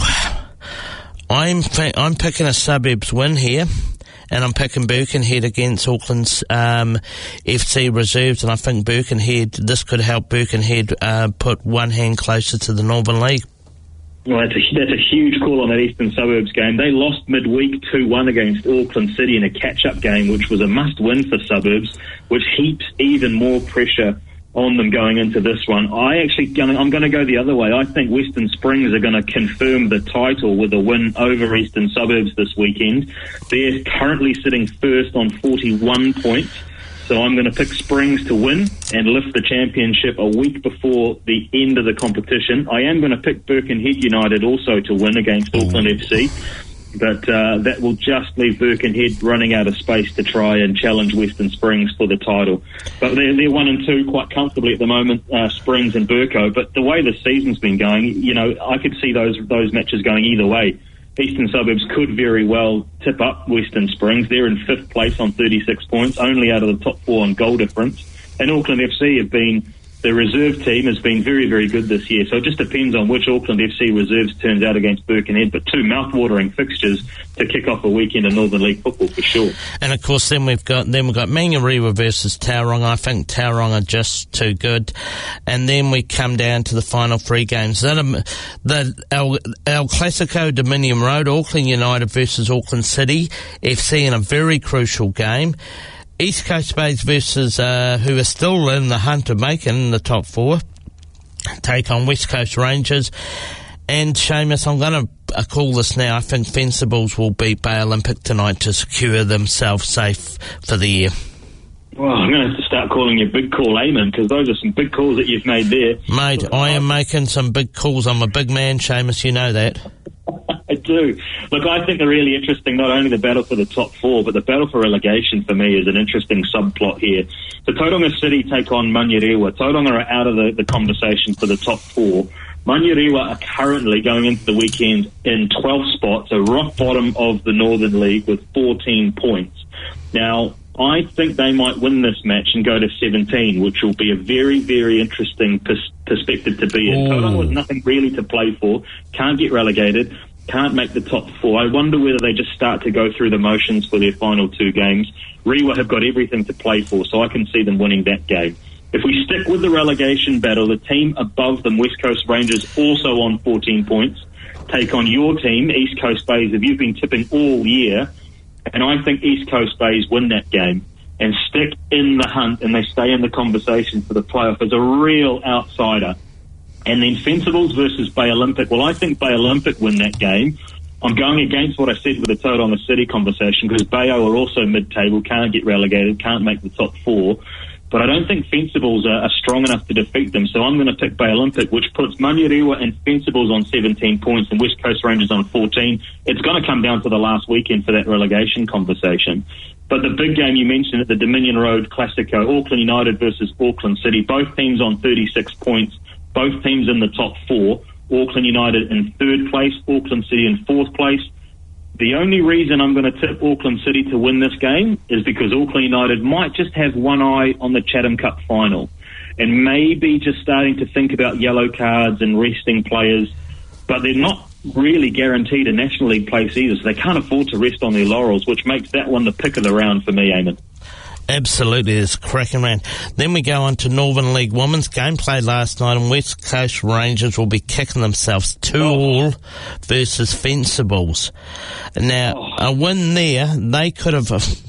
I'm I'm picking a Suburbs win here, and I'm picking Birkenhead against Auckland's um, F C Reserves, and I think Birkenhead, this could help Birkenhead uh, put one hand closer to the Northern League. Well, that's a, that's a huge call on that Eastern Suburbs game. They lost midweek two one against Auckland City in a catch-up game, which was a must-win for Suburbs, which heaps even more pressure on them going into this one. I actually, I'm going to go the other way. I think Western Springs are going to confirm the title with a win over Eastern Suburbs this weekend. They're currently sitting first on forty-one points. So I'm going to pick Springs to win and lift the championship a week before the end of the competition. I am going to pick Birkenhead United also to win against Auckland F C. But uh, that will just leave Birkenhead running out of space to try and challenge Western Springs for the title. But they're, they're one and two quite comfortably at the moment, uh, Springs and Burko. But the way the season's been going, you know, I could see those those matches going either way. Eastern Suburbs could very well tip up Western Springs. They're in fifth place on thirty-six points, only out of the top four on goal difference. And Auckland F C have been... The reserve team has been very, very good this year, so it just depends on which Auckland F C reserves turns out against Birkenhead, but two mouth-watering fixtures to kick off a weekend of Northern League football for sure. And of course, then we've got then we've got Manurewa versus Tauranga. I think Tauranga are just too good, and then we come down to the final three games. Then um, the El, El Clasico Dominion Road, Auckland United versus Auckland City F C in a very crucial game. East Coast Bays versus, uh, who are still in the hunt of making the top four, take on West Coast Rangers. And Seamus, I'm going to uh, call this now. I think Fencibles will beat Bay Olympic tonight to secure themselves safe for the year. Well, I'm going to have to start calling you Big Call Eamon, because those are some big calls that you've made there. Mate, I am making some big calls. I'm a big man, Seamus, you know that. I do. Look, I think they're really interesting, not only the battle for the top four, but the battle for relegation for me is an interesting subplot here. So Tauranga City take on Manurewa. Tauranga are out of the, the conversation for the top four. Manurewa are currently going into the weekend in twelfth spot, so rock bottom of the Northern League with fourteen points. Now, I think they might win this match and go to seventeen, which will be a very, very interesting pers- perspective to be in. Tauranga with nothing really to play for, can't get relegated, can't make the top four. I wonder whether they just start to go through the motions for their final two games. Rewa have got everything to play for, so I can see them winning that game. If we stick with the relegation battle, the team above them, West Coast Rangers, also on fourteen points, take on your team, East Coast Bays, if you've been tipping all year. And I think East Coast Bays win that game and stick in the hunt, and they stay in the conversation for the playoff as a real outsider. And then Fencibles versus Bay Olympic. Well, I think Bay Olympic win that game. I'm going against what I said with the Tauranga City conversation, because Bayo are also mid-table, can't get relegated, can't make the top four. But I don't think Fencibles are, are strong enough to defeat them, so I'm going to pick Bay Olympic, which puts Manurewa and Fencibles on seventeen points and West Coast Rangers on fourteen. It's going to come down to the last weekend for that relegation conversation. But the big game you mentioned at the Dominion Road Clasico, Auckland United versus Auckland City, both teams on thirty-six points, both teams in the top four. Auckland United in third place, Auckland City in fourth place. The only reason I'm going to tip Auckland City to win this game is because Auckland United might just have one eye on the Chatham Cup final and maybe just starting to think about yellow cards and resting players, but they're not really guaranteed a National League place either, so they can't afford to rest on their laurels, which makes that one the pick of the round for me, Eamon. Absolutely, it's cracking round. Then we go on to Northern League Women's game played last night, and West Coast Rangers will be kicking themselves two all versus Fencibles. Now, oh. a win there, they could have.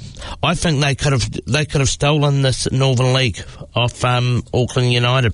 I think they could have. They could have stolen this Northern League off um, Auckland United.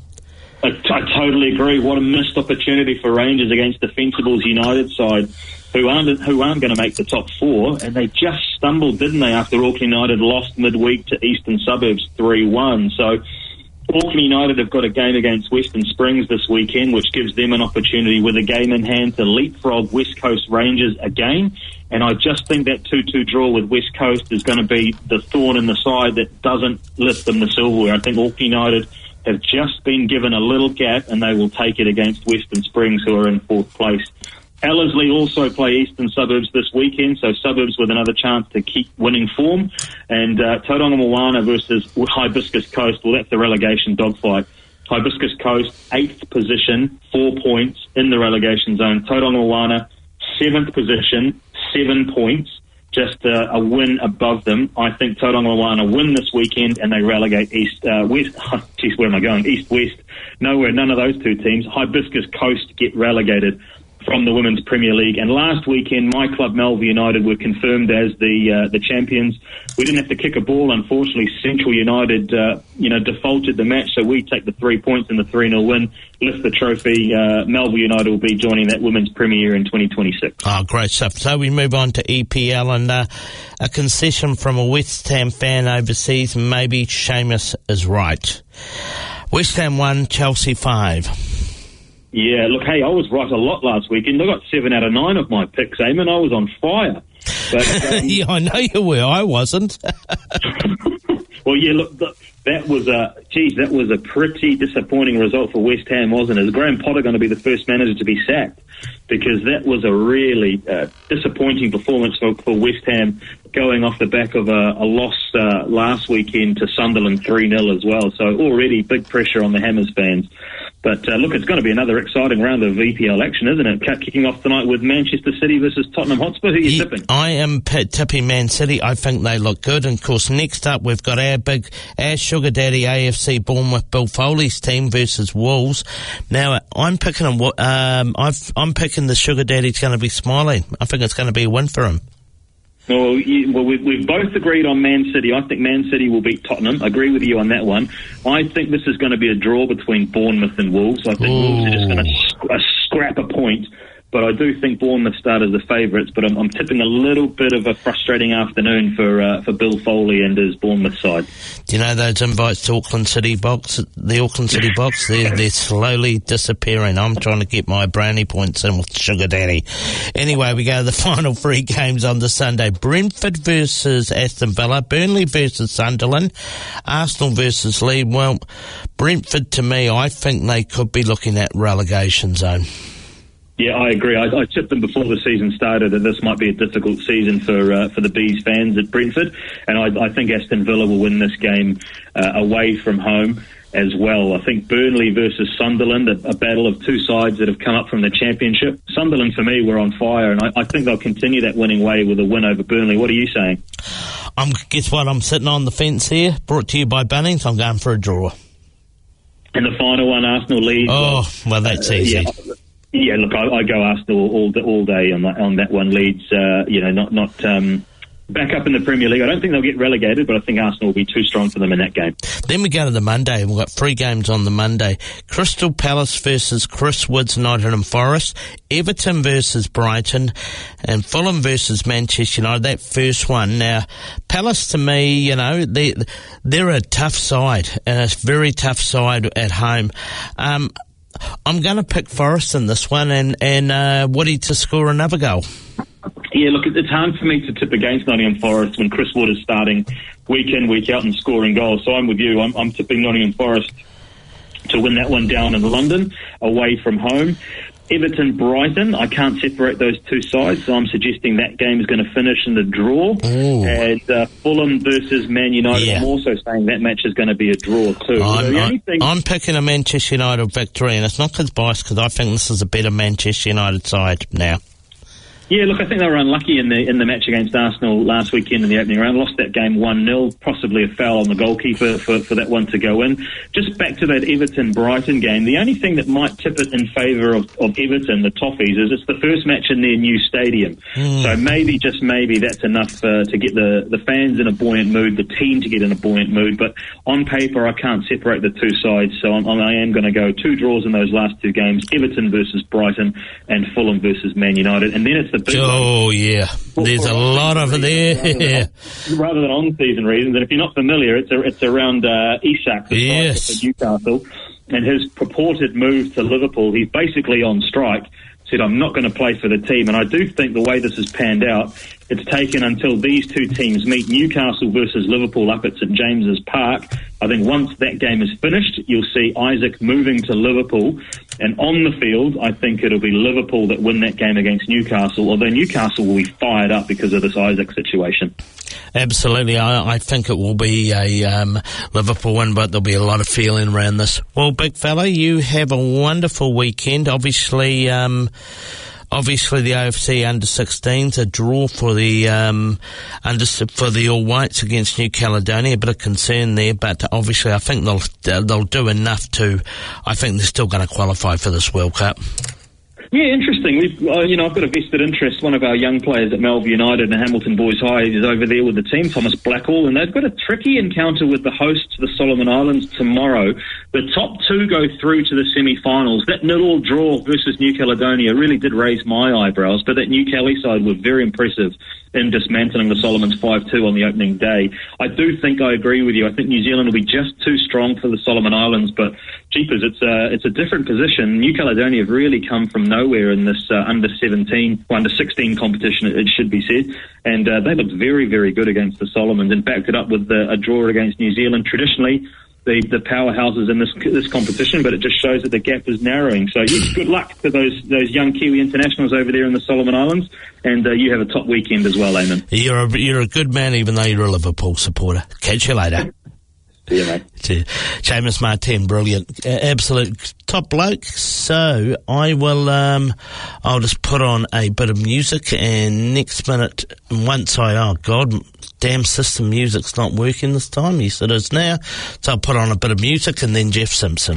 I, I totally agree. What a missed opportunity for Rangers against the Fencibles United side, who aren't who aren't going to make the top four, and they just stumbled, didn't they, after Auckland United lost midweek to Eastern Suburbs three one. So Auckland United have got a game against Western Springs this weekend, which gives them an opportunity with a game in hand to leapfrog West Coast Rangers again. And I just think that two two draw with West Coast is going to be the thorn in the side that doesn't lift them to silverware. I think Auckland United have just been given a little gap, and they will take it against Western Springs, who are in fourth place. Ellerslie also play Eastern Suburbs this weekend, so Suburbs with another chance to keep winning form. And uh, Tauranga Moana versus Hibiscus Coast, well, that's the relegation dogfight. Hibiscus Coast, eighth position, four points in the relegation zone. Tauranga Moana, seventh position, seven points. Just uh, a win above them. I think Tauranga Moana win this weekend and they relegate East uh, West. Geez, where am I going? East West. Nowhere. None of those two teams. Hibiscus Coast get relegated from the Women's Premier League. And last weekend, my club Melville United were confirmed as the uh, the champions. We didn't have to kick a ball, unfortunately. Central United, uh, you know, defaulted the match, so we take the three points and the three nil win, lift the trophy. Uh, Melville United will be joining that Women's Premier in twenty twenty-six. Oh, great stuff. So we move on to E P L, and uh, a concession from a West Ham fan overseas. Maybe Seamus is right. West Ham one, Chelsea five. Yeah, look, hey, I was right a lot last weekend. I got seven out of nine of my picks, Eamon. I was on fire. But, um, yeah, I know you were. I wasn't. Well, yeah, look, that was a, geez, that was a pretty disappointing result for West Ham, wasn't it? Is Graham Potter going to be the first manager to be sacked? Because that was a really uh, disappointing performance for, for West Ham, going off the back of a, a loss uh, last weekend to Sunderland three nil as well. So already big pressure on the Hammers fans. But uh, look, it's going to be another exciting round of E P L action, isn't it? Kicking off tonight with Manchester City versus Tottenham Hotspur. Who are you yeah, tipping? I am p- tipping Man City. I think they look good. And of course, next up we've got our big, our sugar daddy A F C Bournemouth Bill Foley's team versus Wolves. Now I'm picking them. Um, I've, I'm picking the sugar daddy's going to be smiling. I think it's going to be a win for him. Well, you, well we've, we've both agreed on Man City. I think Man City will beat Tottenham. I agree with you on that one. I think this is going to be a draw between Bournemouth and Wolves. I think Ooh. Wolves are just going to sc- uh, scrap a point. But I do think Bournemouth start as the favourites. But I'm, I'm tipping a little bit of a frustrating afternoon for uh, for Bill Foley and his Bournemouth side. Do you know those invites to Auckland City box, the Auckland City box? They're, they're slowly disappearing. I'm trying to get my brownie points in with Sugar Daddy. Anyway, we go to the final three games on the Sunday. Brentford versus Aston Villa, Burnley versus Sunderland, Arsenal versus Leeds. Well, Brentford, to me, I think they could be looking at relegation zone. Yeah, I agree. I, I tipped them before the season started that this might be a difficult season for uh, for the Bees fans at Brentford, and I, I think Aston Villa will win this game uh, away from home as well. I think Burnley versus Sunderland, a, a battle of two sides that have come up from the Championship. Sunderland, for me, were on fire, and I, I think they'll continue that winning way with a win over Burnley. What are you saying? Um, guess what? I'm sitting on the fence here, brought to you by Bunnings. I'm going for a draw. And the final one, Arsenal Leeds. Oh, well, that's uh, easy. Yeah. Yeah, look, I, I go Arsenal all all day on that on that one. Leeds, uh, you know, not not um, back up in the Premier League. I don't think they'll get relegated, but I think Arsenal will be too strong for them in that game. Then we go to the Monday. We've got three games on the Monday. Crystal Palace versus Chris Woods, Nottingham Forest. Everton versus Brighton. And Fulham versus Manchester United. That first one. Now, Palace, to me, you know, they, they're a tough side. And it's a very tough side at home. Um... I'm going to pick Forest in this one and, and uh, Woody to score another goal. Yeah, look, it's hard for me to tip against Nottingham Forest when Chris Wood is starting week in, week out and scoring goals. So I'm with you. I'm, I'm tipping Nottingham Forest to win that one down in London, away from home. Everton-Brighton, I can't separate those two sides, so I'm suggesting that game is going to finish in a draw. Ooh. And uh, Fulham versus Man United, Yeah. I'm also saying that match is going to be a draw too. I'm, So the I'm, only thing- I'm picking a Manchester United victory, and it's not because biased, because I think this is a better Manchester United side now. Yeah, look, I think they were unlucky in the in the match against Arsenal last weekend in the opening round. Lost that game one nil, possibly a foul on the goalkeeper for, for that one to go in. Just back to that Everton-Brighton game, the only thing that might tip it in favour of, of Everton, the Toffees, is it's the first match in their new stadium. Mm. So maybe, just maybe, that's enough uh, to get the, the fans in a buoyant mood, the team to get in a buoyant mood. But on paper, I can't separate the two sides, so I'm, I am going to go two draws in those last two games, Everton versus Brighton and Fulham versus Man United. And then it's the big Oh, yeah. There's a lot over there. rather than on-season reasons. And if you're not familiar, it's a, it's around uh, Isak, the Yes. striker for Newcastle, and his purported move to Liverpool. He's basically on strike. Said, I'm not going to play for the team. And I do think the way this has panned out, it's taken until these two teams meet, Newcastle versus Liverpool up at St James's Park. I think once that game is finished, you'll see Isak moving to Liverpool. And on the field, I think it'll be Liverpool that win that game against Newcastle, although Newcastle will be fired up because of this Isak situation. Absolutely. I, I think it will be a um, Liverpool win, but there'll be a lot of feeling around this. Well, big fella, you have a wonderful weekend. Obviously, um, obviously the A F C under sixteens, a draw for the um, under for the All Whites against New Caledonia. A bit of concern there, but obviously I think they'll they'll do enough to. I think they're still going to qualify for this World Cup. Yeah, interesting. We've, uh, you know, I've got a vested interest. One of our young players at Melbourne United and Hamilton Boys High is over there with the team, Thomas Blackall, and they've got a tricky encounter with the hosts, the Solomon Islands, tomorrow. The top two go through to the semi-finals. That nil-all draw versus New Caledonia really did raise my eyebrows, but that New Cali side were very impressive in dismantling the Solomons five two on the opening day. I do think I agree with you. I think New Zealand will be just too strong for the Solomon Islands, but jeepers, it's a, it's a different position. New Caledonia have really come from nowhere in this uh, under seventeen, or under sixteen competition, it, it should be said, and uh, they looked very, very good against the Solomons and backed it up with uh, a draw against New Zealand. Traditionally, the, the powerhouses in this this competition, but it just shows that the gap is narrowing. So yes, good luck to those those young Kiwi internationals over there in the Solomon Islands, and uh, you have a top weekend as well, Eamon. You're a, you're a good man, even though you're a Liverpool supporter. Catch you later. See you, mate. Seamus Martin, brilliant, uh, absolute top bloke. So I will, um, I'll just put on a bit of music, and next minute, once I, oh God, damn system music's not working this time. Yes, it is now. So I'll put on a bit of music, and then Jeff Simpson.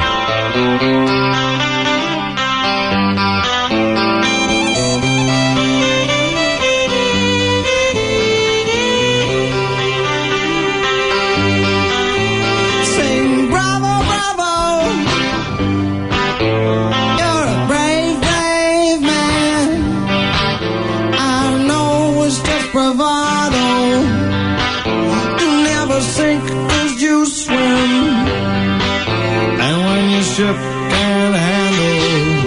Ship can handle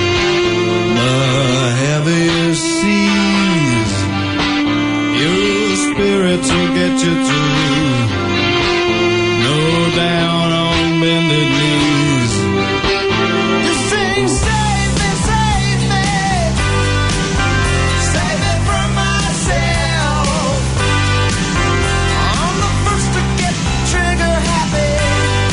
the heaviest seas. Your spirits will get you through. No down on bended knees. You sing, save me, save me, save me from myself. I'm the first to get trigger happy.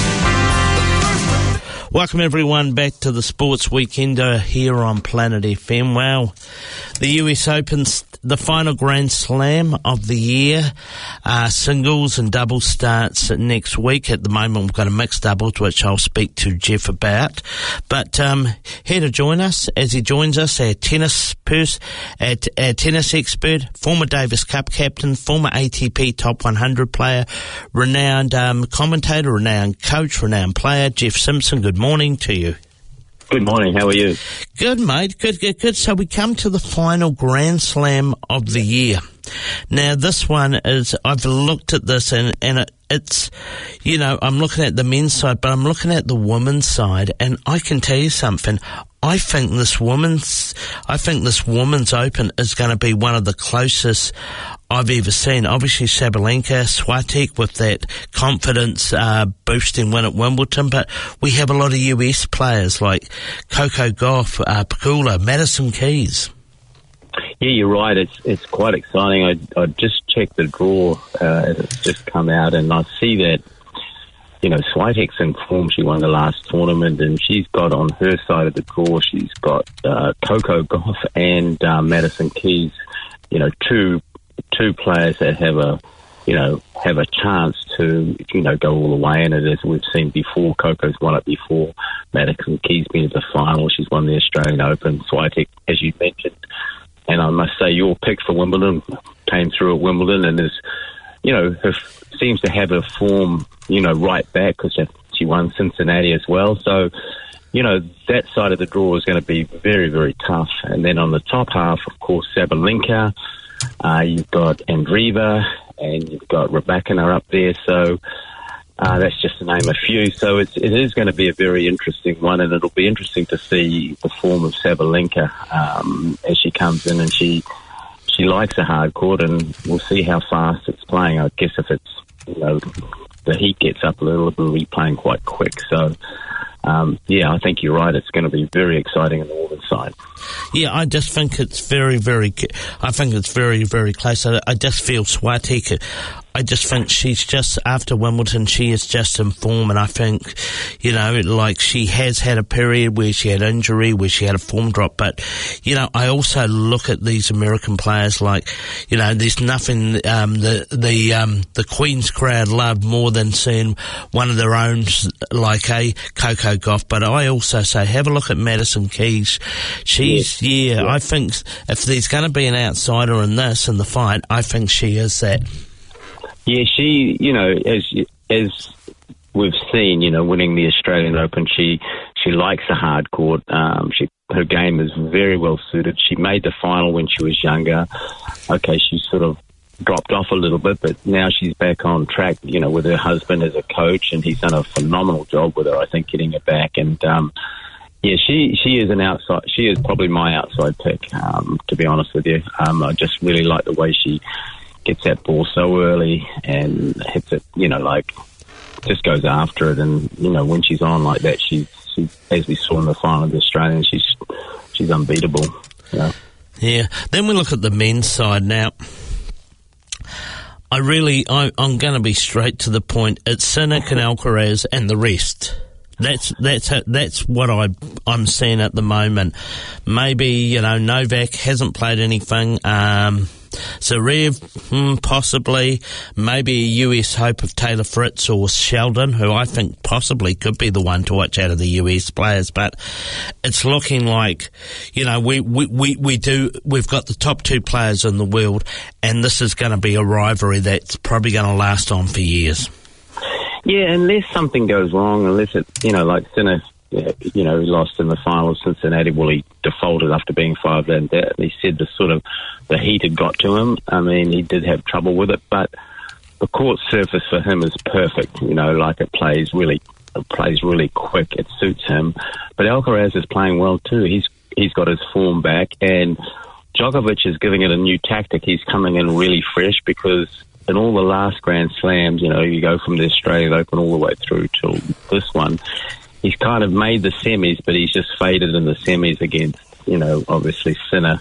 Welcome everyone back to the Sports Weekender here on Planet F M. Wow, the U S Open, the final Grand Slam of the year, uh, singles and doubles starts next week. At the moment we've got a mixed doubles, which I'll speak to Jeff about. But um, here to join us, as he joins us, our tennis purse, our, t- our tennis expert, former Davis Cup captain, former A T P Top one hundred player, renowned um, commentator, renowned coach, renowned player, Jeff Simpson. Good morning to you. Good morning. How are you? Good, mate. Good, good, good. So we come to the final Grand Slam of the year. Now, this one is, I've looked at this and, and it, it's, you know, I'm looking at the men's side, but I'm looking at the women's side, and I can tell you something. I think this woman's, I think this women's Open is going to be one of the closest I've ever seen. Obviously, Sabalenka, Swiatek with that confidence uh, boosting win at Wimbledon, but we have a lot of U S players like Coco Gauff, uh, Pegula, Madison Keys. Yeah, you're right. It's it's quite exciting. I I just checked the draw uh, as it's just come out, and I see that, you know, Swiatek's in form. She won the last tournament, and she's got on her side of the draw, she's got uh, Coco Gauff and uh, Madison Keys, you know, two two players that have a, you know, have a chance to, you know, go all the way in it, as we've seen before. Coco's won it before. Madison Keys been to the final. She's won the Australian Open. Swiatek, as you mentioned, and I must say your pick for Wimbledon came through at Wimbledon and is, you know, her, seems to have her form, you know, right back because she won Cincinnati as well. So, you know, that side of the draw is going to be very, very tough. And then on the top half, of course, Sabalenka, uh, you've got Andreeva, and you've got Rybakina up there. So uh, that's just to name a few. So it's, it is going to be a very interesting one, and it'll be interesting to see the form of Sabalenka um, as she comes in, and she she likes a hard court, and we'll see how fast it's playing. I guess if it's, you know, the heat gets up a little, it'll be playing quite quick. So, um, yeah, I think you're right. It's going to be very exciting on the northern side. Yeah, I just think it's very, very, I think it's very, very close. I, I just feel Swiatek, I just think she's just, after Wimbledon, she is just in form, and I think, you know, like she has had a period where she had injury, where she had a form drop, but, you know, I also look at these American players like, you know, there's nothing um, the the um, the Queen's crowd love more than seeing one of their own like a Coco Gauff, but I also say have a look at Madison Keys. She's, yeah, yeah, I think if there's going to be an outsider in this, in the fight, I think she is that. Yeah, she, you know, as as we've seen, you know, winning the Australian Open, she she likes a hard court. Um, she her game is very well suited. She made the final when she was younger. Okay, she sort of dropped off a little bit, but now she's back on track, you know, with her husband as a coach, and he's done a phenomenal job with her, I think, getting her back. And um, yeah, she she is an outside. She is probably my outside pick, um, to be honest with you. Um, I just really like the way she gets that ball so early and hits it, you know, like just goes after it. And, you know, when she's on like that, she's, she, as we saw in the final of the Australian, she's she's unbeatable. You know? Yeah. Then we look at the men's side now. I really, I, I'm going to be straight to the point. It's Sinner and Alcaraz and the rest. That's that's that's what I I'm seeing at the moment. Maybe, you know, Novak hasn't played anything. Um, Zverev, hmm, possibly. Maybe a U S hope of Taylor Fritz or Sheldon, who I think possibly could be the one to watch out of the U S players. But it's looking like, you know, we we we, we do we've got the top two players in the world, and this is going to be a rivalry that's probably going to last on for years. Yeah, unless something goes wrong, unless it, you know, like Sinner, you know, he lost in the final of Cincinnati. Well, he defaulted after being five down there. He said the sort of the heat had got to him. I mean, he did have trouble with it, but the court surface for him is perfect. You know, like it plays really, it plays really quick. It suits him. But Alcaraz is playing well too. He's he's got his form back, and Djokovic is giving it a new tactic. He's coming in really fresh because in all the last Grand Slams, you know, you go from the Australian Open all the way through till this one, he's kind of made the semis, but he's just faded in the semis against, you know, obviously Sinner.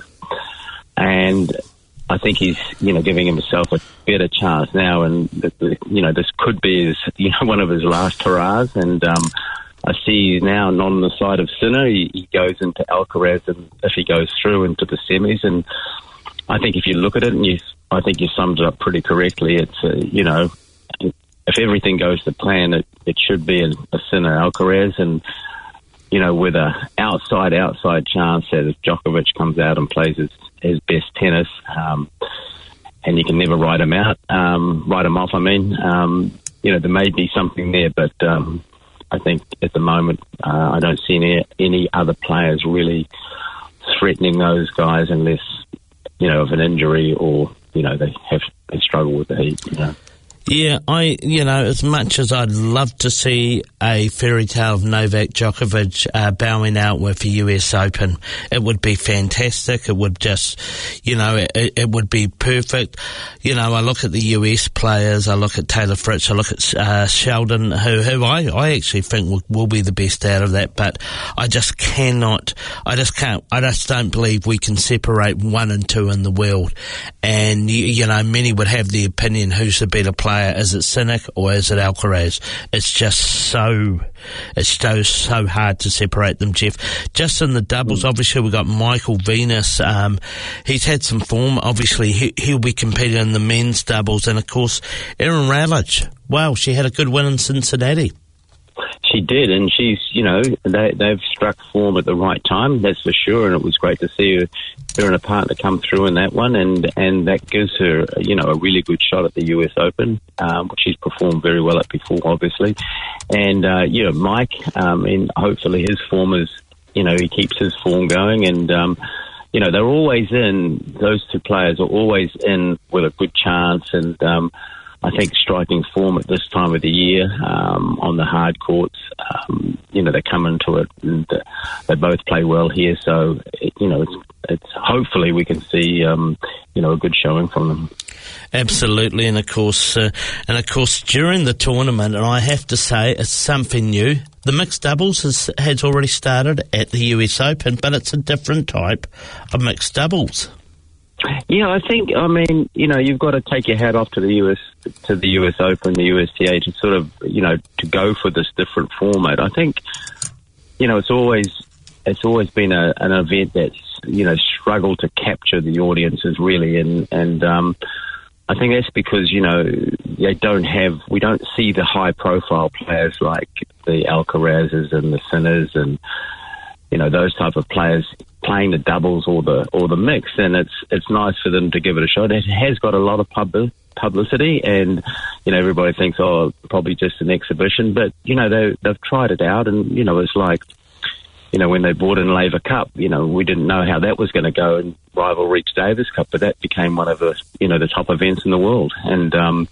And I think he's, you know, giving himself a better chance now. And, the, the, you know, this could be his, you know, one of his last hurrahs. And um, I see now not on the side of Sinner. He, he goes into Alcaraz, and if he goes through into the semis. And I think if you look at it, and you, I think you summed it up pretty correctly. It's, uh, you know, if everything goes to plan, it, it should be a, a Sinner Alcaraz, and, you know, with a outside, outside chance that if Djokovic comes out and plays his, his best tennis, um, and you can never write him out, um, write him off, I mean, um, you know, there may be something there, but um, I think at the moment uh, I don't see any, any other players really threatening those guys unless, you know, of an injury or, you know, they have they struggle with the heat, you know. Yeah, I, you know, as much as I'd love to see a fairy tale of Novak Djokovic uh, bowing out with the U S Open, it would be fantastic. It would just, you know, it, it would be perfect. You know, I look at the U S players, I look at Taylor Fritz, I look at uh, Sheldon, who, who I, I actually think will, will be the best out of that, but I just cannot, I just can't, I just don't believe we can separate one and two in the world. And, you, you know, many would have the opinion who's the better player. Is it Cynic or is it Alcaraz? It's just so, it's so, so hard to separate them, Jeff. Just in the doubles, mm. obviously we've got Michael Venus. Um, he's had some form. Obviously he, he'll be competing in the men's doubles. And of course, Erin Rowledge. Wow, she had a good win in Cincinnati. She did, and she's, you know, they, they've struck form at the right time, that's for sure, and it was great to see her, her and a partner come through in that one, and, and that gives her, you know, a really good shot at the U S Open, um, which she's performed very well at before, obviously. And, uh, you know, Mike, um, and hopefully his form is, you know, he keeps his form going, and, um, you know, they're always in, those two players are always in with a good chance, and, um, I think striking form at this time of the year um, on the hard courts, um, you know, they come into it and uh, they both play well here. So, it, you know, it's, it's hopefully we can see, um, you know, a good showing from them. Absolutely, and of course, uh, and of course, during the tournament, and I have to say, it's something new. The mixed doubles has, has already started at the U S Open, but it's a different type of mixed doubles. Yeah, I think, I mean, you know, you've got to take your hat off to the U S, to the U S Open, the U S T A, to sort of, you know, to go for this different format. I think, you know, it's always, it's always been a, an event that's, you know, struggled to capture the audiences really, and, and, um, I think that's because, you know, they don't have, we don't see the high profile players like the Alcarazes and the Sinners and, you know, those type of players playing the doubles or the or the mix, and it's it's nice for them to give it a shot. It has got a lot of pub publicity, and you know everybody thinks, oh, probably just an exhibition, but you know they they've tried it out, and you know it's like, you know when they brought in Laver Cup, you know we didn't know how that was going to go, and rival Reach Davis Cup, but that became one of the you know the top events in the world, and um,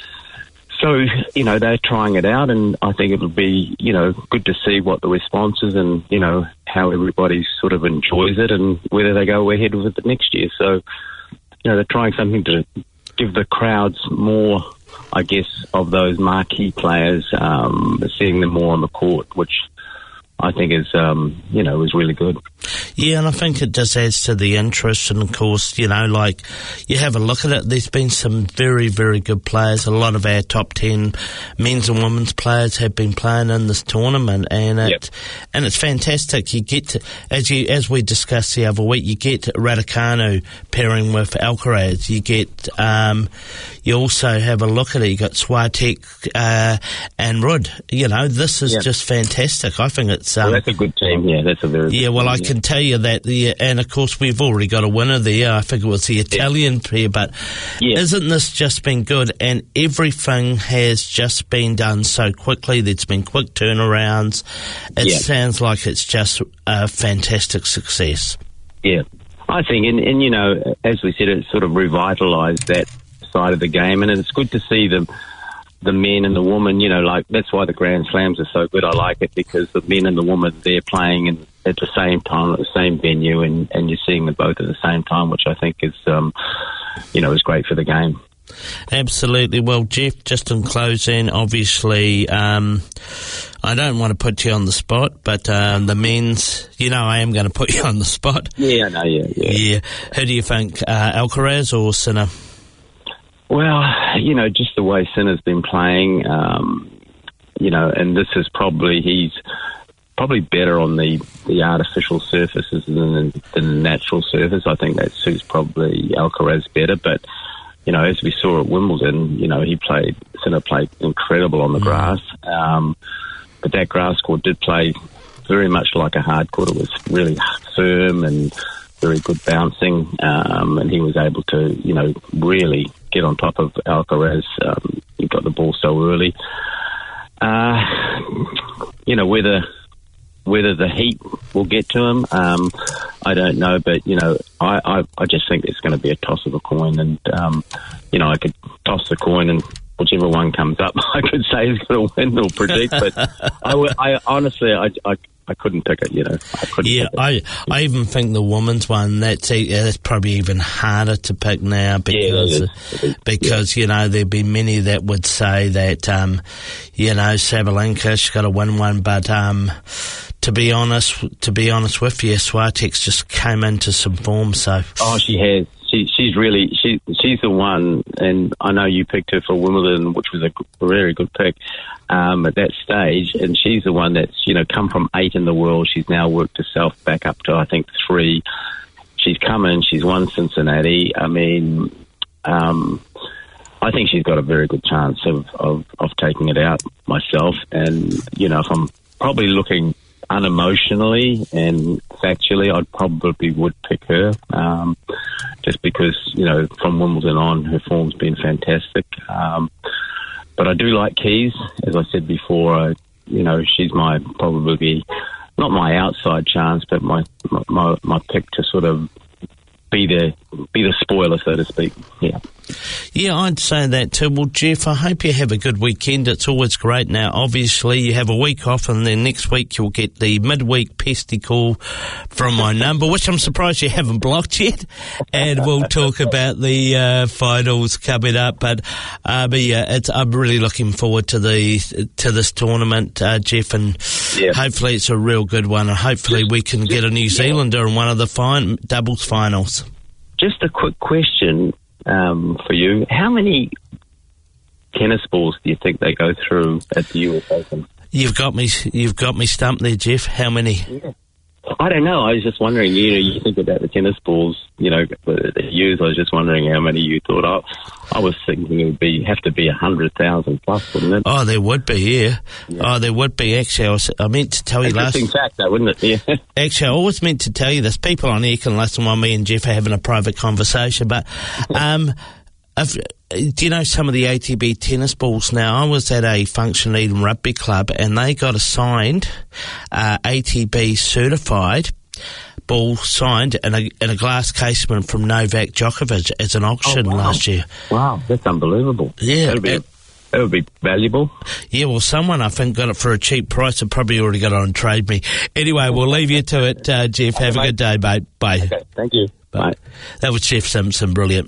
so you know they're trying it out, and I think it'll be you know good to see what the response is, and you know how everybody sort of enjoys it, and whether they go ahead with it next year. So you know they're trying something to give the crowds more, I guess, of those marquee players, um, seeing them more on the court, which I think is, um, you know, is really good. Yeah, and I think it just adds to the interest. And, of course, you know, like, you have a look at it, there's been some very, very good players. A lot of our top ten men's and women's players have been playing in this tournament, and it, yep. and it's fantastic. You get to, as you, as we discussed the other week, you get Raducanu pairing with Alcaraz. You get, um, you also have a look at it, you got Swiatek, uh, and Ruud. You know, this is yep. just fantastic. I think it's, um, well, that's a good team, yeah, that's a very good Yeah, well, team, I yeah. can tell you that, the, and of course we've already got a winner there. I think it was the Italian yeah. pair, but yeah. isn't this just been good? And everything has just been done so quickly. There's been quick turnarounds. It yeah. sounds like it's just a fantastic success. Yeah, I think, and, and you know, as we said, it sort of revitalised that side of the game, and it's good to see them. The men and the women, you know, like that's why the Grand Slams are so good. I like it because the men and the women, they're playing in, at the same time, at the same venue, and, and you're seeing them both at the same time, which I think is, um, you know, is great for the game. Absolutely. Well, Jeff, just in closing, obviously, um, I don't want to put you on the spot, but um, the men's, you know, I am going to put you on the spot. Yeah, I know, yeah, yeah. Yeah. Who do you think, uh, Alcaraz or Sinner? Well, you know, just the way Sinner's been playing, um, you know, and this is probably, he's probably better on the, the artificial surfaces than, than the natural surface. I think that suits probably Alcaraz better, but, you know, as we saw at Wimbledon, you know, he played, Sinner played incredible on the mm. grass, um, but that grass court did play very much like a hard court. It was really firm and very good bouncing, um, and he was able to, you know, really get on top of Alcaraz. Um, he got the ball so early. Uh, you know, whether whether the heat will get to him, um, I don't know. But, you know, I, I, I just think it's going to be a toss of a coin. And, um, you know, I could toss the coin and whichever one comes up, I could say is going to win or predict. But I, w- I honestly, I, I, I couldn't pick it. You know, I couldn't. Yeah, pick it. I, I even think the women's one that's yeah, that's probably even harder to pick now because Yeah, it is. because you know there'd be many that would say that um, you know Sabalenka's got to win one, but um, to be honest, to be honest with you, Swiatek's just came into some form. So Oh, she has. She, she's really she she's the one, and I know you picked her for Wimbledon, which was a, g- a very good pick um, at that stage. And she's the one that's you know come from eight in the world. She's now worked herself back up to I think three. She's come in. She's won Cincinnati. I mean, um, I think she's got a very good chance of, of of taking it out myself. And you know, if I'm probably looking unemotionally and factually, I probably would pick her, um, just because, you know, from Wimbledon on, her form's been fantastic. Um, but I do like Keys, as I said before. I, you know, she's my probably not my outside chance, but my my my pick to sort of be the be the spoiler, so to speak. Yeah. yeah, I'd say that too. Well, Jeff, I hope you have a good weekend. It's always great. Now, obviously, you have a week off, and then next week you'll get the midweek pesty call from my number, which I'm surprised you haven't blocked yet. And we'll talk about the uh, finals coming up. But, uh, but yeah, it's, I'm really looking forward to the to this tournament, uh, Jeff, and Yeah. hopefully it's a real good one. And hopefully we can get a New Zealander in one of the fine doubles finals. Just a quick question um, for you. How many tennis balls do you think they go through at the U S Open? You've got me. You've got me stumped there, Jeff. How many? I don't know. I was just wondering, you know, you think about the tennis balls, you know, the used. I was just wondering how many you thought of. I was thinking it would be have to be a hundred thousand plus, wouldn't it? Oh, there would be, yeah. yeah. Oh, there would be. Actually, I, was, I meant to tell you last. Interesting fact, though, wouldn't it? Yeah. Actually, I always meant to tell you this. People on here can listen while me and Jeff are having a private conversation. But um, if, do you know some of the A T B tennis balls now? I was at a function Eden Rugby Club, and they got assigned uh, A T B certified ball signed in a, in a glass casement from Novak Djokovic as an auction oh, wow. last year. Wow, that's unbelievable. Yeah. That would be, that would be valuable. Yeah, well, someone, I think, got it for a cheap price and probably already got it on Trade Me. Anyway, we'll leave you to it, uh, Jeff. Have okay, a good day, mate. Bye. Okay, thank you. Bye. Bye. That was Jeff Simpson. Brilliant.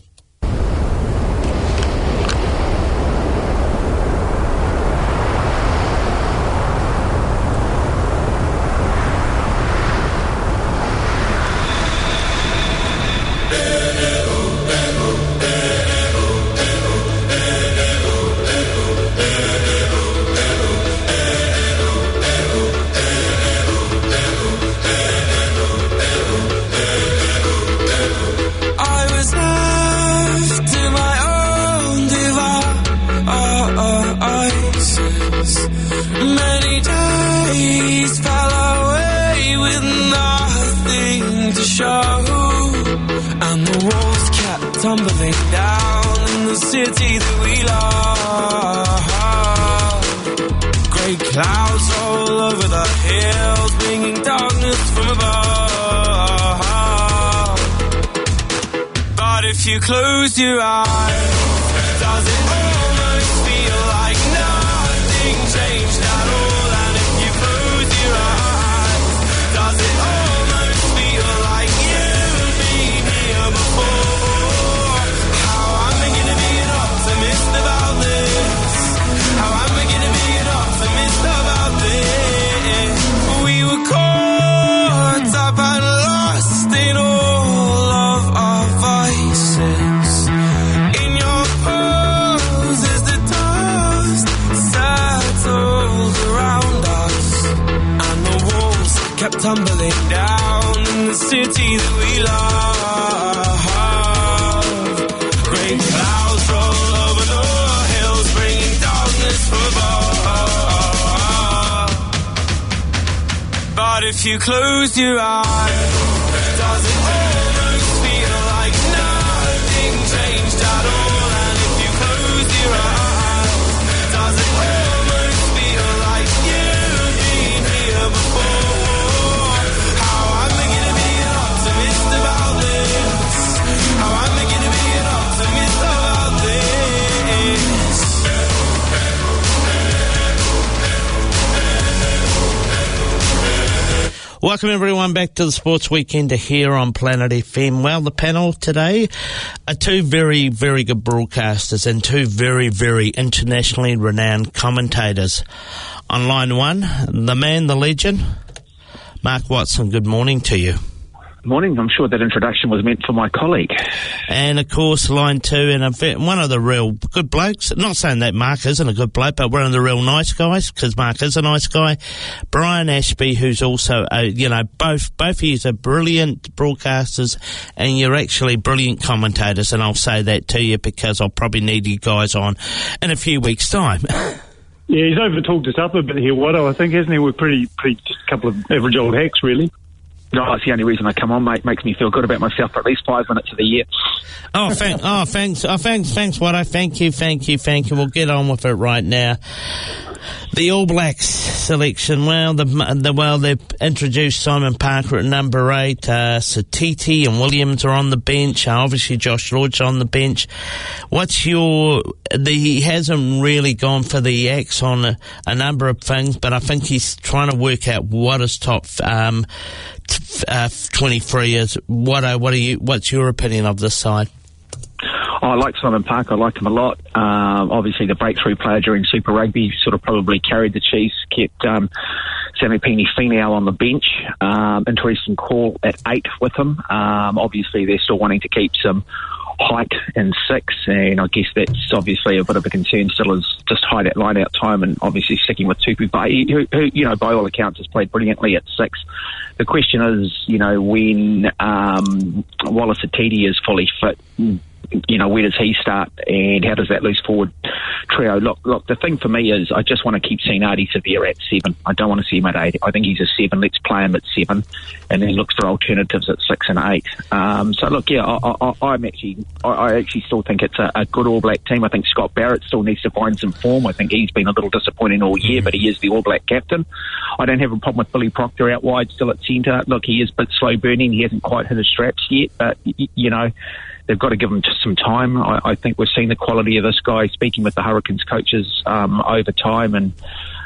Close your eyes. Does it almost feel like nothing changed at all? And if you close your eyes, does it almost feel like you've been here before? How am I gonna be an optimist about this? How am I gonna be an optimist about this? We were caught up and lost in all of our vices. Kept tumbling down in the city that we love. Great clouds roll over the hills, bringing darkness from above. But if you close your eyes, does it almost feel like nothing changed at all? And if you close your eyes, does it almost feel like you've been here before? About this. Welcome everyone back to the Sports Weekender here on Planet F M. Well, the panel today are two very, very good broadcasters and two very, very internationally renowned commentators. On line one, the man, the legend, Mark Watson. Good morning to you. Morning. I'm sure that introduction was meant for my colleague. And, of course, line two, and a bit, one of the real good blokes. Not saying that Mark isn't a good bloke, but one of the real nice guys, because Mark is a nice guy. Brian Ashby, who's also, a, you know, both both of you are brilliant broadcasters, and you're actually brilliant commentators, and I'll say that to you because I'll probably need you guys on in a few weeks' time. Yeah, he's over-talked us up a bit here, Watto, I think, hasn't he? We're pretty, pretty just a couple of average old hacks, really. No, that's the only reason I come on, mate. Makes me feel good about myself for at least five minutes of the year. Oh, thank, oh, thanks, oh, thanks, thanks, Watto. Thank you, thank you, thank you. We'll get on with it right now. The All Blacks selection. Well, the, the well they've introduced Simon Parker at number eight. Uh, Satiti and Williams are on the bench. Uh, obviously, Josh Lord's on the bench. What's your? The, he hasn't really gone for the axe on a, a number of things, but I think he's trying to work out what his top um, t- uh, twenty-three is. What are, what are you? What's your opinion of this side? I like Simon Parker. I like him a lot. Um, obviously, the breakthrough player during Super Rugby, sort of probably carried the Chiefs, kept um, Sammy Penny-Finau on the bench. Um, interesting call at eight with him. Um, obviously, they're still wanting to keep some height in six, and I guess that's obviously a bit of a concern still, is just height at line-out time, and obviously sticking with Tupu Vaa'i, who, who, you know, by all accounts has played brilliantly at six. The question is, you know, when um, Wallace Atiti is fully fit, you know, where does he start and how does that loose forward trio look? Look, the thing for me is I just want to keep seeing Ardie Savea at seven. I don't want to see him at eight. I think he's a seven. Let's play him at seven and then look for alternatives at six and eight. Um, so, look, yeah, I, I, I'm actually, I, I actually still think it's a, a good All Black team. I think Scott Barrett still needs to find some form. I think he's been a little disappointing all year, but he is the All Black captain. I don't have a problem with Billy Proctor out wide still at centre. Look, he is a bit slow burning. He hasn't quite hit his straps yet, but, y- you know, they've got to give him just some time. I, I think we're seeing the quality of this guy, speaking with the Hurricanes coaches um, over time, and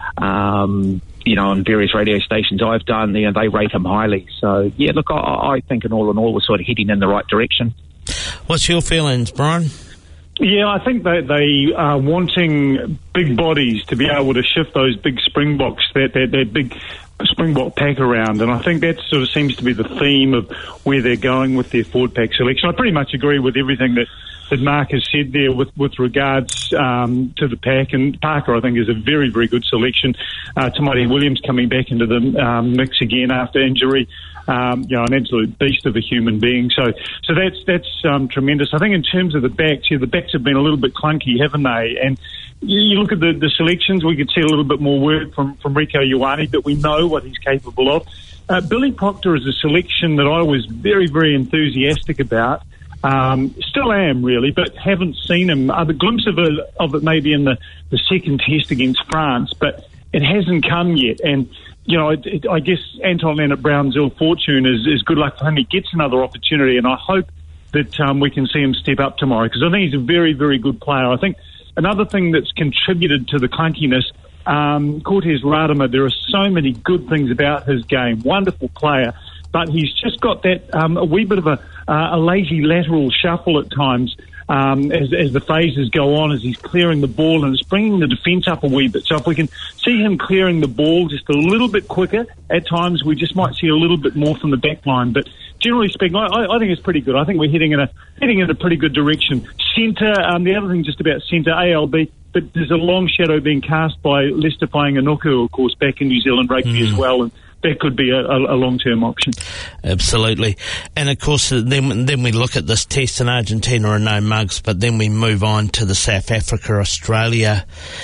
um, you know, on various radio stations I've done, you know, they rate him highly. So yeah, look, I, I think in all in all we're sort of heading in the right direction. What's your feelings, Brian? Yeah, I think they they are wanting big bodies to be able to shift those big Springboks, that that, that big Springbok pack around, and I think that sort of seems to be the theme of where they're going with their forward pack selection. I pretty much agree with everything that, that Mark has said there with, with regards um, to the pack, and Parker I think is a very, very good selection. Uh, Tamati Williams coming back into the um, mix again after injury. Um, you know, an absolute beast of a human being. So, so that's that's um, tremendous. I think in terms of the backs, yeah, the backs have been a little bit clunky, haven't they? And you, you look at the, the selections, we could see a little bit more work from from Rieko Ioane, but we know what he's capable of. Uh, Billy Proctor is a selection that I was very, very enthusiastic about. Um, still am, really, but haven't seen him. Uh, the glimpse of it, of it maybe in the, the second test against France, but it hasn't come yet. And you know, it, it, I guess Anton Leonard-Brown's ill fortune is, is good luck for him. He gets another opportunity, and I hope that um, we can see him step up tomorrow, because I think he's a very, very good player. I think another thing that's contributed to the clunkiness, um, Cortez Radama, there are so many good things about his game. Wonderful player, but he's just got that um, a wee bit of a, uh, a lazy lateral shuffle at times. Um, as, as the phases go on, as he's clearing the ball, and it's bringing the defence up a wee bit. So if we can see him clearing the ball just a little bit quicker, at times we just might see a little bit more from the back line. But generally speaking, I, I think it's pretty good. I think we're heading in a heading in a pretty good direction. Centre, um, the other thing just about centre, A L B, but there's a long shadow being cast by Lester Fainga'anuku, of course, back in New Zealand rugby mm. as well, and that could be a, a, a long-term option. Absolutely. And, of course, then then we look at this test, and Argentina are no mugs, but then we move on to the South Africa-Australia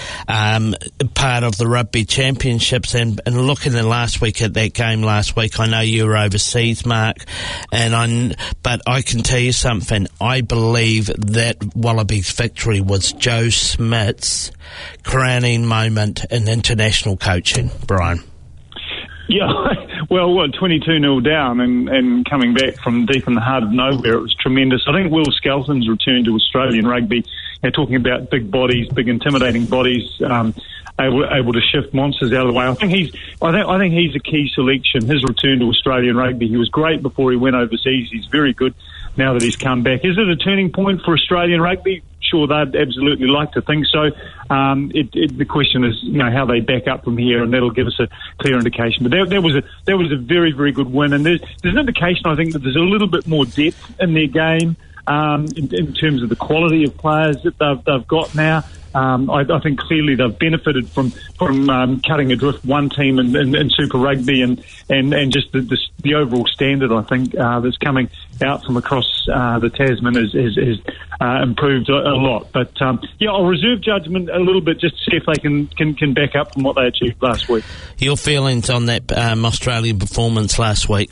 um, part of the Rugby Championships. And, and looking at last week at that game last week, I know you were overseas, Mark, and I, but I can tell you something. I believe that Wallabies' victory was Joe Schmidt's crowning moment in international coaching, Brian. Yeah, well, what, twenty-two nil down and, and coming back from deep in the heart of nowhere, it was tremendous. I think Will Skelton's return to Australian rugby, you know, talking about big bodies, big intimidating bodies, um, able, able to shift monsters out of the way. I think he's, I think, I think he's a key selection. His return to Australian rugby, he was great before he went overseas. He's very good now that he's come back. Is it a turning point for Australian rugby? Sure, they'd absolutely like to think so. Um, it, it, the question is, you know, how they back up from here, and that'll give us a clear indication. But there, there was a there was a very, very good win, and there's there's an indication, I think, that there's a little bit more depth in their game um, in, in terms of the quality of players that they've they've got now. Um, I, I think clearly they've benefited from from um, cutting adrift one team in, in, in Super Rugby and and, and just the, the the overall standard, I think, uh, that's coming out from across uh, the Tasman is is, is uh, improved a, a lot. But um, yeah, I'll reserve judgment a little bit just to see if they can, can, can back up from what they achieved last week. Your feelings on that um, Australian performance last week?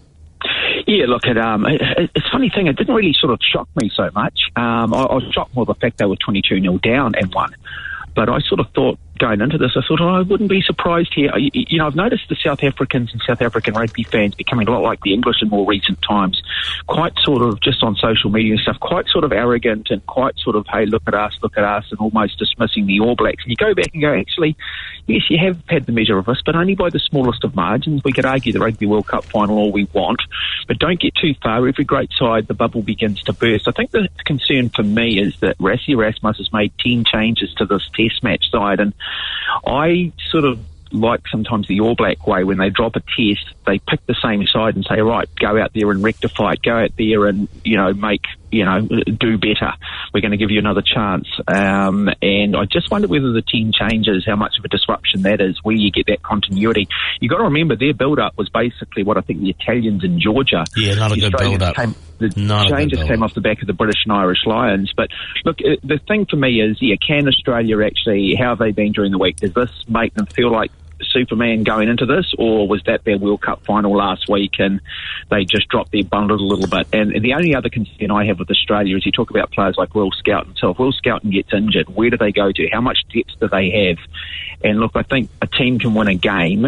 Yeah, look, it, um, it, it's a funny thing. It didn't really sort of shock me so much. Um, I, I was shocked more the fact they were twenty-two nil down and won. But I sort of thought, going into this, I thought, oh, I wouldn't be surprised here. You, you know, I've noticed the South Africans and South African rugby fans becoming a lot like the English in more recent times. Quite sort of, just on social media and stuff, quite sort of arrogant and quite sort of, hey, look at us, look at us, and almost dismissing the All Blacks. And you go back and go, actually, yes, you have had the measure of us, but only by the smallest of margins. We could argue the Rugby World Cup final all we want, but don't get too far. Every great side, the bubble begins to burst. I think the concern for me is that Rassie Erasmus has made ten changes to this Test match side, and I sort of like sometimes the All Black way. When they drop a test, they pick the same side and say, right, go out there and rectify it, go out there and, you know, make, you know, do better. We're going to give you another chance. Um, and I just wonder whether the team changes, how much of a disruption that is, where you get that continuity. You've got to remember their build-up was basically what I think the Italians in Georgia. Yeah, not a good build-up. Came, the not changes came off the back of the British and Irish Lions. But look, uh, the thing for me is, yeah, can Australia actually, how have they been during the week? Does this make them feel like Superman going into this, or was that their World Cup final last week and they just dropped their bundle a little bit? And the only other concern I have with Australia is you talk about players like Will Skelton. So if Will Skelton gets injured, where do they go to? How much depth do they have? And look, I think a team can win a game,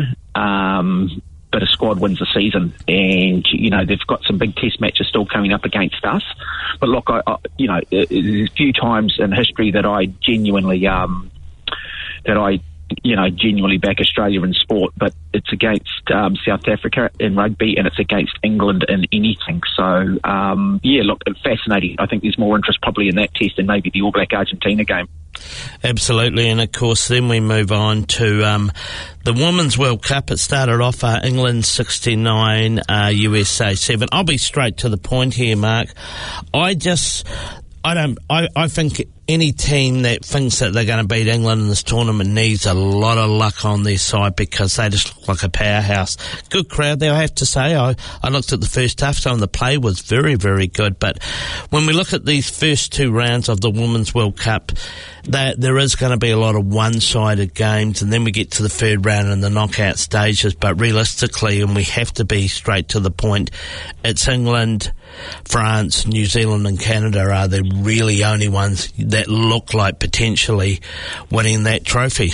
um, but a squad wins the season. And, you know, they've got some big test matches still coming up against us. But look, I, I you know, there's a few times in history that I genuinely, um, that I, you know, genuinely back Australia in sport, but it's against um, South Africa in rugby and it's against England in anything. So, um, yeah, look, fascinating. I think there's more interest probably in that test than maybe the All Black Argentina game. Absolutely, and of course then we move on to um, the Women's World Cup. It started off uh, England sixty-nine, uh, U S A seven. I'll be straight to the point here, Mark. I just... I don't. I, I think any team that thinks that they're going to beat England in this tournament needs a lot of luck on their side because they just look like a powerhouse. Good crowd there, I have to say. I, I looked at the first half, so the play was very, very good. But when we look at these first two rounds of the Women's World Cup, that there is going to be a lot of one-sided games, and then we get to the third round and the knockout stages. But realistically, and we have to be straight to the point, it's England, France, New Zealand and Canada are the really only ones that look like potentially winning that trophy.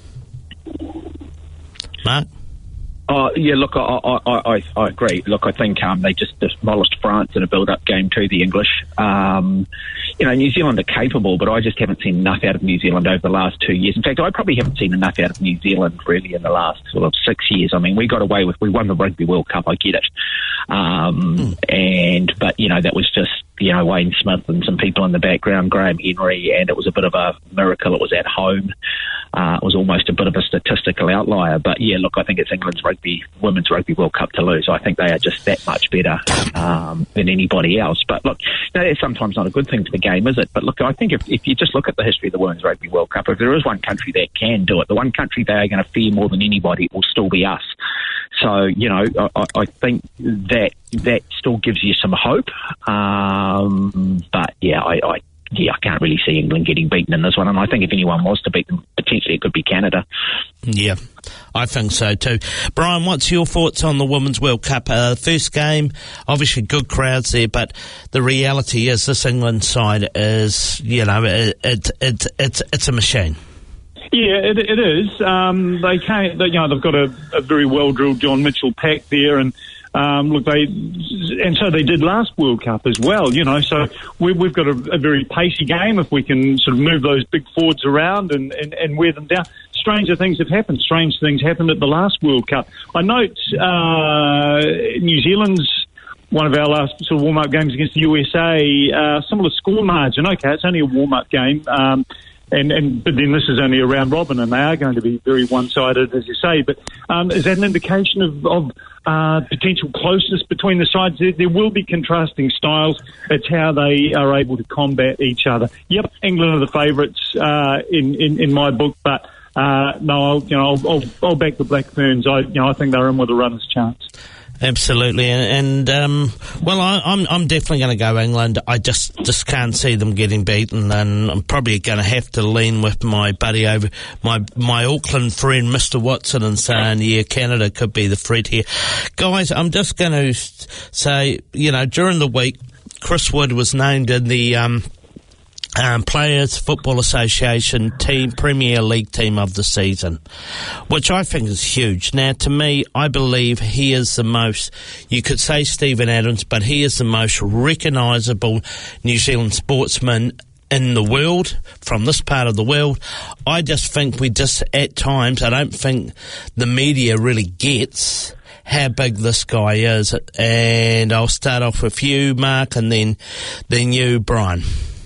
Mark? Uh, yeah, look, I, I, I, I agree. Look, I think um, they just demolished France in a build-up game to the English. Um, you know, New Zealand are capable, but I just haven't seen enough out of New Zealand over the last two years. In fact, I probably haven't seen enough out of New Zealand really in the last sort of six years. I mean, we got away with, we won the Rugby World Cup, I get it. Um, mm. And, but, you know, that was just, you know, Wayne Smith and some people in the background, Graham Henry, and it was a bit of a miracle. It was at home. Uh, it was almost a bit of a statistical outlier. But, yeah, look, I think it's England's rugby, Women's Rugby World Cup to lose. I think they are just that much better um, than anybody else. But, look, you know, that's sometimes not a good thing for the game, is it? But, look, I think if, if you just look at the history of the Women's Rugby World Cup, if there is one country that can do it, the one country they are going to fear more than anybody will still be us. So, you know, I, I think that that still gives you some hope. Um, but, yeah, I, I yeah, I can't really see England getting beaten in this one. And I think if anyone was to beat them, potentially it could be Canada. Yeah, I think so too. Brian, what's your thoughts on the Women's World Cup? Uh, first game, obviously good crowds there, but the reality is this England side is, you know, it, it, it, it's, it's a machine. Yeah, it, it is. Um, they can't. They, you know, they've got a, a very well drilled John Mitchell pack there, and um, look, they and so they did last World Cup as well. You know, so we, we've got a, a very pacey game if we can sort of move those big forwards around and, and, and wear them down. Stranger things have happened. Strange things happened at the last World Cup. I note uh, New Zealand's one of our last sort of warm-up games against the U S A, uh, similar score margin. Okay, it's only a warm-up game, um, and, and but then this is only a round robin, and they are going to be very one-sided, as you say. But um, is that an indication of, of uh, potential closeness between the sides? There, there will be contrasting styles. It's how they are able to combat each other. Yep, England are the favourites uh, in, in in my book, but uh, no, I'll, you know, I'll, I'll, I'll back the Black Ferns. I you know I think they're in with a runner's chance. Absolutely, and, and um, well, I, I'm I'm definitely going to go England. I just, just can't see them getting beaten, and I'm probably going to have to lean with my buddy over my my Auckland friend, Mister Watson, and saying, yeah, Canada could be the threat here, guys. I'm just going to say, you know, during the week, Chris Wood was named in the um, Um, Players Football Association team Premier League team of the season, which I think is huge. Now, to me, I believe he is the most, you could say Stephen Adams, but he is the most recognisable New Zealand sportsman in the world, from this part of the world. I just think we just, at times, I don't think the media really gets how big this guy is. And I'll start off with you, Mark, and then, then you, Brian.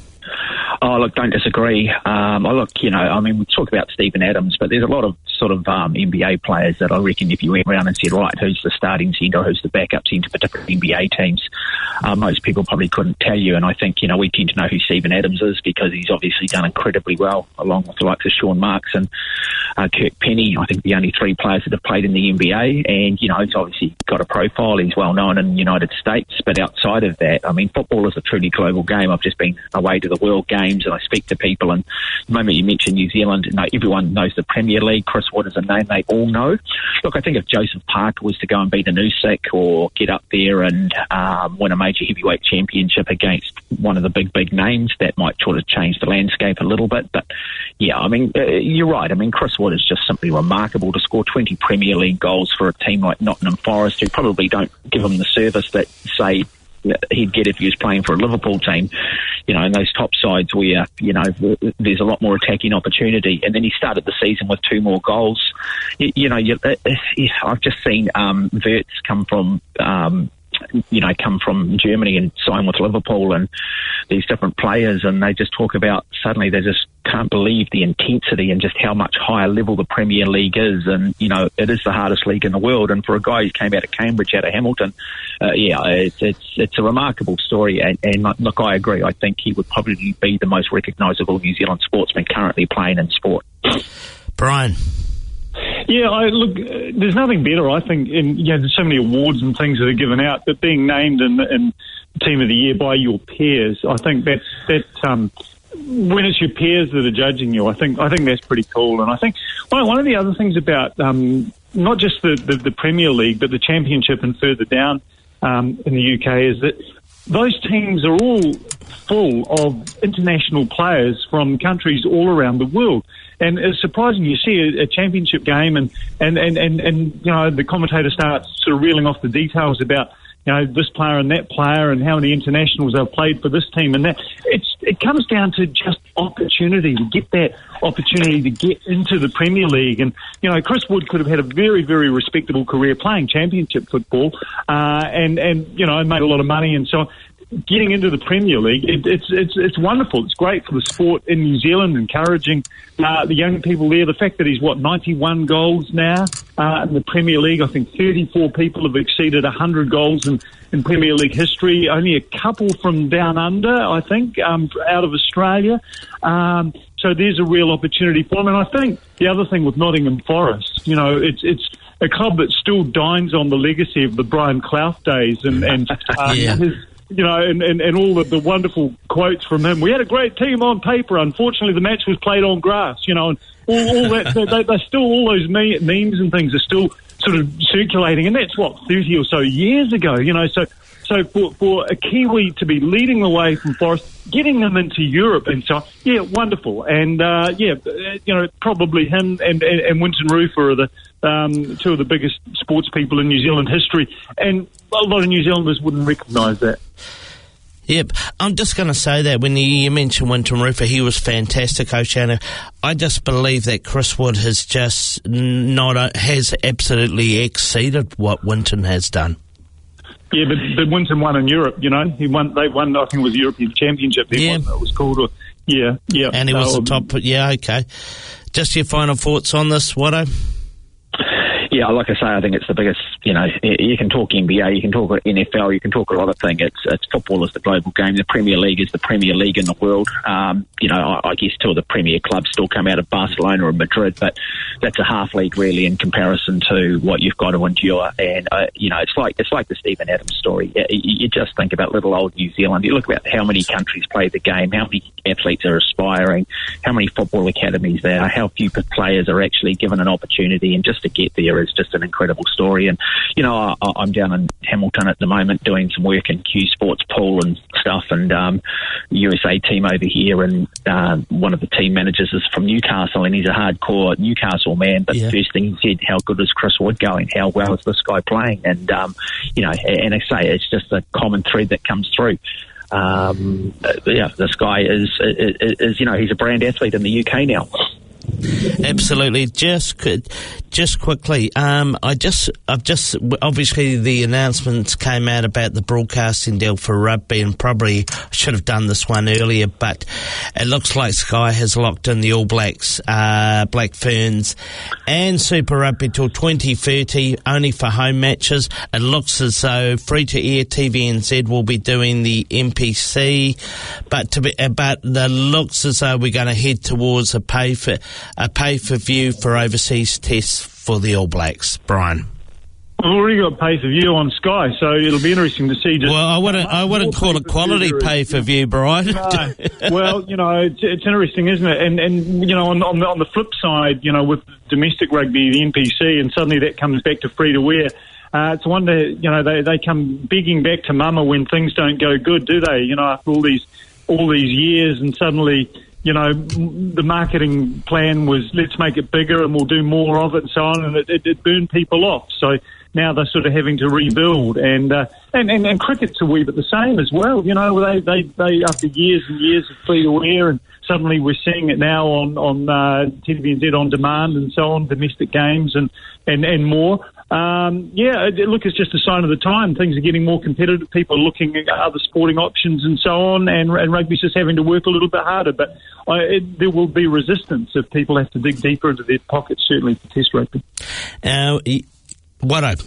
Oh, look, don't disagree. Um, oh, look, you know, I mean, we talk about Stephen Adams, but there's a lot of sort of um, N B A players that I reckon if you went around and said, right, who's the starting centre, who's the backup centre for different N B A teams, uh, most people probably couldn't tell you. And I think, you know, we tend to know who Stephen Adams is because he's obviously done incredibly well, along with the likes of Sean Marks and uh, Kirk Penny. I think the only three players that have played in the N B A. And, you know, he's obviously got a profile. He's well known in the United States. But outside of that, I mean, football is a truly global game. I've just been away to the World Games and I speak to people, and the moment you mention New Zealand, you know, everyone knows the Premier League. Chris Wood is a name they all know. Look, I think if Joseph Parker was to go and beat an Usyk or get up there and um, win a major heavyweight championship against one of the big, big names, that might sort of change the landscape a little bit. But, yeah, I mean, uh, you're right. I mean, Chris Wood is just simply remarkable to score twenty Premier League goals for a team like Nottingham Forest, who probably don't give him the service that, say, he'd get if he was playing for a Liverpool team, you know, in those top sides where, you know, there's a lot more attacking opportunity. And then he started the season with two more goals. You, you know, you, I've just seen um, Wirtz come from, um, you know, come from Germany and sign with Liverpool, and these different players, and they just talk about suddenly they just can't believe the intensity and just how much higher level the Premier League is. And, you know, it is the hardest league in the world. And for a guy who came out of Cambridge, out of Hamilton, uh, yeah, it's, it's it's a remarkable story. And, and look, I agree. I think he would probably be the most recognisable New Zealand sportsman currently playing in sport. Brian. Yeah, I, look, uh, there's nothing better, I think, in, you know, there's so many awards and things that are given out, but being named in, in Team of the Year by your peers, I think that's, that, um, when it's your peers that are judging you, I think I think that's pretty cool. And I think one, one of the other things about um, not just the, the, the Premier League, but the Championship and further down um, in the U K is that those teams are all full of international players from countries all around the world. And it's surprising you see a, a championship game and, and, and, and, and, you know, the commentator starts sort of reeling off the details about, you know, this player and that player and how many internationals they've played for this team and that. It's, it comes down to just opportunity, to get that opportunity to get into the Premier League. And, you know, Chris Wood could have had a very, very respectable career playing championship football uh, and, and, you know, made a lot of money and so on. Getting into the Premier League, it, it's it's it's wonderful. It's great for the sport in New Zealand, encouraging uh, the young people there. The fact that he's, what, ninety-one goals now uh, in the Premier League. I think thirty-four people have exceeded one hundred goals in, in Premier League history. Only a couple from down under, I think, um, out of Australia. Um, so there's a real opportunity for him. And I think the other thing with Nottingham Forest, you know, it's it's a club that still dines on the legacy of the Brian Clough days and, and um, yeah. his... You know, and, and, and all of the wonderful quotes from him. We had a great team on paper. Unfortunately, the match was played on grass, you know, and all, all that. they, they're still, all those me- memes and things are still sort of circulating. And that's, what, thirty or so years ago, you know. So so for, for a Kiwi to be leading the way from Forest, getting them into Europe and so on, yeah, wonderful. And, uh, yeah, you know, probably him and, and, and Winton Rufer are the um, two of the biggest sports people in New Zealand history. And a lot of New Zealanders wouldn't recognise that. Yep. I'm just going to say that when you, you mentioned Winton Rufer, he was fantastic, Oceana. I just believe that Chris Wood has just not, has absolutely exceeded what Winton has done. Yeah, but, but Winton won in Europe, you know. He won. They won, I think it was the European Championship. Yeah. It was called. Or, yeah, yeah. And he was so, the top, yeah, okay. Just your final thoughts on this, Watto? Yeah, like I say, I think it's the biggest, you know, you can talk N B A, you can talk N F L, you can talk a lot of things. It's, it's football is the global game. The Premier League is the Premier League in the world. Um, you know, I, I guess two of the Premier clubs still come out of Barcelona and Madrid, but that's a half league really in comparison to what you've got to endure. And, uh, you know, it's like it's like the Stephen Adams story. You, you just think about little old New Zealand. You look about how many countries play the game, how many athletes are aspiring, how many football academies there are, how few players are actually given an opportunity, and just to get there is just an incredible story. And, you know, I, I'm down in Hamilton at the moment doing some work in Q Sports pool and stuff, and um, U S A team over here, and uh, one of the team managers is from Newcastle, and he's a hardcore Newcastle man, but yeah. The first thing he said, how good is Chris Wood going? How well is this guy playing? And, um, you know, and I say it's just a common thread that comes through. Um, yeah, this guy is, is, is, you know, he's a brand athlete in the U K now. Absolutely. Just, just quickly, um, I just, I've just, obviously the announcements came out about the broadcasting deal for rugby, and probably should have done this one earlier, but it looks like Sky has locked in the All Blacks, uh, Black Ferns and Super Rugby till twenty thirty, only for home matches. It looks as though free-to-air T V N Z will be doing the M P C, but to be, but the looks as though we're going to head towards a pay for, a pay-per-view for overseas tests for the All Blacks. Brian. We've already got pay-per-view on Sky, so it'll be interesting to see. Just well, I wouldn't, I wouldn't call it quality pay-per-view, Brian. No. Well, you know, it's, it's interesting, isn't it? And, and you know, on, on, the, on the flip side, you know, with domestic rugby, the N P C, and suddenly that comes back to free-to-air, uh, it's a wonder, you know, they, they come begging back to mama when things don't go good, do they? You know, after all these all these years, and suddenly, you know, the marketing plan was let's make it bigger and we'll do more of it and so on, and it, it, it burned people off. So now they're sort of having to rebuild, and uh, and, and and cricket's a wee bit the same as well. You know, they they, they after years and years of free to air, and suddenly we're seeing it now on on uh, T V N Z on demand and so on, domestic games and and and more. Um, yeah, it, look, it's just a sign of the time. Things are getting more competitive. People are looking at other sporting options and so on, and, and rugby's just having to work a little bit harder. But I, it, there will be resistance if people have to dig deeper into their pockets, certainly for Test rugby. Uh, what I...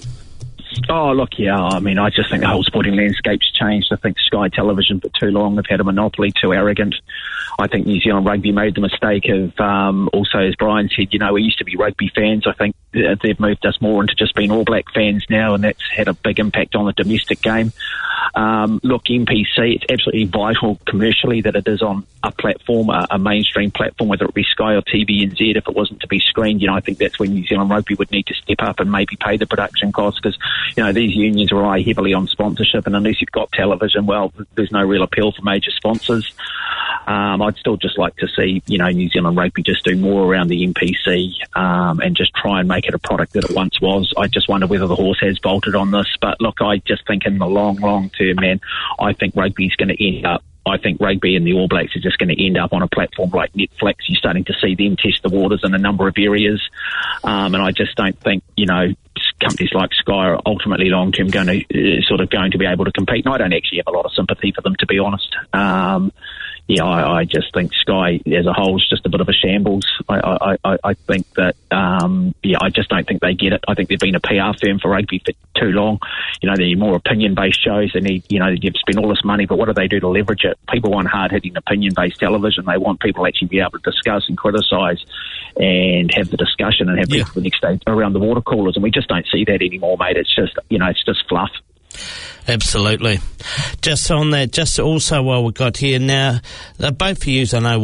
Oh, look, yeah, I mean, I just think the whole sporting landscape's changed. I think Sky Television for too long have had a monopoly, too arrogant. I think New Zealand Rugby made the mistake of, um, also, as Brian said, you know, we used to be rugby fans. I think they've moved us more into just being All Black fans now, and that's had a big impact on the domestic game. Um, look, M P C, it's absolutely vital commercially that it is on a platform, a, a mainstream platform, whether it be Sky or T V N Z. If it wasn't to be screened, you know, I think that's when New Zealand Rugby would need to step up and maybe pay the production costs, because, you know, these unions rely heavily on sponsorship, and unless you've got television, well, there's no real appeal for major sponsors. Um, I'd still just like to see, you know, New Zealand Rugby just do more around the M P C um, and just try and make it a product that it once was. I just wonder whether the horse has bolted on this. But look, I just think in the long, long term, man, I think rugby's going to end up, I think rugby and the All Blacks are just going to end up on a platform like Netflix. You're starting to see them test the waters in a number of areas. Um, and I just don't think, you know, companies like Sky are ultimately long-term going to uh, sort of going to be able to compete. And I don't actually have a lot of sympathy for them, to be honest. Um, yeah, I, I just think Sky as a whole is just a bit of a shambles. I, I, I think that, um, yeah, I just don't think they get it. I think they've been a P R firm for rugby for too long. You know, they need more opinion-based shows. They need, you know, you've spent all this money, but what do they do to leverage it? People want hard-hitting opinion-based television. They want people to actually be able to discuss and criticise and have the discussion and have yeah. people the next day around the water coolers. And we just don't see that anymore, mate. It's just, you know, it's just fluff. Absolutely. Just on that, just also while we got here now, uh, both of you I know would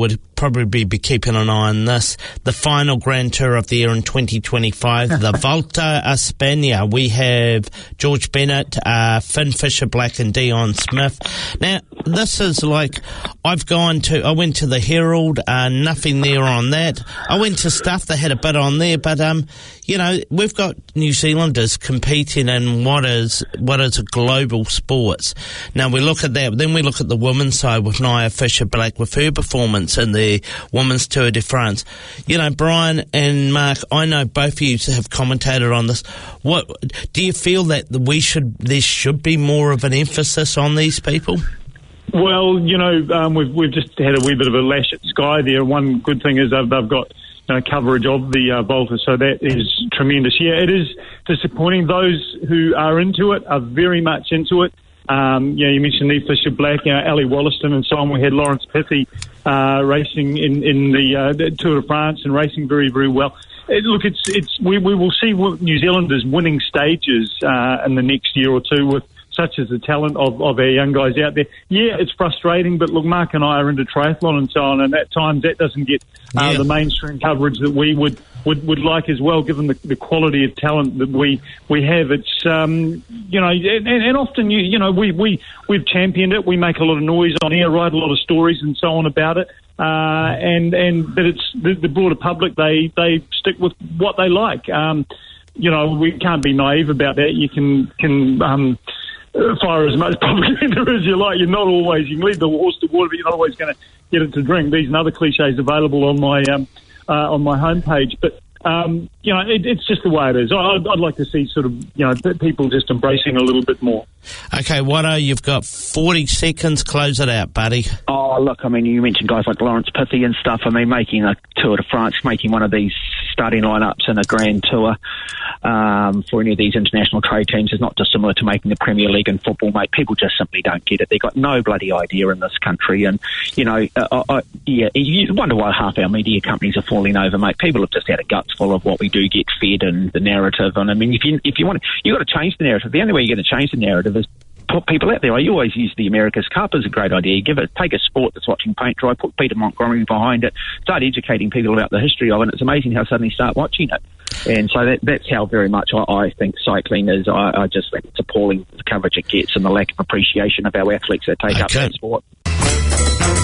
probably be keeping an eye on this. The final Grand Tour of the year in twenty twenty-five, the Volta a España. We have George Bennett, uh, Finn Fisher-Black and Dion Smith. Now, this is like, I've gone to, I went to the Herald, uh, nothing there on that. I went to Stuff, they had a bit on there, but, um, you know, we've got New Zealanders competing in what is, what is a global sports. Now, we look at that, then we look at the women's side with Nia Fisher-Black with her performance in the Women's Tour de France. You know, Brian and Mark, I know both of you have commentated on this. What do you feel that we should, there should be more of an emphasis on these people? Well, you know, um, we've we've just had a wee bit of a lash at Sky there. One good thing is they've, they've got you know, coverage of the uh, Volta, so that is tremendous. Yeah, it is disappointing. Those who are into it are very much into it. Um, you know, you mentioned Nia Fisher-Black, you know, Ali Wollaston and so on. We had Lawrence Pithy uh, racing in, in the, uh, the Tour de France and racing very, very well. It, look, it's it's we, we will see New Zealanders winning stages uh, in the next year or two with such as the talent of, of our young guys out there. Yeah, it's frustrating, but look, Mark and I are into triathlon and so on, and at times that doesn't get uh, yeah. the mainstream coverage that we would, would, would like as well, given the, the quality of talent that we, we have. It's, um, you know, and, and often, you, you know, we, we, we've championed it. We make a lot of noise on air, write a lot of stories and so on about it. Uh, and, and, but it's the, the broader public, they, they stick with what they like. Um, you know, we can't be naive about that. You can, can, um, fire as much propaganda as you like. You're not always, you can lead the horse to water, but you're not always going to get it to drink. These and other cliches available on my um, uh, on my homepage. But, um, you know, it, it's just the way it is. I'd, I'd like to see sort of, you know, people just embracing a little bit more. Okay, Watto, you've got forty seconds. Close it out, buddy. Oh, look, I mean, you mentioned guys like Lawrence Pithy and stuff. I mean, making a Tour de France, making one of these starting lineups in a Grand Tour um, for any of these international trade teams is not dissimilar to making the Premier League in football, mate. People just simply don't get it. They've got no bloody idea in this country. And, you know, uh, I, yeah, you wonder why half our media companies are falling over, mate. People have just had a guts full of what we do get fed and the narrative. And, I mean, if you if you want to, you've got to change the narrative. The only way you're going to change the narrative is put people out there. I always use the America's Cup as a great idea. Give it, take a sport that's watching paint dry, put Peter Montgomery behind it, start educating people about the history of it. It's amazing how suddenly start watching it. And so that, that's how very much I, I think cycling is. I, I just think it's appalling the coverage it gets and the lack of appreciation of our athletes that take okay. up that sport.